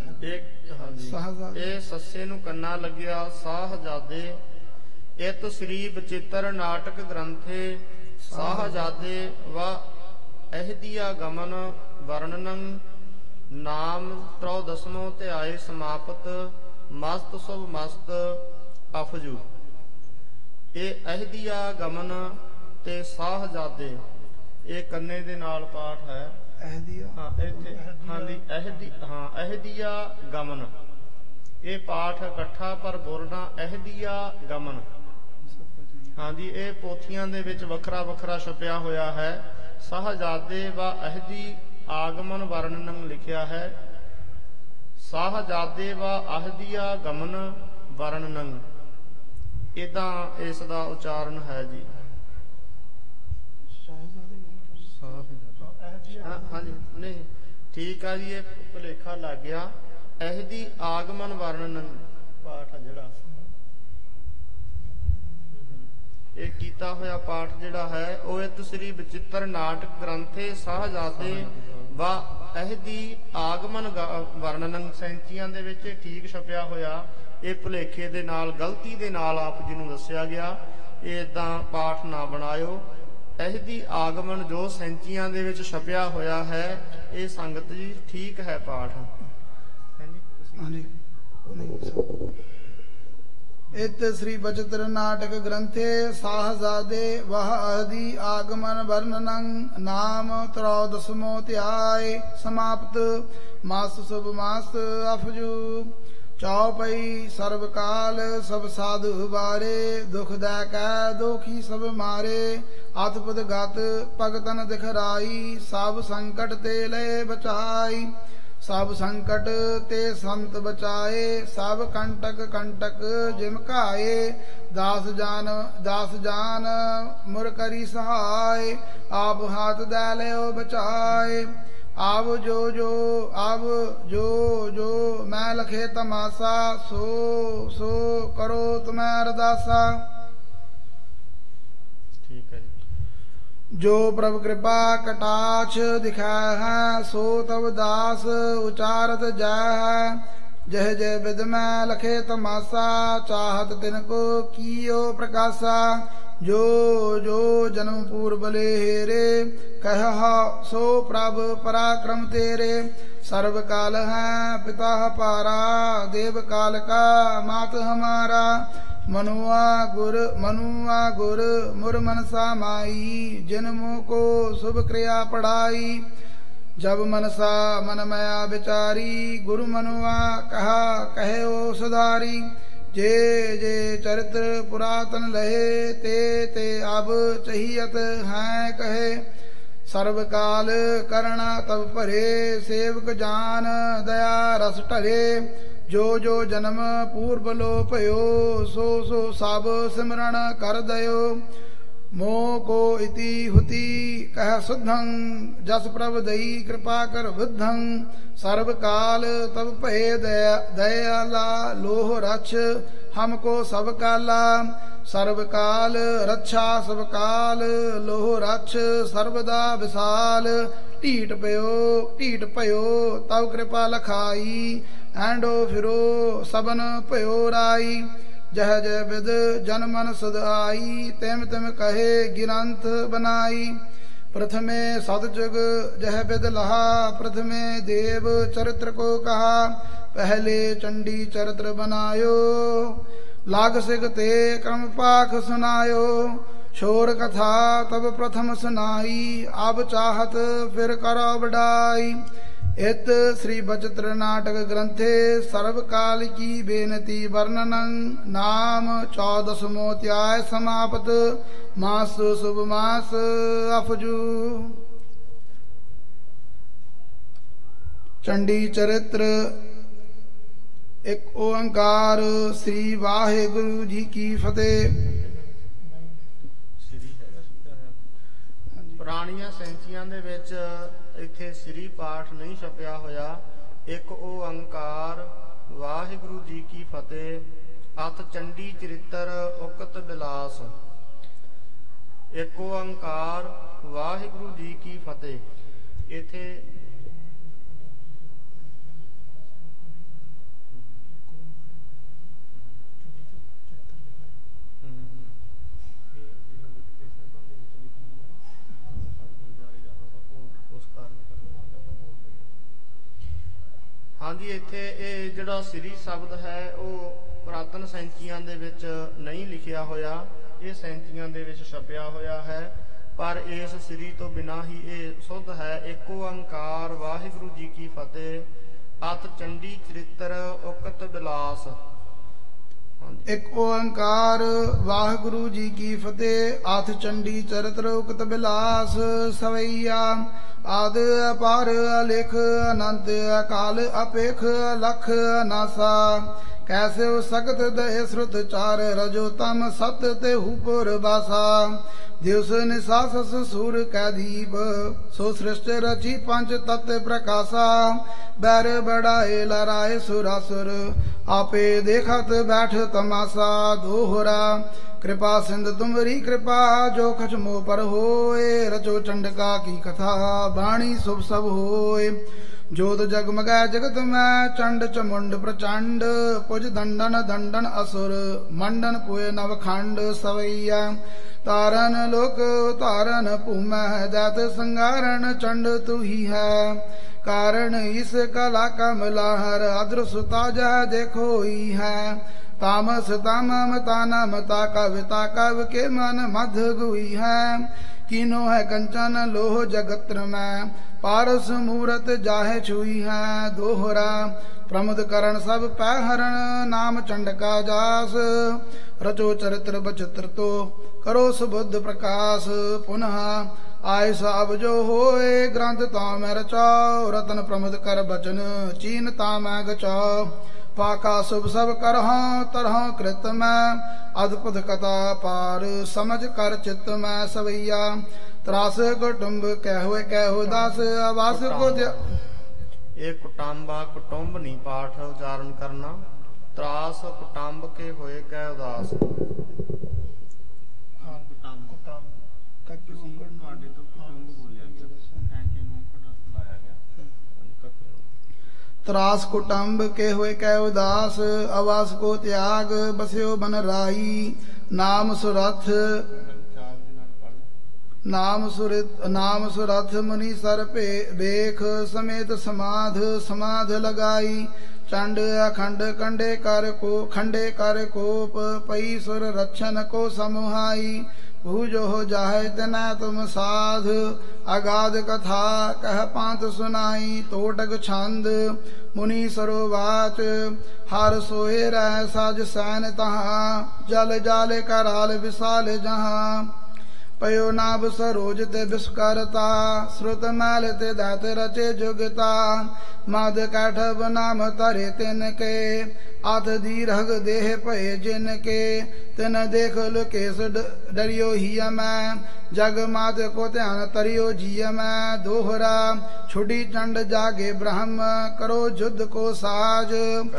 ਇਹ ਸੱਸੇ ਨੂੰ ਕੰਨਾ ਲੱਗਿਆ ਸਾਹਜਾਦੇ, ਇਤ ਸ੍ਰੀ ਬਚਿੱਤਰ ਨਾਟਕ ਗ੍ਰੰਥੇ ਸਾਹਜਾਦੇ ਵਾ ਅਹਦੀਆ ਗਮਨ ਵਰਣਨੰ, ਨਾਮ 13 ਧਿਆਏ ਸਮਾਪਤ, ਮਸਤ ਸੁਭ ਮਸਤ ਅਫਜੂ। ਇਹ ਅਹਦੀਆ ਗਮਨ ਤੇ ਸਾਹਜਾਦੇ ਇਹ ਕੰਨੇ ਦੇ ਨਾਲ ਪਾਠ ਹੈ। ਅਹਦੀਆ ਗਮਨ ਇਹ ਪਾਠ ਇਕੱਠਾ ਪਰ ਬੋਲਣਾ ਅਹਦੀਆ ਗਮਨ। ਹਾਂਜੀ, ਇਹ ਪੋਥੀਆਂ ਦੇ ਵਿੱਚ ਵੱਖਰਾ ਵੱਖਰਾ ਛਪਿਆ ਹੋਇਆ ਹੈ। ਸਾਹਜਾਦੇ ਵਾ ਅਹਦੀ ਆਗਮਨ ਵਰਣਨ ਲਿਖਿਆ ਹੈ, ਸਾਹਜਾਦੇ ਵਾ ਅਹਦੀਆ ਗਮਨ ਵਰਣਨ, ਇਦਾਂ ਇਸ ਦਾ ਉਚਾਰਨ ਹੈ ਜੀ। ਹਾਂਜੀ, ਨਹੀਂ ਠੀਕ ਆ ਜੀ, ਇਹ ਭੁਲੇਖਾ ਲੱਗ ਗਿਆ। ਅਹਦੀ ਆਗਮਨ ਵਰਣਨ ਪਾਠ ਜਿਹੜਾ ਇਹ ਕੀਤਾ ਹੋਇਆ ਪਾਠ ਜਿਹੜਾ ਹੈ ਉਹ ਇਤ ਸ੍ਰੀ ਬਚਿੱਤਰ ਨਾਟਕ ਗ੍ਰੰਥੇ ਸਾਹਜਾਦੇ ਵਾ ਅਹਦੀ ਆਗਮਨ ਵਰਣਨ ਸੈਂਚੀਆਂ ਦੇ ਵਿੱਚ ਠੀਕ ਛਪਿਆ ਹੋਇਆ। ਇਹ ਭੁਲੇਖੇ ਦੇ ਨਾਲ ਗਲਤੀ ਦੇ ਨਾਲ ਆਪ ਜੀ ਨੂੰ ਦੱਸਿਆ ਗਿਆ, ਇਹ ਏਦਾਂ ਪਾਠ ਨਾ ਬਣਾਇਓ। ਅਹਦੀ ਆਗਮਨ ਜੋ ਸੈਂਚੀਆਂ ਦੇ ਵਿੱਚ ਛਪਿਆ ਹੋਇਆ ਹੈ ਇਹ ਸੰਗਤ ਜੀ ਠੀਕ ਹੈ ਪਾਠ। इत श्री बचित्र नाटक ग्रंथे साहजादे वह आदि आगमन वर्णनं, नाम 13 ध्याय समाप्त, मास शुभ मास अफजू। चौपई सर्वकाल सब साधु बारे, दुख दैका दोखी सब मारे, अतपुत गत भगतन दिखराई, सब संकट ते लय बचाई, सब संकट ते संत बचाए, सब कंटक कंटक जिमकाए, दास जान मुर करी सहाय, आप हाथ दे लियो बचाए। आव जो मैं लखे तमाशा, सो करो तुम्हें अरदासा। ठीक है। जो प्रभु कृपा कटाक्ष दिखाए है, सो तब दास उचारत जाय है, जय जय विद में लखे तमाशा, चाहत तिनको कियो प्रकाशा। जो जन्म पूर्व ले हेरे, कह सो प्रभ पराक्रम तेरे, सर्व काल है पिता पारा, देव काल का मात हमारा, मनुआ गुर मुर मनसा माई जिन मुँह को शुभ क्रिया पढ़ाई जब मनसा मन मया विचारी गुरु मनुआ कहा कहे ओ सुधारी जे जे चरित्र पुरातन लहे ते अब चाहियत हैं कहे सर्वकाल करना तब परे सेवक जान दया रस टरे जो जो जन्म पूर्व लो पयो सो सो सब सिमरण कर दयो मोह को इति हुति कह शुद्धं जस प्रभ दई कृपा कर बुद्धं सर्वकाल तब पहे दयाला लोह रक्ष हमको सब काला सर्वकाल रक्षा सब काल लोह रक्ष सर्वदा विशाल ढीठ पयो तब कृपा लखाई ऐंडो फिरो सबन पयो राई जह जय विद जन मन सुध आई तेम तेम कहे गिरंथ बनाई प्रथमे सतजुग जह विद लहा प्रथमे देव चरित्र को कहा पहले चंडी चरित्र बनायो लाग सिख ते क्रम पाख सुनायो शोर कथा तब प्रथम सुनाई अब चाहत फिर करो बढ़ाई इत श्री बचित्र नाटक ग्रंथे सर्वकाल की बेनती वर्णनं नाम 14वां अध्याय समाप्त मास शुभ मास अफजू चंडी चरित्र एक ओंकार श्री वाहेगुरु जी की फतेह। ਪੁਰਾਣੀਆਂ ਸੈਂਚੀਆਂ ਦੇ ਵਿੱਚ ਇੱਥੇ ਸ੍ਰੀ ਪਾਠ ਨਹੀਂ ਛਪਿਆ ਹੋਇਆ। ਇੱਕ ਓੰਕਾਰ ਵਾਹਿਗੁਰੂ ਜੀ ਕੀ ਫਤਿਹ ਅਤ ਚੰਡੀ ਚਰਿੱਤਰ ਉਕਤ ਬਿਲਾਸ। ਇੱਕ ਓੰਕਾਰ ਵਾਹਿਗੁਰੂ ਜੀ ਕੀ ਫਤਿਹ। ਇੱਥੇ ਹਾਂਜੀ ਇੱਥੇ ਇਹ ਜਿਹੜਾ ਸ੍ਰੀ ਸ਼ਬਦ ਹੈ ਉਹ ਪੁਰਾਤਨ ਸੈਂਚੀਆਂ ਦੇ ਵਿੱਚ ਨਹੀਂ ਲਿਖਿਆ ਹੋਇਆ, ਇਹ ਸੈਂਚੀਆਂ ਦੇ ਵਿੱਚ ਛਪਿਆ ਹੋਇਆ ਹੈ, ਪਰ ਇਸ ਸ੍ਰੀ ਤੋਂ ਬਿਨਾਂ ਹੀ ਇਹ ਸੁੱਧ ਹੈ। ਇੱਕ ਓੰਕਾਰ ਵਾਹਿਗੁਰੂ ਜੀ ਕੀ ਫਤਿਹ ਅਤ ਚੰਡੀ ਚਰਿੱਤਰ ਉਕਤ ਬਿਲਾਸ। ਇੱਕ ਓੰਕਾਰ ਵਾਹਿਗੁਰੂ ਜੀ ਕੀ ਫਤਿਹ ਅਤ ਚੰਡੀ ਚਰਿੱਤਰ ਉਕਤ ਬਿਲਾਸ ਸਵਈਆ आद अपार अलेख अनंत अकाल अपेख लख नासा कैसे सगत दह श्रुत चार रजो तम सत ते हुपुर बासा दिवस निसास सूर कैदीप सो सृष्ट रची पंच तत्व प्रकाशा बैर बढ़ाए लराए सुरासुर आपे देखत बैठ तमाशा दोहरा कृपा सिंध तुमरी कृपा जो खच मोह पर होए रचो चंडका की कथा बाणी शुभ सब होए जोत जगमगै जगत में चंड चमुंड प्रचंड पुज दंडन दंडन असुर मंडन पुए नवखंड सवैया तारन लोक तारन भूमै दैत संगारण चंड तू ही है कारण इस कला कमला हर अदृश्यता जह देखो ही है तामस तामम तानम ताकव के मन मध गुई है किनो है कंचन लोह जगत्र में पारस मूरत जाहे छुई है दोहरा प्रमुद करण सब पैहरण नाम चंडका जास रचो चरित्र बचित्र तो करो सुबुद्ध प्रकाश पुनः आय साब जो होए ग्रंथ ताम रचाओ रतन प्रमुद कर बचन चीन ताम गचाओ पाका शुभ सब करहा तरह कृत में अद्भुत कथा पार समझ कर चित्त में सवैया त्रास कुटुंब कहु दास आवास को ਇਹ ਕੁਟਾਂਬਾ ਕੁਟੁੰਬ ਨਹੀਂ ਪਾਠ ਉਚਾਰਨ ਕਰਨਾ। ਤਰਾਸ ਕੁਟੰਬ ਕੇ ਹੋਏ ਕਹਿ ਉਦਾਸ। त्रास कुटुंब के हुए कै उदास आवास को त्याग बस्यो बन राई नाम सुरथ नाम सुरथ मुनि सर पे देख समेत समाध समाध लगाई चंड अखंड कंडे कर कोप पई सुर रक्षन को समुहाई भूजो हो जाहे तना तुम साध अगाध कथा कह पांत सुनाई तोटक छंद मुनि सरोवाच हर सोए रह साज सैन तहाँ जल जाल कराल विशाल जहाँ पयो नाभ सरोज ते विस्करता श्रुत मैल ते दात रचे जुगता मद कैठब नाम तरे तिन के आत दीर्घ देह पय जिन के तिन देख लुकेश डरियो ही मैं जग मात को ध्यान तरियो जिय मैं दोहरा छुटी चंड जागे ब्रह्म करो युद्ध को साज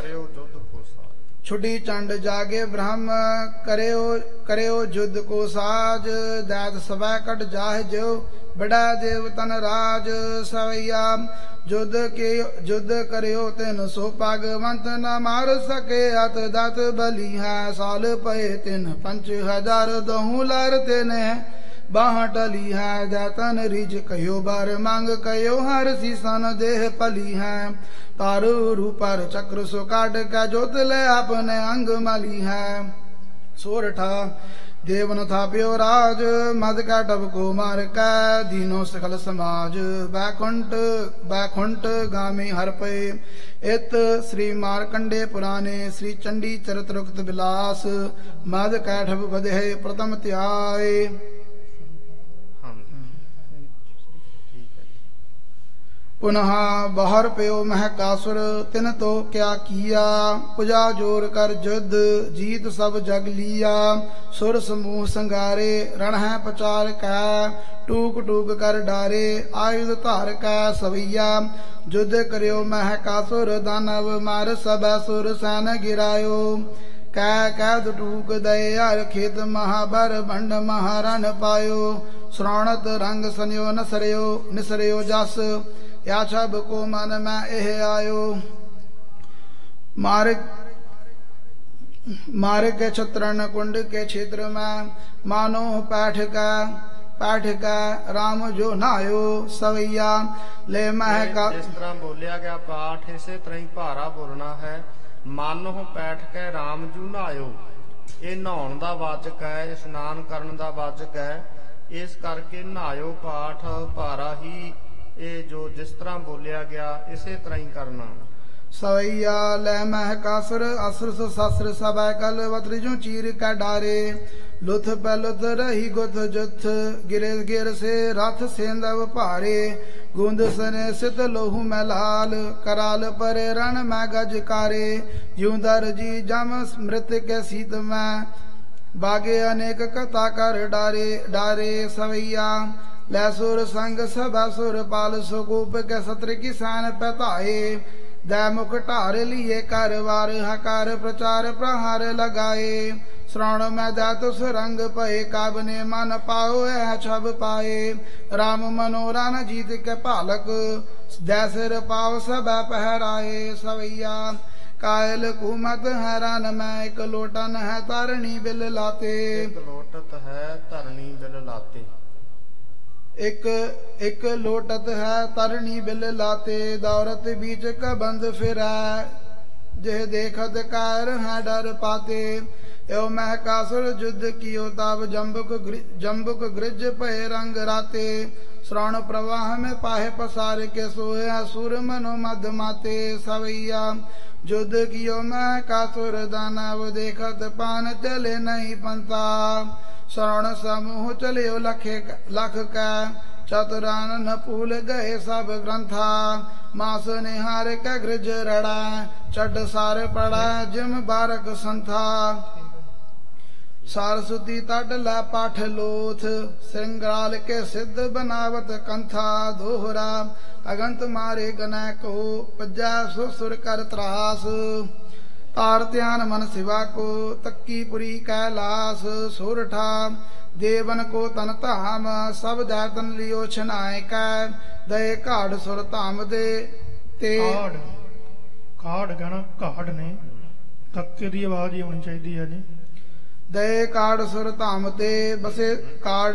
छुटी चंड जागे ब्रह्म करेओ युद्ध को साज दैत सवै कट जाह जो बड़ा देव तन राज सवैया युद्ध करियो तिन सो पागवंत न मार सके अत दत बलि है साल पए तिन 5000 दहु लर तिन बाह टली है दैतन रिज कहो बार मांग कहो हर सीसन देह पली है तारू रूपर चक्र सो काट का जोत ले अपने अंग मली है सोरठा देवन था प्यो राज मद का टब को मार का दीनो सकल समाज बैकुंठ गामी हर पे इत श्री मारकंडे पुराणे श्री चंडी चरित्रोक्त विलास मद कैठब बधे प्रथम त्याय। पुनः बाहर प्यो महकासुर तिन तो क्या किया पुजा जोर कर युद्ध जीत सब जग लिया सुर समूह संगारे रण है पचार का टूक टूक कर डारे आयुध धार का सवैया युद्ध करियो महकासुर दानव मार सब सुर सैन गिरायो कैद टूक दयार खेत महाबर भंड महारण पायो श्राणत रंग सन्यो निसरयो जस या छब को मन में एह आयो मार्ग के छत्रन कुंड के क्षेत्र में मानो पाठ का राम जो नायो सवैया ले मह का। जिस तरह बोलिया गया पाठ इसे तरह ही भारा बोलना है मानो पैठ के राम जू नायो ये नहाउण दा वाचक है इशनान करन दा वाचक है इस करके नहायो पाठ भारा ही ਇਹ ਜੋ ਜਿਸ ਤਰ੍ਹਾਂ ਬੋਲਿਆ ਗਿਆ ਇਸੇ ਤਰ੍ਹਾਂ ਹੀ ਕਰਨਾ। सवैया ले मह कासुर असुर ससुर सबै कल वत्रिजु चीर का डारे लुथ पलुथ रही गुथ जुथ गिरे गिर से रथ सेंदव भारे गुंद सने सित लोहू में लाल कराल पर रण में गजकारे यूदर जी जम मृत के सीत में बागे अनेक कथा कर डारे सवैया लैसुर संग सभासुर पाल सुकूप के सत्र किसान पताए दैमुख ढार लिए कर वार हकार प्रचार प्रहार लगाए श्रवण में दैत सुरंग पए काबने मन पाओ है छब पाए राम मनोरा न जीत के पालक दैसिर पाव सब पहराए सवैया कायल कुमत हैरान में एक लोटन है तरणी बिल लाते एक लोटत है तरणी बिल लाते एक लोटत है तरणी बिल लाते दौरत बीच का बंद फिरा जे देखत कार है डर पाते एव महकासुर युद्ध कियो ताब जम्बुक गृज पे रंग राते श्रवण प्रवाह में पाहे पसार के सोए असुर मनो मद माते सवैया युद्ध कियो महकासुर दानव देखत पान चले नहीं पंता श्रवण समूह चलियो लख का चतुरान न पूल गए सब ग्रंथा मास निहार का गृज रड़ा चट सार पड़ा जिम बारक संथा सारस्वती तट ला पाठ लोथ श्रृंगाल के सिद्ध बनावत कंथा दोहरा अगंत मारे गना को पज्जा सुर कर त्रास तार ध्यान मन शिवा को तक्की पुरी कैलाश सोरठा देवन को तन धाम सब दैतन लियो छनाए का दे काढ़ सुर धाम दे ते ਕਾੜ ਗਣਾ ਕਾੜ ਨੇ ਤੱਕੇ ਦੀ ਆਵਾਜ਼ ਹੀ ਹੋਣੀ ਚਾਹੀਦੀ ਹੈ ਜੀ ਦਏ ਕਾੜ ਸੁਰ ਧਾਮ ਤੇ ਬਸੇ ਕਾੜ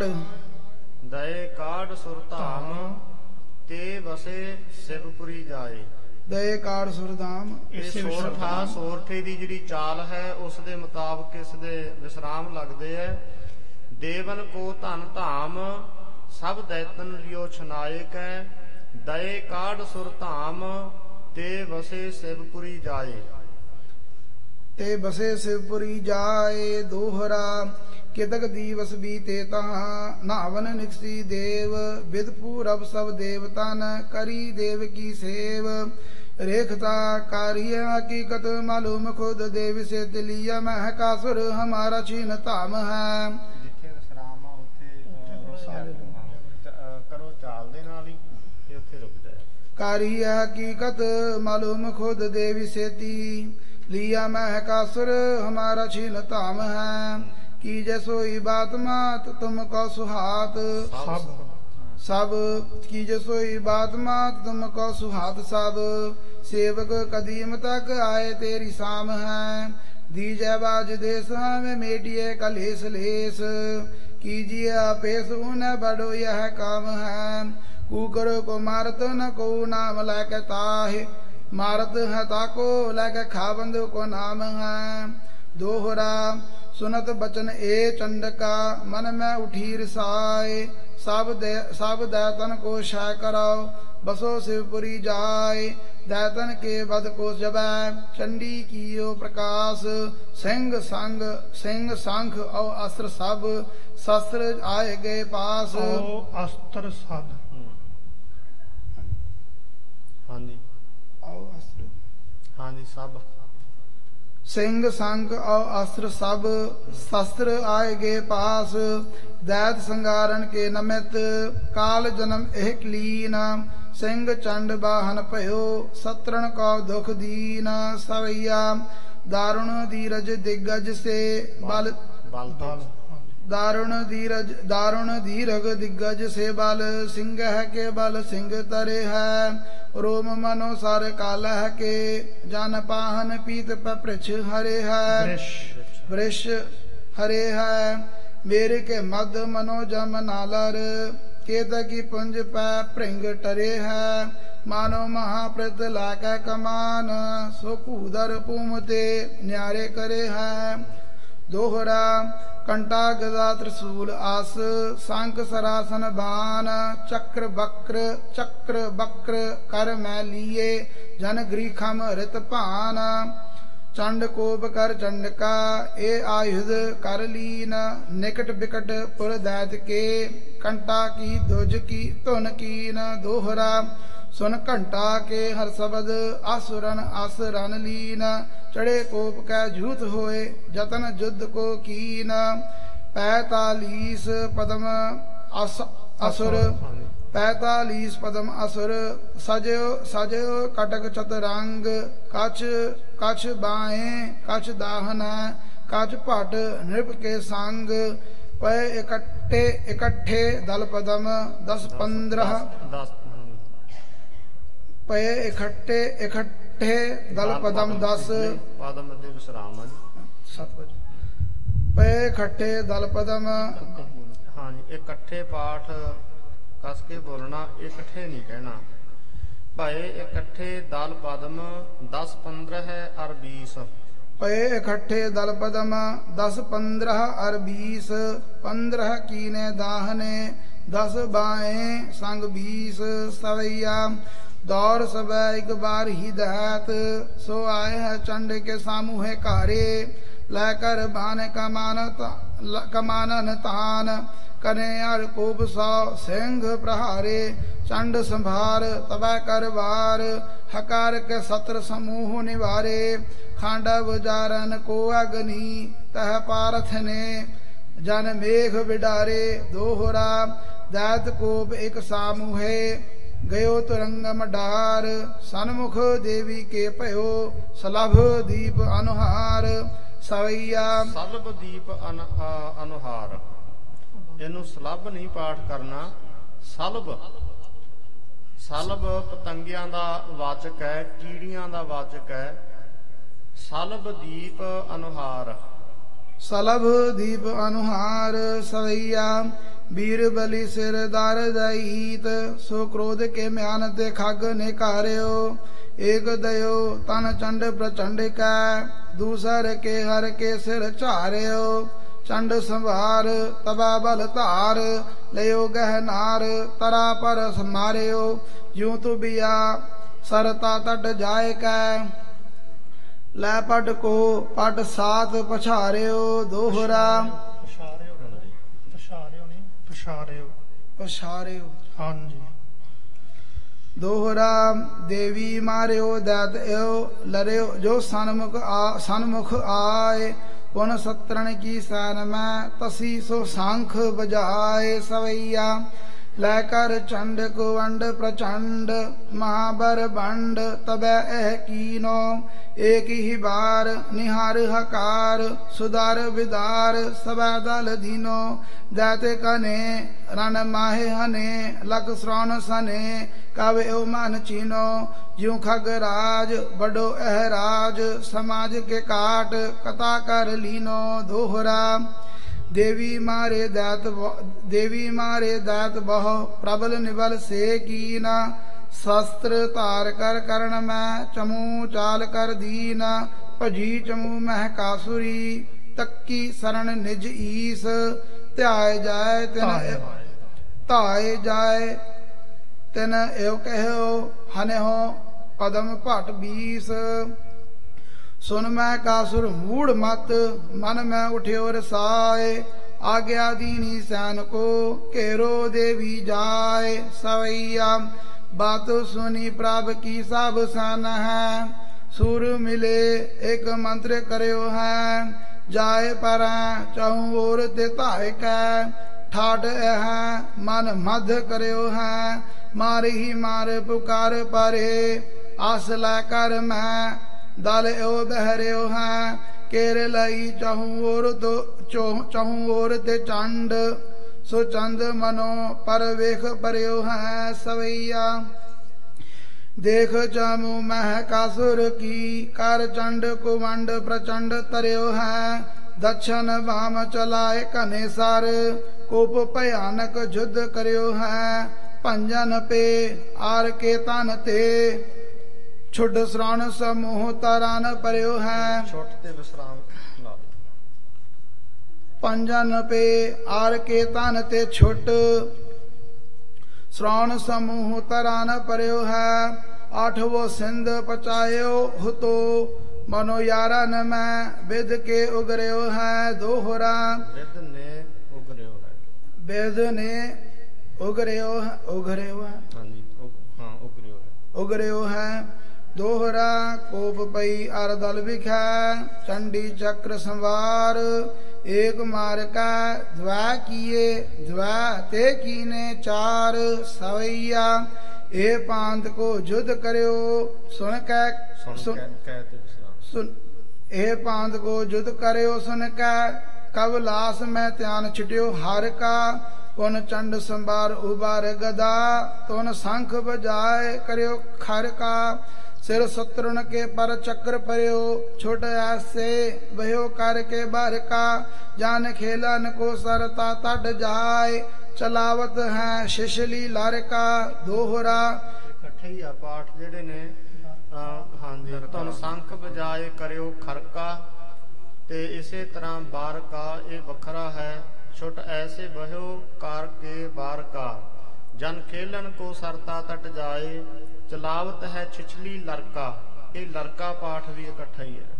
ਦਏ ਕਾੜ ਸੁਰ ਧਾਮ ਤੇ ਬਸੇ शिवपुरी जाए ਦਏ ਕਾੜ ਸੁਰਦਾਮ। ਇਹ ਸੋਰਠਾ ਸੋਰਠੇ ਦੀ ਜਿਹੜੀ ਚਾਲ ਹੈ ਉਸ ਦੇ ਮੁਤਾਬਕ ਇਸ ਦੇ ਵਿਸਰਾਮ ਲੱਗਦੇ ਐ। ਦੇਵਨ ਕੋ ਧਨ ਧਾਮ ਸਭ ਦੈਤਨ ਲਿਓ ਛਨਾਇਕੈ ਦਏ ਕਾੜ ਸੁਰ ਧਾਮ ਤੇ ਵਸੇ ਸਿਵਪੁਰੀ ਜਾਏ। ਤੇ ਬਸੇ ਸਿਵਪੁਰੀ ਜਾਏ ਦੋਹਰਾ ਕਿਤਕ ਦੀਵਸ ਬੀਤੇ ਤਹਾਂ ਨਾਵਨ ਨਿਕਸੀ ਦੇਵ ਵਿਦ ਪੂਰਬ ਸਭ ਦੇਵਤਨ ਕਰੀ ਦੇਵ ਕੀ ਸੇਵ रेखता कार्य हकीकत मालूम खुद देव से दिलिया महकासुर हमारा छीन धाम है। ਜਿੱਥੇ ਵਿਸਰਾਮ ਆ ਉੱਥੇ ਕਰੋ ਚਾਲ ਦੇ ਨਾਲ ਹੀ ਤੇ ਉੱਥੇ ਰੁਕ ਜਾਏ। कार्य हकीकत मालूम खुद देव से लिया महकासुर हमारा छीन धाम है। की जैसोई बात मात तुमको सुहात सब की जसोई बात मात तुमको सुहात सब सेवक कदीम तक आए तेरी शाम है। दीजय बाज देश में मेटिए कलेस लेस कीजिए पेश उन्हें बड़ो यह काम है। कुकर को मारत न को नाम लैके ताहे मारत है ताको लैके खाबंद को नाम है। दोहरा सुनत बचन ए चंड का मन में उठी रसाए सब दैतन को शय कराओ बसो शिवपुरी जाए। दैतन के बद को जब चंडी कियो प्रकाश सिंह संख और अस्त्र सब शस्त्र आए गए पास। अस्त्र सद हाँ जी हाँ जी सब सिंह संख और अस्त्र सब शस्त्र आए गए पास। दैत संगारण के नमित काल जन्म एक लीन सिंह चंड वाहन भयो सत्रण को दुख दीन। सवैया दारुण धीरज दिग्गज से बल दारुण धीरज दिग्गज से बल सिंह के बल सिंह तरे है। रोम मनो सर कालह के जन पाहन पीत पृछ हरे है। वृष हरे है मेरे के मद मनोजम नालर केत की पुंज पै भृंग टरे है। मानो महाप्रत लाक कमान सो कूदर पुमते न्यारे करे है। दोहरा कंटा गदा त्रिशूल आस सांक सरासन बान चक्र बक्र कर मैं लिए जन ग्रीखम रित भान। चंड कोप कर चंड का ए आयुध कर लीन निकट बिकट पुर दैत के कंटा की ध्वज की धुन कीन। दोहरा सुन घंटा के हर शब्द आसुरन आसरन लीन। चढ़े कोप कै झूठ होए जतन युद्ध को कीन। 45 पदम असुर 45 पदम असुर सजयो कटक चतुरंग कछ बाएं कछ दाहन कछ भट नृप के संग। पे इकट्ठे दल पदम 10-15 पे इकट्ठे दल पदम 10 पदम ਦੇ ਵਿਸਰਾਮ ਹੈ 7 ਵਜੇ। पे इकट्ठे दल पदम हाँ जी इकट्ठे पाठ कस के बोलना इकट्ठे नहीं कहना। भाई इकट्ठे दल पदम 10-15 है और 20। पे इकट्ठे दल पदम 10-15 और 20। 15 कीने दाहने 10 बाएं संग 20। सवैया दौड़ सब एक बार ही दहत सो आए है चंड के सामूहे कारे। लैकर बान कमानन तान कने अर कोप 100 सिंह प्रहारे। चंड संभार तबै कर वार हकार के सत्र समूह निवारे। खांडव जारन को अग्नि तह पारथ ने जन मेघ बिडारे। दोहरा दैत कोप एक सामूहे गयो तुरंगम डार। सन्मुख देवी के भयो सलभ दीप अनुहार। सवैया सलभ दीप अनुहार ਇਹਨੂੰ ਸਲਭ ਨਹੀਂ ਪਾਠ ਕਰਨਾ ਸਲਭ। ਸਲਭ ਪਤੰਗਿਆਂ ਦਾ ਵਾਚਕ ਹੈ ਕੀੜੀਆਂ ਦਾ ਵਾਚਕ ਹੈ। ਸਲਭ ਦੀਪ अनुहार सलभ दीप अनुहार। सवैया वीर बलि सिर दार दईत सो क्रोध के म्यान ते खग निकार्यो। एक दयो तन चंड प्रचंड का दूसर के हर के सिर चार्यो चंड संभार तबा बल धार लयो गहनार तरा पर मार्यो यूं तु बिया सरता तट जाए कै लै पट को पट सात पछार्यो दोहरा पछार्यो हाँ जी दोहरा देवी मार्यो दैत लर्यो जो सन्मुख आए पुन सत्रण की सैन में तसी सो सांख बजाए सवैया लैकर चंड कुवंड प्रचंड महाबर बंड तबै एह कीनो एक ही बार निहार हकार सुधार विदार सबा दल दीनो दैते कने रण माहे हने लक श्रवण सने कव एव मन चीनो यूं खगराज बड़ो एहराज समाज के काट कथा कर लीनो दोहरा देवी मारे दैत बहु प्रबल निबल से कीना शस्त्र तार कर कर्ण में चमू चाल कर दीना भजी चमू मह कासुरी तक्की शरण निज ईस त्याय जाए ताय जाए तिन एव कहो हने हो पदम भट 20 सुन मैं कासुर मूढ़ मत मन में उठ्यो रसाए आज्ञा दीनी सैन को केरो देवी जाए सवैया बात सुनी प्राप की सब सन है सुर मिले एक मंत्र करो है जाए पर चहु ओर ते ताय कै ठाट है मन मध्य करो है मार ही मार पुकार परे आस लैकर मैं दल एव बहर्यो है केर लई चहु ओर ते चंड सो चंद मनो पर वेख परयो है सवैया देख चमु मह कासुर की कर चंड कुवंड प्रचंड तरयो है दक्षिण वाम चलाए कने सर कोप भयानक युद्ध करयो है पंजन पे आर के तन ते छुड श्राण समूह तरान परयो है ਛੋਟੇ ਵਿਸਰਾਮ ਲਾ पंजन पे आर के तन ते छुट श्राण समूह तरान परयो है आठवो सिंध पचायो हुतो मनो यारन में विद के उगर्यो है दोहरा ਵਿਦ ਨੇ ਉਗਰਿਓ ਹੈ वेद ने उगर्यो है ਹਾਂਜੀ ਹਾਂ ਉਗਰਿਓ ਹੈ उगर्यो है दोहरा कोप पई अर दल बिखै चंडी चक्र संवार एक मार का द्वा किए द्वा ते कीने चार सवैया ए पांत को युद्ध करयो सुन कै ਸੁਣ ਕਹਿ ਤੇ ਵਿਸਰਾਮ सुन ए पांत को युद्ध करयो सुन कै कब लास में त्यान छिट्यो हार का पुन चंड संबार उबार गदा तुन शंख बजाए करयो खर का सिर शत्रुन के पर चक्र पर्यो छोट ऐसे भयो कर के बार का जान खेलन को सरता तट जाए चलावत है शिशली लार का दोहरा ਇਕੱਠੇ ਹੀ ਆ ਪਾਠ ਜਿਹੜੇ ਨੇ ਹਾਂਜੀ ਧੁਨ ਸੰਖ ਬਜਾਏ ਕਰਿਓ ਖਰਕਾ ਤੇ ਇਸੇ ਤਰ੍ਹਾਂ ਬਾਰਕਾ ਇਹ ਵੱਖਰਾ ਹੈ ਛੁੱਟ ਐਸੇ ਬਹਿਓ ਕਾਰ ਕੇ ਬਾਰਕਾ ਜਨ ਖੇਲਣ ਕੋ ਸਰਤਾ ਤਟ ਜਾਏ ਚਲਾਵਤ ਹੈ ਛਿਛਲੀ ਲੜਕਾ ਇਹ ਲੜਕਾ ਪਾਠ ਵੀ ਇਕੱਠਾ ਹੀ ਹੈ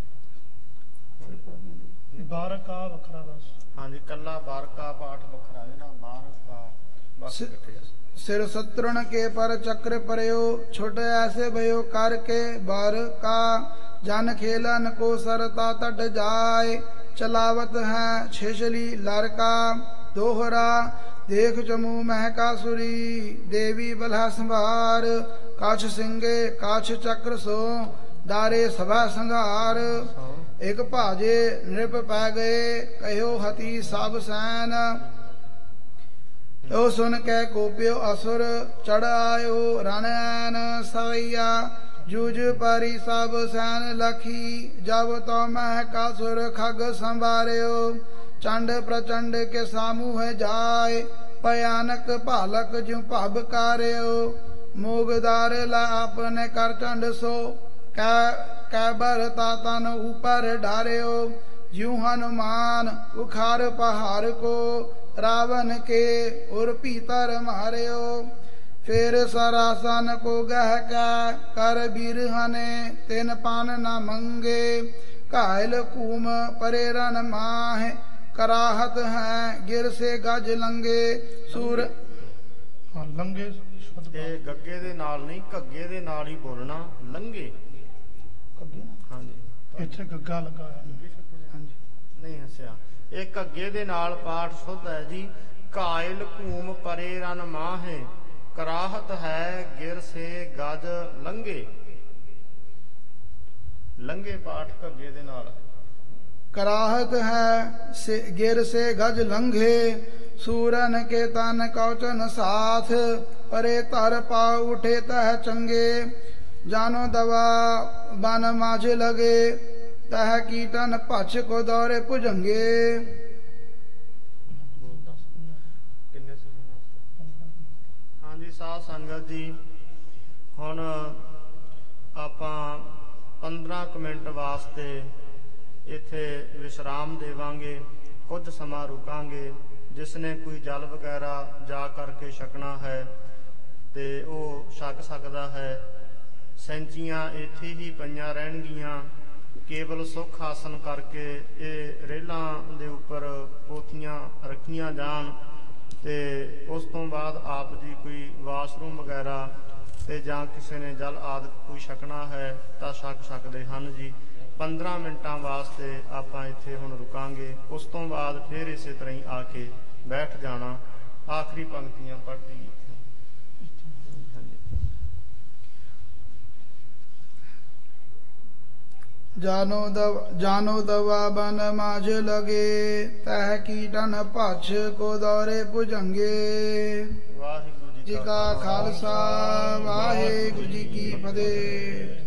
ਬਾਰਕਾ ਵੱਖਰਾ ਬਸ ਹਾਂਜੀ ਕੱਲਾ ਬਾਰਕਾ ਪਾਠ ਵੱਖਰਾ ਹੈ ਨਾ ਬਾਰਕਾ ਬਸ ਇਕੱਠੇ ਆ सिर शत्रुन के पर चक्र पर्यो छोटे ऐसे भयो कर के बार का जन खेलन को सरता तट जाए चलावत है छेछली लर का दोहरा देख चमू महकासुरी देवी बल्हा संभार काछ सिंगे काछ चक्र सो डारे सभा संघार एक भाजे नृप पै गए कहो हति सब सैन ओ सुन कै कोप्यो असुर चढ़ आयो रणैन सवैया जूझ परी सब सैन लखी जब तो महकासुर खग संभार्यो चंड प्रचंड के सामूह जाय भयानक भालक ज्यों भब कार्यो मोगदार ला आपने कर चंड सो कैबर तातन ऊपर डार्यो ज्यों हनुमान उखार पहाड़ को रावण के उर पीतर मार्यो फिर सरासन को गह कर बिरहने तिन पान न मंगे कायल कूम परे रन माह कराहत है गिर से गज लंगे सूर ਹਾਂ ਲੰਗੇ ਸ਼ਬਦ ਇਹ ਗੱਗੇ ਦੇ ਨਾਲ ਨਹੀਂ ਘੱਗੇ ਦੇ ਨਾਲ ਹੀ ਬੋਲਣਾ ਲੰਗੇ ਹਾਂਜੀ ਇੱਥੇ ਗੱਗਾ ਲੱਗਾ ਹੈ ਨਹੀਂ ਹੱਸਿਆ ਇਹ ਘੱਗੇ ਦੇ ਨਾਲ ਪਾਠ ਸੁਧ ਹੈ ਜੀ ਕਾਇਲ ਘੂਮ ਪਰੇ ਰਨ ਮਾਹੇ ਕਰਾਹਤ ਹੈ ਗਿਰ ਸੇ ਗਜ ਲੰਗੇ ਲੰਗੇ ਪਾਠ ਘੱਗੇ ਦੇ ਨਾਲ कराहत है गिर से गज लंघे सूरन के तन कौचन साथ परे तर पा उठे तह चंगे जानो दवा बन माझ लगे तह कीटन पछ को दौरे भुजंगे ਹਾਂਜੀ ਸਾਧ ਸੰਗਤ ਜੀ ਹੁਣ ਆਪਾਂ 15 ਕੁ ਮਿੰਟ ਵਾਸਤੇ ਇੱਥੇ ਵਿਸ਼ਰਾਮ ਦੇਵਾਂਗੇ ਕੁਝ ਸਮਾਂ ਰੁਕਾਂਗੇ ਜਿਸ ਨੇ ਕੋਈ ਜਲ ਵਗੈਰਾ ਜਾ ਕਰਕੇ ਛਕਣਾ ਹੈ ਤੇ ਉਹ ਛਕ ਸਕਦਾ ਹੈ ਸੈਂਚੀਆਂ ਇੱਥੇ ਹੀ ਪਈਆਂ ਰਹਿਣਗੀਆਂ ਕੇਵਲ ਸੁੱਖ ਆਸਨ ਕਰਕੇ ਇਹ ਰੇਲਾਂ ਦੇ ਉੱਪਰ ਪੋਥੀਆਂ ਰੱਖੀਆਂ ਜਾਣ ਤੇ ਉਸ ਤੋਂ ਬਾਅਦ ਆਪ ਜੀ ਕੋਈ ਵਾਸ਼ਰੂਮ ਵਗੈਰਾ ਤੇ ਜਾਂ ਕਿਸੇ ਨੇ ਜਲ ਆਦਿਕ ਕੋਈ ਛਕਣਾ ਹੈ ਤਾਂ ਛਕ ਸਕਦੇ ਹਨ ਜੀ 15 ਮਿੰਟਾਂ ਵਾਸਤੇ ਆਪਾਂ ਇੱਥੇ ਹੁਣ ਰੁਕਾਂਗੇ ਉਸ ਤੋਂ ਬਾਅਦ ਫਿਰ ਇਸੇ ਤਰ੍ਹਾਂ ਹੀ ਆ ਕੇ ਬੈਠ ਜਾਣਾ ਆਖਰੀ ਪੰਕਤੀਆਂ ਪੜ੍ਹਦੀ जानो दवा बन माझ लगे तह कीटन पछ को दौरे भुजंगे ਵਾਹਿਗੁਰੂ जी का खालसा वाहिगुरु जी की फतेह।